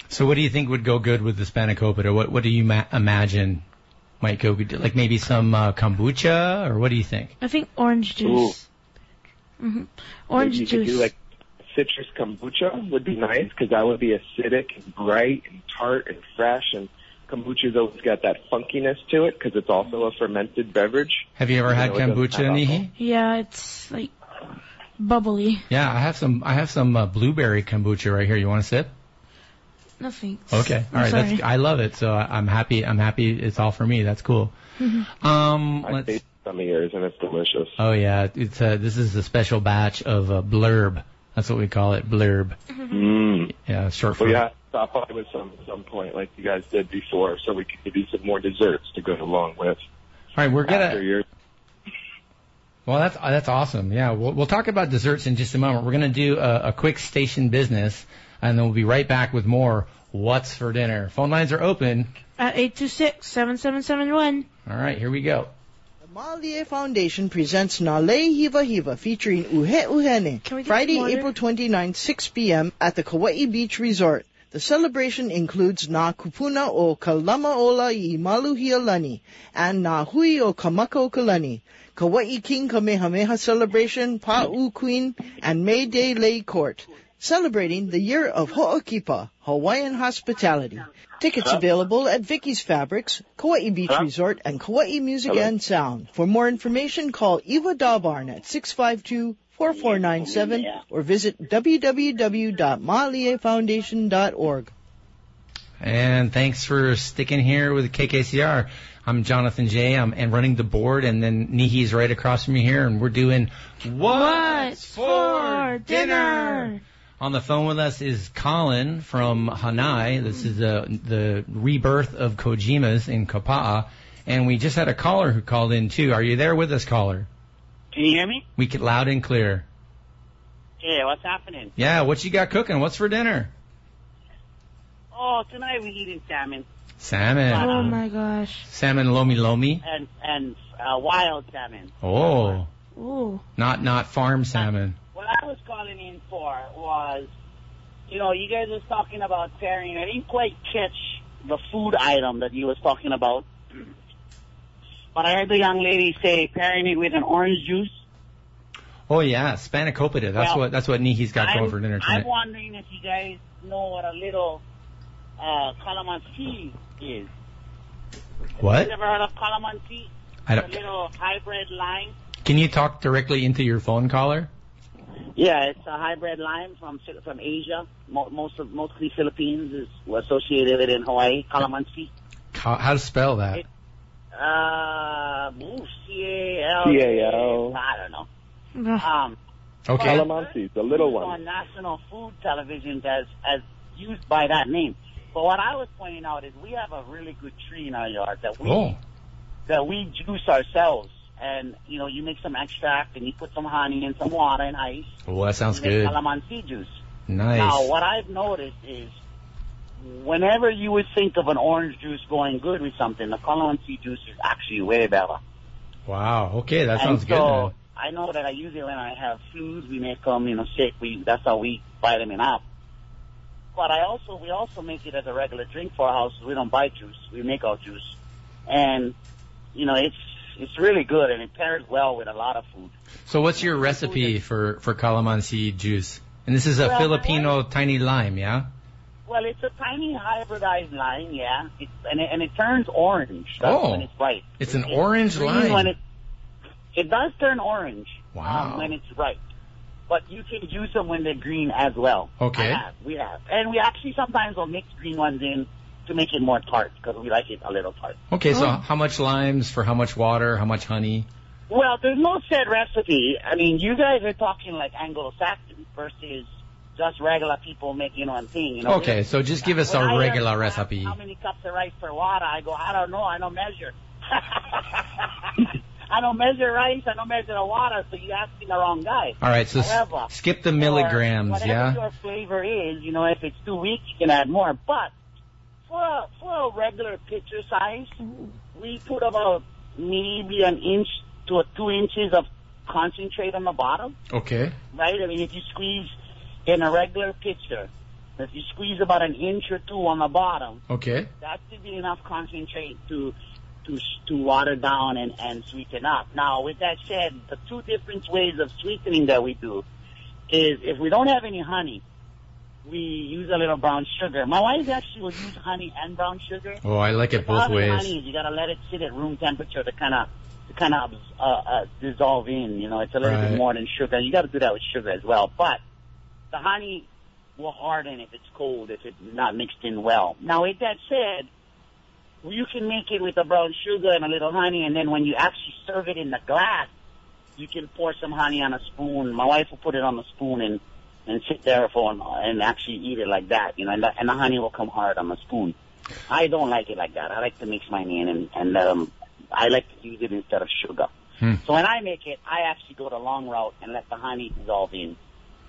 Speaker 1: So what do you think would go good with the spanakopita? What what do you ma- imagine might go good? Like maybe some uh, kombucha, or what do you think?
Speaker 14: I think orange juice. Mm-hmm. Orange
Speaker 21: Maybe you
Speaker 14: juice.
Speaker 21: could do like citrus kombucha would be nice because that would be acidic and bright and tart and fresh, and kombucha's always got that funkiness to it because it's also a fermented beverage.
Speaker 1: Have you ever
Speaker 21: You
Speaker 1: had
Speaker 21: know, it doesn't
Speaker 1: kombucha,
Speaker 21: have
Speaker 1: Nihi?
Speaker 14: Yeah, it's like bubbly.
Speaker 1: Yeah, I have some. I have some uh, blueberry kombucha right here. You want to sip?
Speaker 14: No thanks.
Speaker 1: Okay, all
Speaker 14: I'm
Speaker 1: right.
Speaker 14: sorry.
Speaker 1: That's, I love it, so I- I'm happy. I'm happy. It's all for me. That's cool.
Speaker 14: Mhm.
Speaker 1: Um,
Speaker 21: I
Speaker 1: let's,
Speaker 21: tasted some of yours and it's delicious.
Speaker 1: oh yeah, it's uh, this is a special batch of uh, blurb. That's what we call it, blurb.
Speaker 21: Mm.
Speaker 1: Yeah, short for.
Speaker 21: Well, yeah, stop by with some at some point like you guys did before, so we could give you some more desserts to go along with.
Speaker 1: All right, we're
Speaker 21: After
Speaker 1: gonna.
Speaker 21: your
Speaker 1: Well, that's uh, that's awesome. Yeah, we'll we'll talk about desserts in just a moment. We're gonna do a, a quick station business, and then we'll be right back with more. What's for dinner? Phone lines are open.
Speaker 14: At eight two six, seven seven seven one.
Speaker 1: All right, here we go.
Speaker 17: The Malie Foundation presents Nale Hiva Hiva featuring Uhe Uhene,
Speaker 14: Can we get
Speaker 17: Friday,
Speaker 14: some water?
Speaker 17: April twenty-ninth, six p.m. at the Kauai Beach Resort. The celebration includes Na Kupuna o Kalamaola i Maluhialani and Na Hui o Kamaka o Kalani, Kauai King Kamehameha Celebration, Pa'u Queen, and May Day Lay Court, celebrating the year of Ho'okipa, Hawaiian hospitality. Tickets available at Vicky's Fabrics, Kauai Beach Resort, and Kauai Music
Speaker 21: Hello?
Speaker 17: and Sound. For more information, call Eva Dabarn at six five two, four four nine seven or visit w w w dot malie foundation dot org.
Speaker 1: And thanks for sticking here with K K C R. I'm Jonathan J. I'm and running the board, and then Nihi's right across from me here, and we're doing
Speaker 14: What's for dinner?
Speaker 1: On the phone with us is Colin from Hanai. This is uh, the rebirth of Kojima's in Kapa'a. And we just had a caller who called in, too. Are you there with us, caller?
Speaker 3: Can you hear me?
Speaker 1: We get loud and clear.
Speaker 3: Yeah, what's happening?
Speaker 1: Yeah, what you got cooking? What's for dinner?
Speaker 3: Oh, tonight we're eating salmon.
Speaker 1: Salmon.
Speaker 14: Oh my gosh.
Speaker 1: Salmon lomi lomi?
Speaker 3: And and uh, wild salmon.
Speaker 1: Oh.
Speaker 14: Ooh.
Speaker 1: Not not farm salmon.
Speaker 3: What I was calling in for was, you know, you guys was talking about pairing. I didn't quite catch the food item that you was talking about. But I heard the young lady say pairing it with an orange juice.
Speaker 1: Oh yeah, spanakopita. That's
Speaker 3: Well,
Speaker 1: what that's what Nihi's got
Speaker 3: I'm,
Speaker 1: going for dinner tonight.
Speaker 3: I'm wondering if you guys know what a little uh, calamansi is.
Speaker 1: What?
Speaker 3: You ever heard of calamansi?
Speaker 1: I
Speaker 3: A
Speaker 1: don't,
Speaker 3: little hybrid lime.
Speaker 1: can you talk directly into your phone, caller?
Speaker 3: Yeah, it's a hybrid lime from from Asia. Mo- most of mostly Philippines is associated with it in Hawaii. Calamansi.
Speaker 1: How, how to spell that?
Speaker 3: It, uh, C A L.
Speaker 21: C A L.
Speaker 3: I don't know. Um,
Speaker 1: Okay.
Speaker 21: Calamansi, the little one.
Speaker 3: on national food television as as used by that name. But what I was pointing out is we have a really good tree in our yard that we
Speaker 1: Oh.
Speaker 3: that we juice ourselves. And you know, you make some extract and you put some honey and some water and ice.
Speaker 1: Oh, that sounds
Speaker 3: you make
Speaker 1: good.
Speaker 3: calamansi juice.
Speaker 1: Nice.
Speaker 3: Now, what I've noticed is whenever you would think of an orange juice going good with something, the calamansi juice is actually way better.
Speaker 1: Wow. Okay, that
Speaker 3: and
Speaker 1: sounds
Speaker 3: so,
Speaker 1: good. Man.
Speaker 3: I know that I use it when I have flus. We make them, you know, sick. We that's how we vitamin up. But I also we also make it as a regular drink for our house. We don't buy juice. We make our juice, and you know it's it's really good and it pairs well with a lot of food.
Speaker 1: So what's your recipe for, for calamansi juice? And this is a
Speaker 3: Well,
Speaker 1: Filipino tiny lime, yeah?
Speaker 3: Well, it's a tiny hybridized lime, yeah. It's, and, it, and it turns orange. That's
Speaker 1: Oh.
Speaker 3: when it's ripe.
Speaker 1: It's an orange
Speaker 3: green
Speaker 1: lime.
Speaker 3: When it, it does turn orange.
Speaker 1: Wow.
Speaker 3: Um, when it's ripe. But you can use them when they're green as well.
Speaker 1: Okay.
Speaker 3: I have. We have. And we actually sometimes will mix green ones in to make it more tart because we like it a little tart.
Speaker 1: Okay, so
Speaker 3: Oh.
Speaker 1: how much limes for how much water, how much honey?
Speaker 3: Well, there's no set recipe. I mean, you guys are talking like Anglo-Saxon versus just regular people making one thing. You know?
Speaker 1: Okay, so just give us
Speaker 3: When I
Speaker 1: a
Speaker 3: hear
Speaker 1: regular recipe.
Speaker 3: How many cups of rice per water? I go, I don't know. I don't measure. I don't measure rice. I don't measure the water. So you're asking the wrong guy.
Speaker 1: All right, so s-
Speaker 3: However,
Speaker 1: skip the
Speaker 3: or
Speaker 1: milligrams,
Speaker 3: whatever
Speaker 1: yeah?
Speaker 3: your flavor is, you know, if it's too weak, you can add more. But for a, for a regular pitcher size, we put about maybe an inch to a two inches of concentrate on the bottom,
Speaker 1: Okay.
Speaker 3: right? I mean, if you squeeze in a regular pitcher, If you squeeze about an inch or two on the bottom,
Speaker 1: Okay.
Speaker 3: that should be enough concentrate to to to water down and, and sweeten up. Now, with that said, the two different ways of sweetening that we do is if we don't have any honey, we use a little brown sugar. My wife actually will use honey and brown sugar.
Speaker 1: Oh, I like it
Speaker 3: The
Speaker 1: both
Speaker 3: problem with
Speaker 1: ways.
Speaker 3: honey is you gotta let it sit at room temperature to kind of to kind of uh, uh, dissolve in. You know, it's a little
Speaker 1: Right.
Speaker 3: bit more than sugar. You got to do that with sugar as well. But the honey will harden if it's cold, if it's not mixed in well. Now, with that said, you can make it with the brown sugar and a little honey, and then when you actually serve it in the glass, you can pour some honey on a spoon. My wife will put it on the spoon and and sit there for and actually eat it like that, you know, and the, and the honey will come hard on the spoon. I don't like it like that. I like to mix mine in, and and um, I like to use it instead of sugar.
Speaker 1: Hmm.
Speaker 3: So when I make it, I actually go the long route and let the honey dissolve in.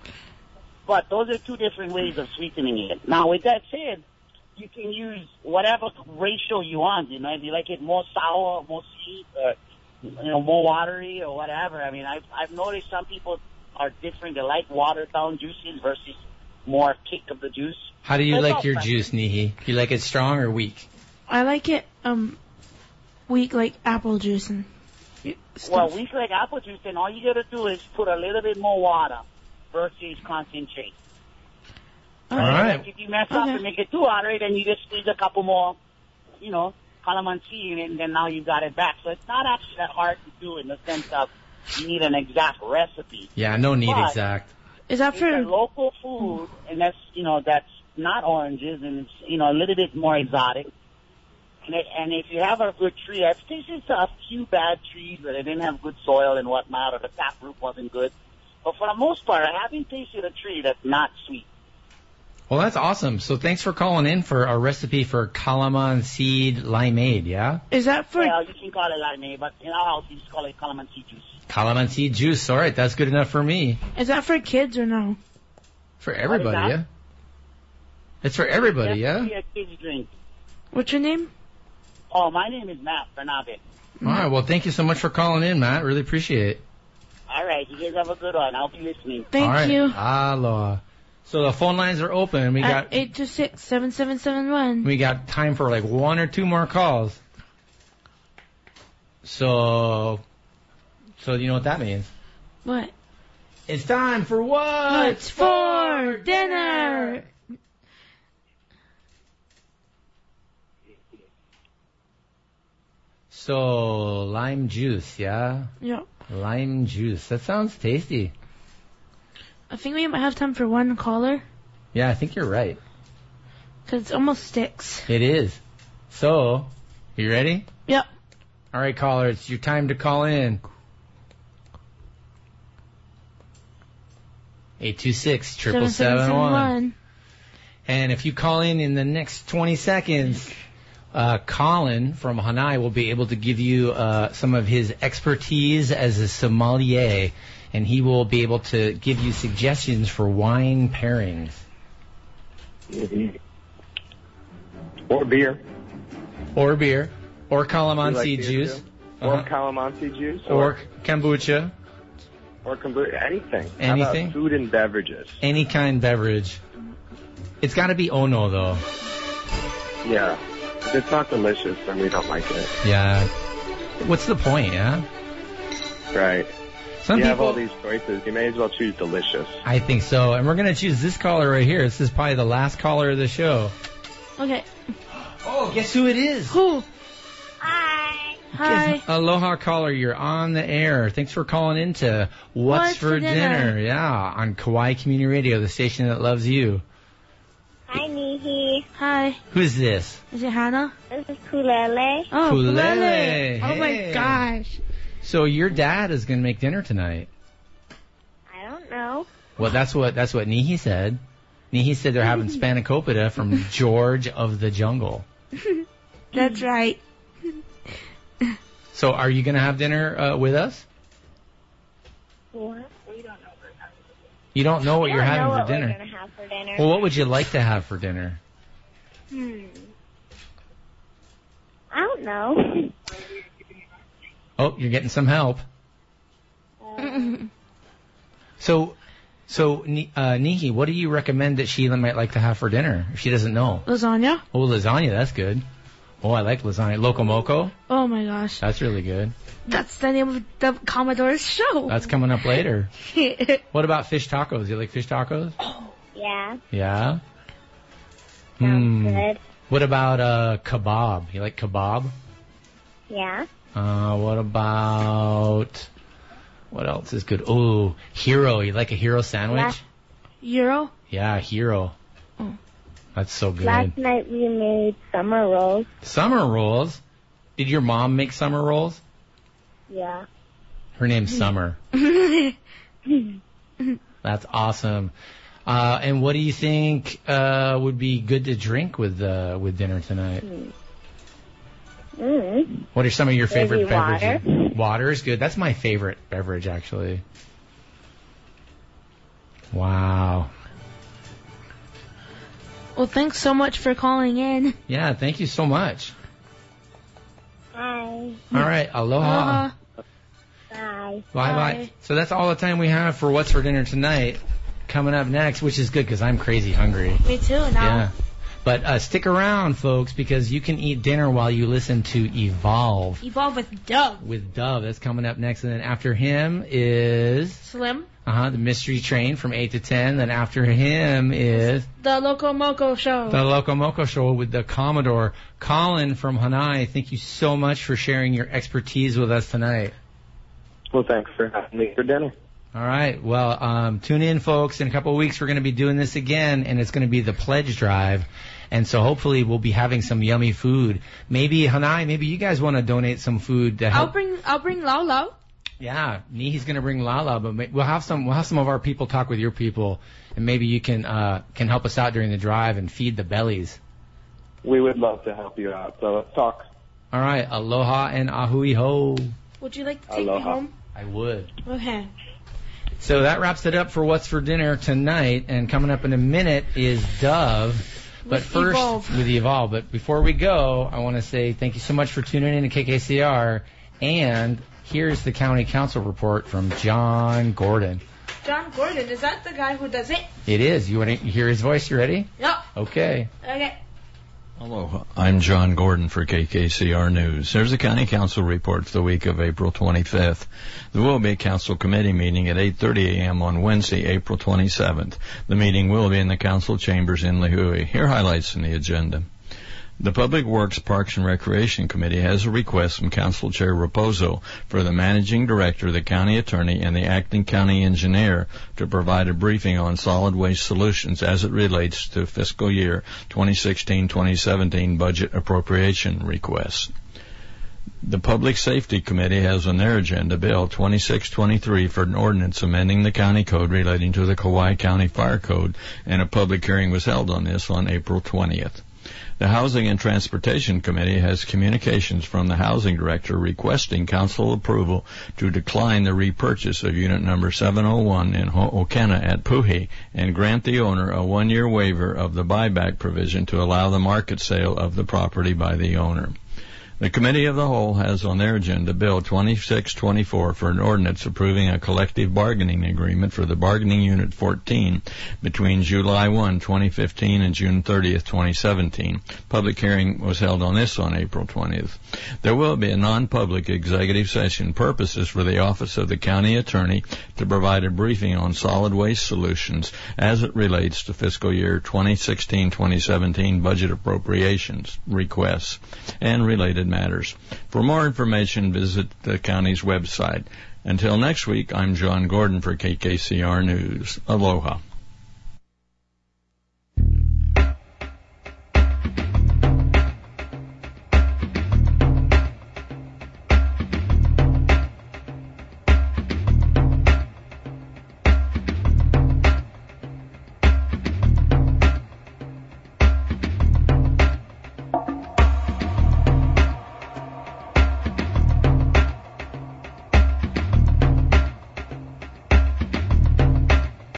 Speaker 3: But those are two different ways of sweetening it. Now, with that said, you can use whatever ratio you want. You know, if you like it more sour, more sweet, or you know, more watery, or whatever. I mean, I've I've noticed some people are different. They like watered down juices versus more kick of the juice.
Speaker 1: How do you
Speaker 3: It's
Speaker 1: like
Speaker 3: all
Speaker 1: your
Speaker 3: fine.
Speaker 1: juice, Nihi? You like it strong or weak?
Speaker 14: I like it um weak, like apple juice and stuff.
Speaker 3: Well, we like apple juice, and all you gotta do is put a little bit more water versus concentrate.
Speaker 1: All right.
Speaker 3: Like if you mess up and make it too watery, then you just squeeze a couple more, you know, calamansi in it, and then now you got it back. So it's not actually that hard to do in the sense of you need an exact recipe.
Speaker 1: Yeah, no need
Speaker 3: But
Speaker 1: exact.
Speaker 14: Is that
Speaker 3: it's
Speaker 14: for
Speaker 3: a local food, and that's, you know, that's not oranges, and it's, you know, a little bit more exotic. And, it, and if you have a good tree, I've tasted a few bad trees where they didn't have good soil and whatnot, or the taproot wasn't good. But for the most part, I haven't tasted a tree that's not sweet.
Speaker 1: Well, that's awesome. So thanks for calling in for a recipe for calaman seed limeade, yeah?
Speaker 14: Is that for
Speaker 3: Well, you can call it limeade, but in our house, we just call it calamansi juice.
Speaker 1: Calaman seed juice. All right, that's good enough for me.
Speaker 14: is that for kids or no?
Speaker 1: For everybody,
Speaker 3: that?
Speaker 1: yeah? It's for everybody, yeah?
Speaker 3: Definitely a kid's drink.
Speaker 14: What's your name?
Speaker 3: Oh, my name is Matt Bernabe.
Speaker 1: All right, well, thank you so much for calling in, Matt. Really appreciate it.
Speaker 3: All right, you guys have a good one. I'll be listening.
Speaker 14: Thank
Speaker 1: All right.
Speaker 14: you.
Speaker 1: Aloha. So the phone lines are open. We got
Speaker 14: At eight two six seven seven seven one.
Speaker 1: we got time for like one or two more calls. So, so you know what that means?
Speaker 14: What?
Speaker 1: It's time for what?
Speaker 14: What's for dinner?
Speaker 1: So lime juice, yeah?
Speaker 14: Yep.
Speaker 1: Lime juice. That sounds tasty.
Speaker 14: I think we might have time for one caller,
Speaker 1: Yeah, I think you're right.
Speaker 14: because it's almost six.
Speaker 1: It is. So, you ready?
Speaker 14: Yep.
Speaker 1: All right, caller, it's your time to call in. eight two six, triple seven one. And if you call in in the next twenty seconds, uh, Colin from Hanai will be able to give you uh, some of his expertise as a sommelier, and he will be able to give you suggestions for wine pairings.
Speaker 21: Mm-hmm. Or beer.
Speaker 1: Or beer. Or
Speaker 21: You
Speaker 1: calamansi
Speaker 21: like beer
Speaker 1: juice.
Speaker 21: too? Or
Speaker 1: Uh-huh.
Speaker 21: calamansi juice.
Speaker 1: Or kombucha.
Speaker 21: Or kombucha. Anything. How
Speaker 1: Anything?
Speaker 21: about food and beverages?
Speaker 1: Any kind beverage. It's got to be Ono, though.
Speaker 21: Yeah. If it's not delicious, then we don't like it.
Speaker 1: Yeah. What's the point, yeah?
Speaker 21: Right.
Speaker 1: Some
Speaker 21: you have
Speaker 1: people-
Speaker 21: all these choices. You may as well choose delicious.
Speaker 1: I think so. And we're going to choose this caller right here. This is probably the last caller of the show.
Speaker 14: Okay.
Speaker 1: Oh, guess who it is?
Speaker 14: Who? Hi. Hi.
Speaker 1: Aloha caller, you're on the air. Thanks for calling in to What's,
Speaker 14: What's
Speaker 1: for
Speaker 14: for
Speaker 1: dinner?
Speaker 14: Dinner?
Speaker 1: Yeah, on Kauai Community Radio, the station that loves you.
Speaker 4: Hi, Nihi.
Speaker 14: Hi.
Speaker 1: Who's this?
Speaker 14: Is it Hannah?
Speaker 4: This is Kulele.
Speaker 14: Oh,
Speaker 1: Kulele.
Speaker 14: Kulele. Oh my
Speaker 1: Hey.
Speaker 14: gosh.
Speaker 1: So your dad is going to make dinner tonight.
Speaker 4: I don't know.
Speaker 1: Well, that's what that's what Nihi said. Nihi said they're having spanakopita from George of the Jungle.
Speaker 14: That's right.
Speaker 1: So are you going to have dinner uh, with us?
Speaker 4: What? We don't know.
Speaker 1: You don't know what
Speaker 4: I
Speaker 1: you're
Speaker 4: don't
Speaker 1: having
Speaker 4: know
Speaker 1: for
Speaker 4: what
Speaker 1: dinner.
Speaker 4: we're gonna have for dinner.
Speaker 1: Well, what would you like to have for dinner?
Speaker 4: Hmm. I don't know.
Speaker 1: Oh, you're getting some help. So, So, Ni- uh, Nihi, what do you recommend that Sheila might like to have for dinner if she doesn't know?
Speaker 14: Lasagna.
Speaker 1: Oh, lasagna, that's good. Oh, I like lasagna. Loco Moco?
Speaker 14: Oh my gosh.
Speaker 1: That's really good.
Speaker 14: That's the name of the Commodore's show.
Speaker 1: That's coming up later. What about fish tacos? You like fish tacos?
Speaker 4: Yeah.
Speaker 1: Yeah?
Speaker 4: Sounds
Speaker 1: Hmm.
Speaker 4: good.
Speaker 1: What about uh, kebab? You like kebab?
Speaker 4: Yeah.
Speaker 1: Uh, what about... What else is good? Oh, hero. You like a hero sandwich?
Speaker 4: Last,
Speaker 14: Euro.
Speaker 1: Yeah, hero.
Speaker 14: Oh.
Speaker 1: That's so good.
Speaker 4: last night we made summer rolls.
Speaker 1: Summer rolls? Did your mom make summer rolls?
Speaker 4: Yeah.
Speaker 1: Her name's Summer. That's awesome. Uh, and what do you think uh, would be good to drink with uh, with dinner tonight?
Speaker 4: Mm.
Speaker 1: What are some of your favorite
Speaker 4: Maybe water.
Speaker 1: beverages? Water is good. That's my favorite beverage, actually. Wow.
Speaker 14: Well, thanks so much for calling in.
Speaker 1: Yeah, thank you so much.
Speaker 4: Bye.
Speaker 1: All right, aloha.
Speaker 14: Uh,
Speaker 4: Bye.
Speaker 1: Bye bye. So that's all the time we have for What's for Dinner tonight. Coming up next, which is good because I'm crazy hungry.
Speaker 14: Me too. Now.
Speaker 1: Yeah. But uh, stick around, folks, because you can eat dinner while you listen to Evolve
Speaker 14: Evolve with Dove.
Speaker 1: with Dove. That's coming up next. And then after him is
Speaker 14: Slim.
Speaker 1: uh-huh, the Mystery Train from eight to ten. Then after him is
Speaker 14: The Loco Moco Show.
Speaker 1: the Loco Moco Show with the Commodore. Colin from Hanai, thank you so much for sharing your expertise with us tonight.
Speaker 21: Well, thanks for having me for dinner.
Speaker 1: All right. Well, um, tune in, folks. In a couple of weeks, we're going to be doing this again, and it's going to be the pledge drive. And so hopefully we'll be having some yummy food. Maybe, Hanai, maybe you guys want to donate some food to help.
Speaker 14: I'll bring I'll bring Lau Lau.
Speaker 1: Yeah, Nihi's going to bring Lala, but may- we'll have some we'll have some of our people talk with your people, and maybe you can uh, can help us out during the drive and feed the bellies.
Speaker 21: We would love to help you out, so let's talk.
Speaker 1: All right. Aloha and ahui ho.
Speaker 14: Would you like to take me
Speaker 21: Aloha.
Speaker 14: home?
Speaker 1: I would.
Speaker 14: Okay.
Speaker 1: So that wraps it up for What's for Dinner tonight. And coming up in a minute is Dove. But
Speaker 14: With
Speaker 1: first,
Speaker 14: Evolve.
Speaker 1: with Evolve. But before we go, I want to say thank you so much for tuning in to K K C R. And here's the County Council report from John Gordon.
Speaker 14: John Gordon, is that the guy who does it?
Speaker 1: It is. You want to hear his voice? You ready?
Speaker 14: Yeah.
Speaker 1: Okay.
Speaker 14: Okay.
Speaker 10: Hello, I'm John Gordon for K K C R News. There's a County Council report for the week of April twenty-fifth. There will be a Council Committee meeting at eight thirty a.m. on Wednesday, April twenty-seventh. The meeting will be in the Council chambers in Lihue. Here are highlights in the agenda. The Public Works, Parks and Recreation Committee has a request from Council Chair Raposo for the Managing Director, the County Attorney, and the Acting County Engineer to provide a briefing on solid waste solutions as it relates to fiscal year twenty sixteen twenty seventeen budget appropriation requests. The Public Safety Committee has on their agenda Bill twenty-six twenty-three for an ordinance amending the county code relating to the Kauai County Fire Code, and a public hearing was held on this on April twentieth. The Housing and Transportation Committee has communications from the Housing Director requesting council approval to decline the repurchase of unit number seven oh one in Ho'okena at Puhi and grant the owner a one-year waiver of the buyback provision to allow the market sale of the property by the owner. The Committee of the Whole has on their agenda Bill twenty-six twenty-four for an ordinance approving a collective bargaining agreement for the Bargaining Unit fourteen between July first, twenty fifteen and June thirtieth, twenty seventeen. Public hearing was held on this on April twentieth. There will be a non-public executive session purposes for the Office of the County Attorney to provide a briefing on solid waste solutions as it relates to fiscal year twenty sixteen twenty seventeen budget appropriations requests and related matters. For more information, visit the county's website. Until next week, I'm John Gordon for K K C R News. Aloha.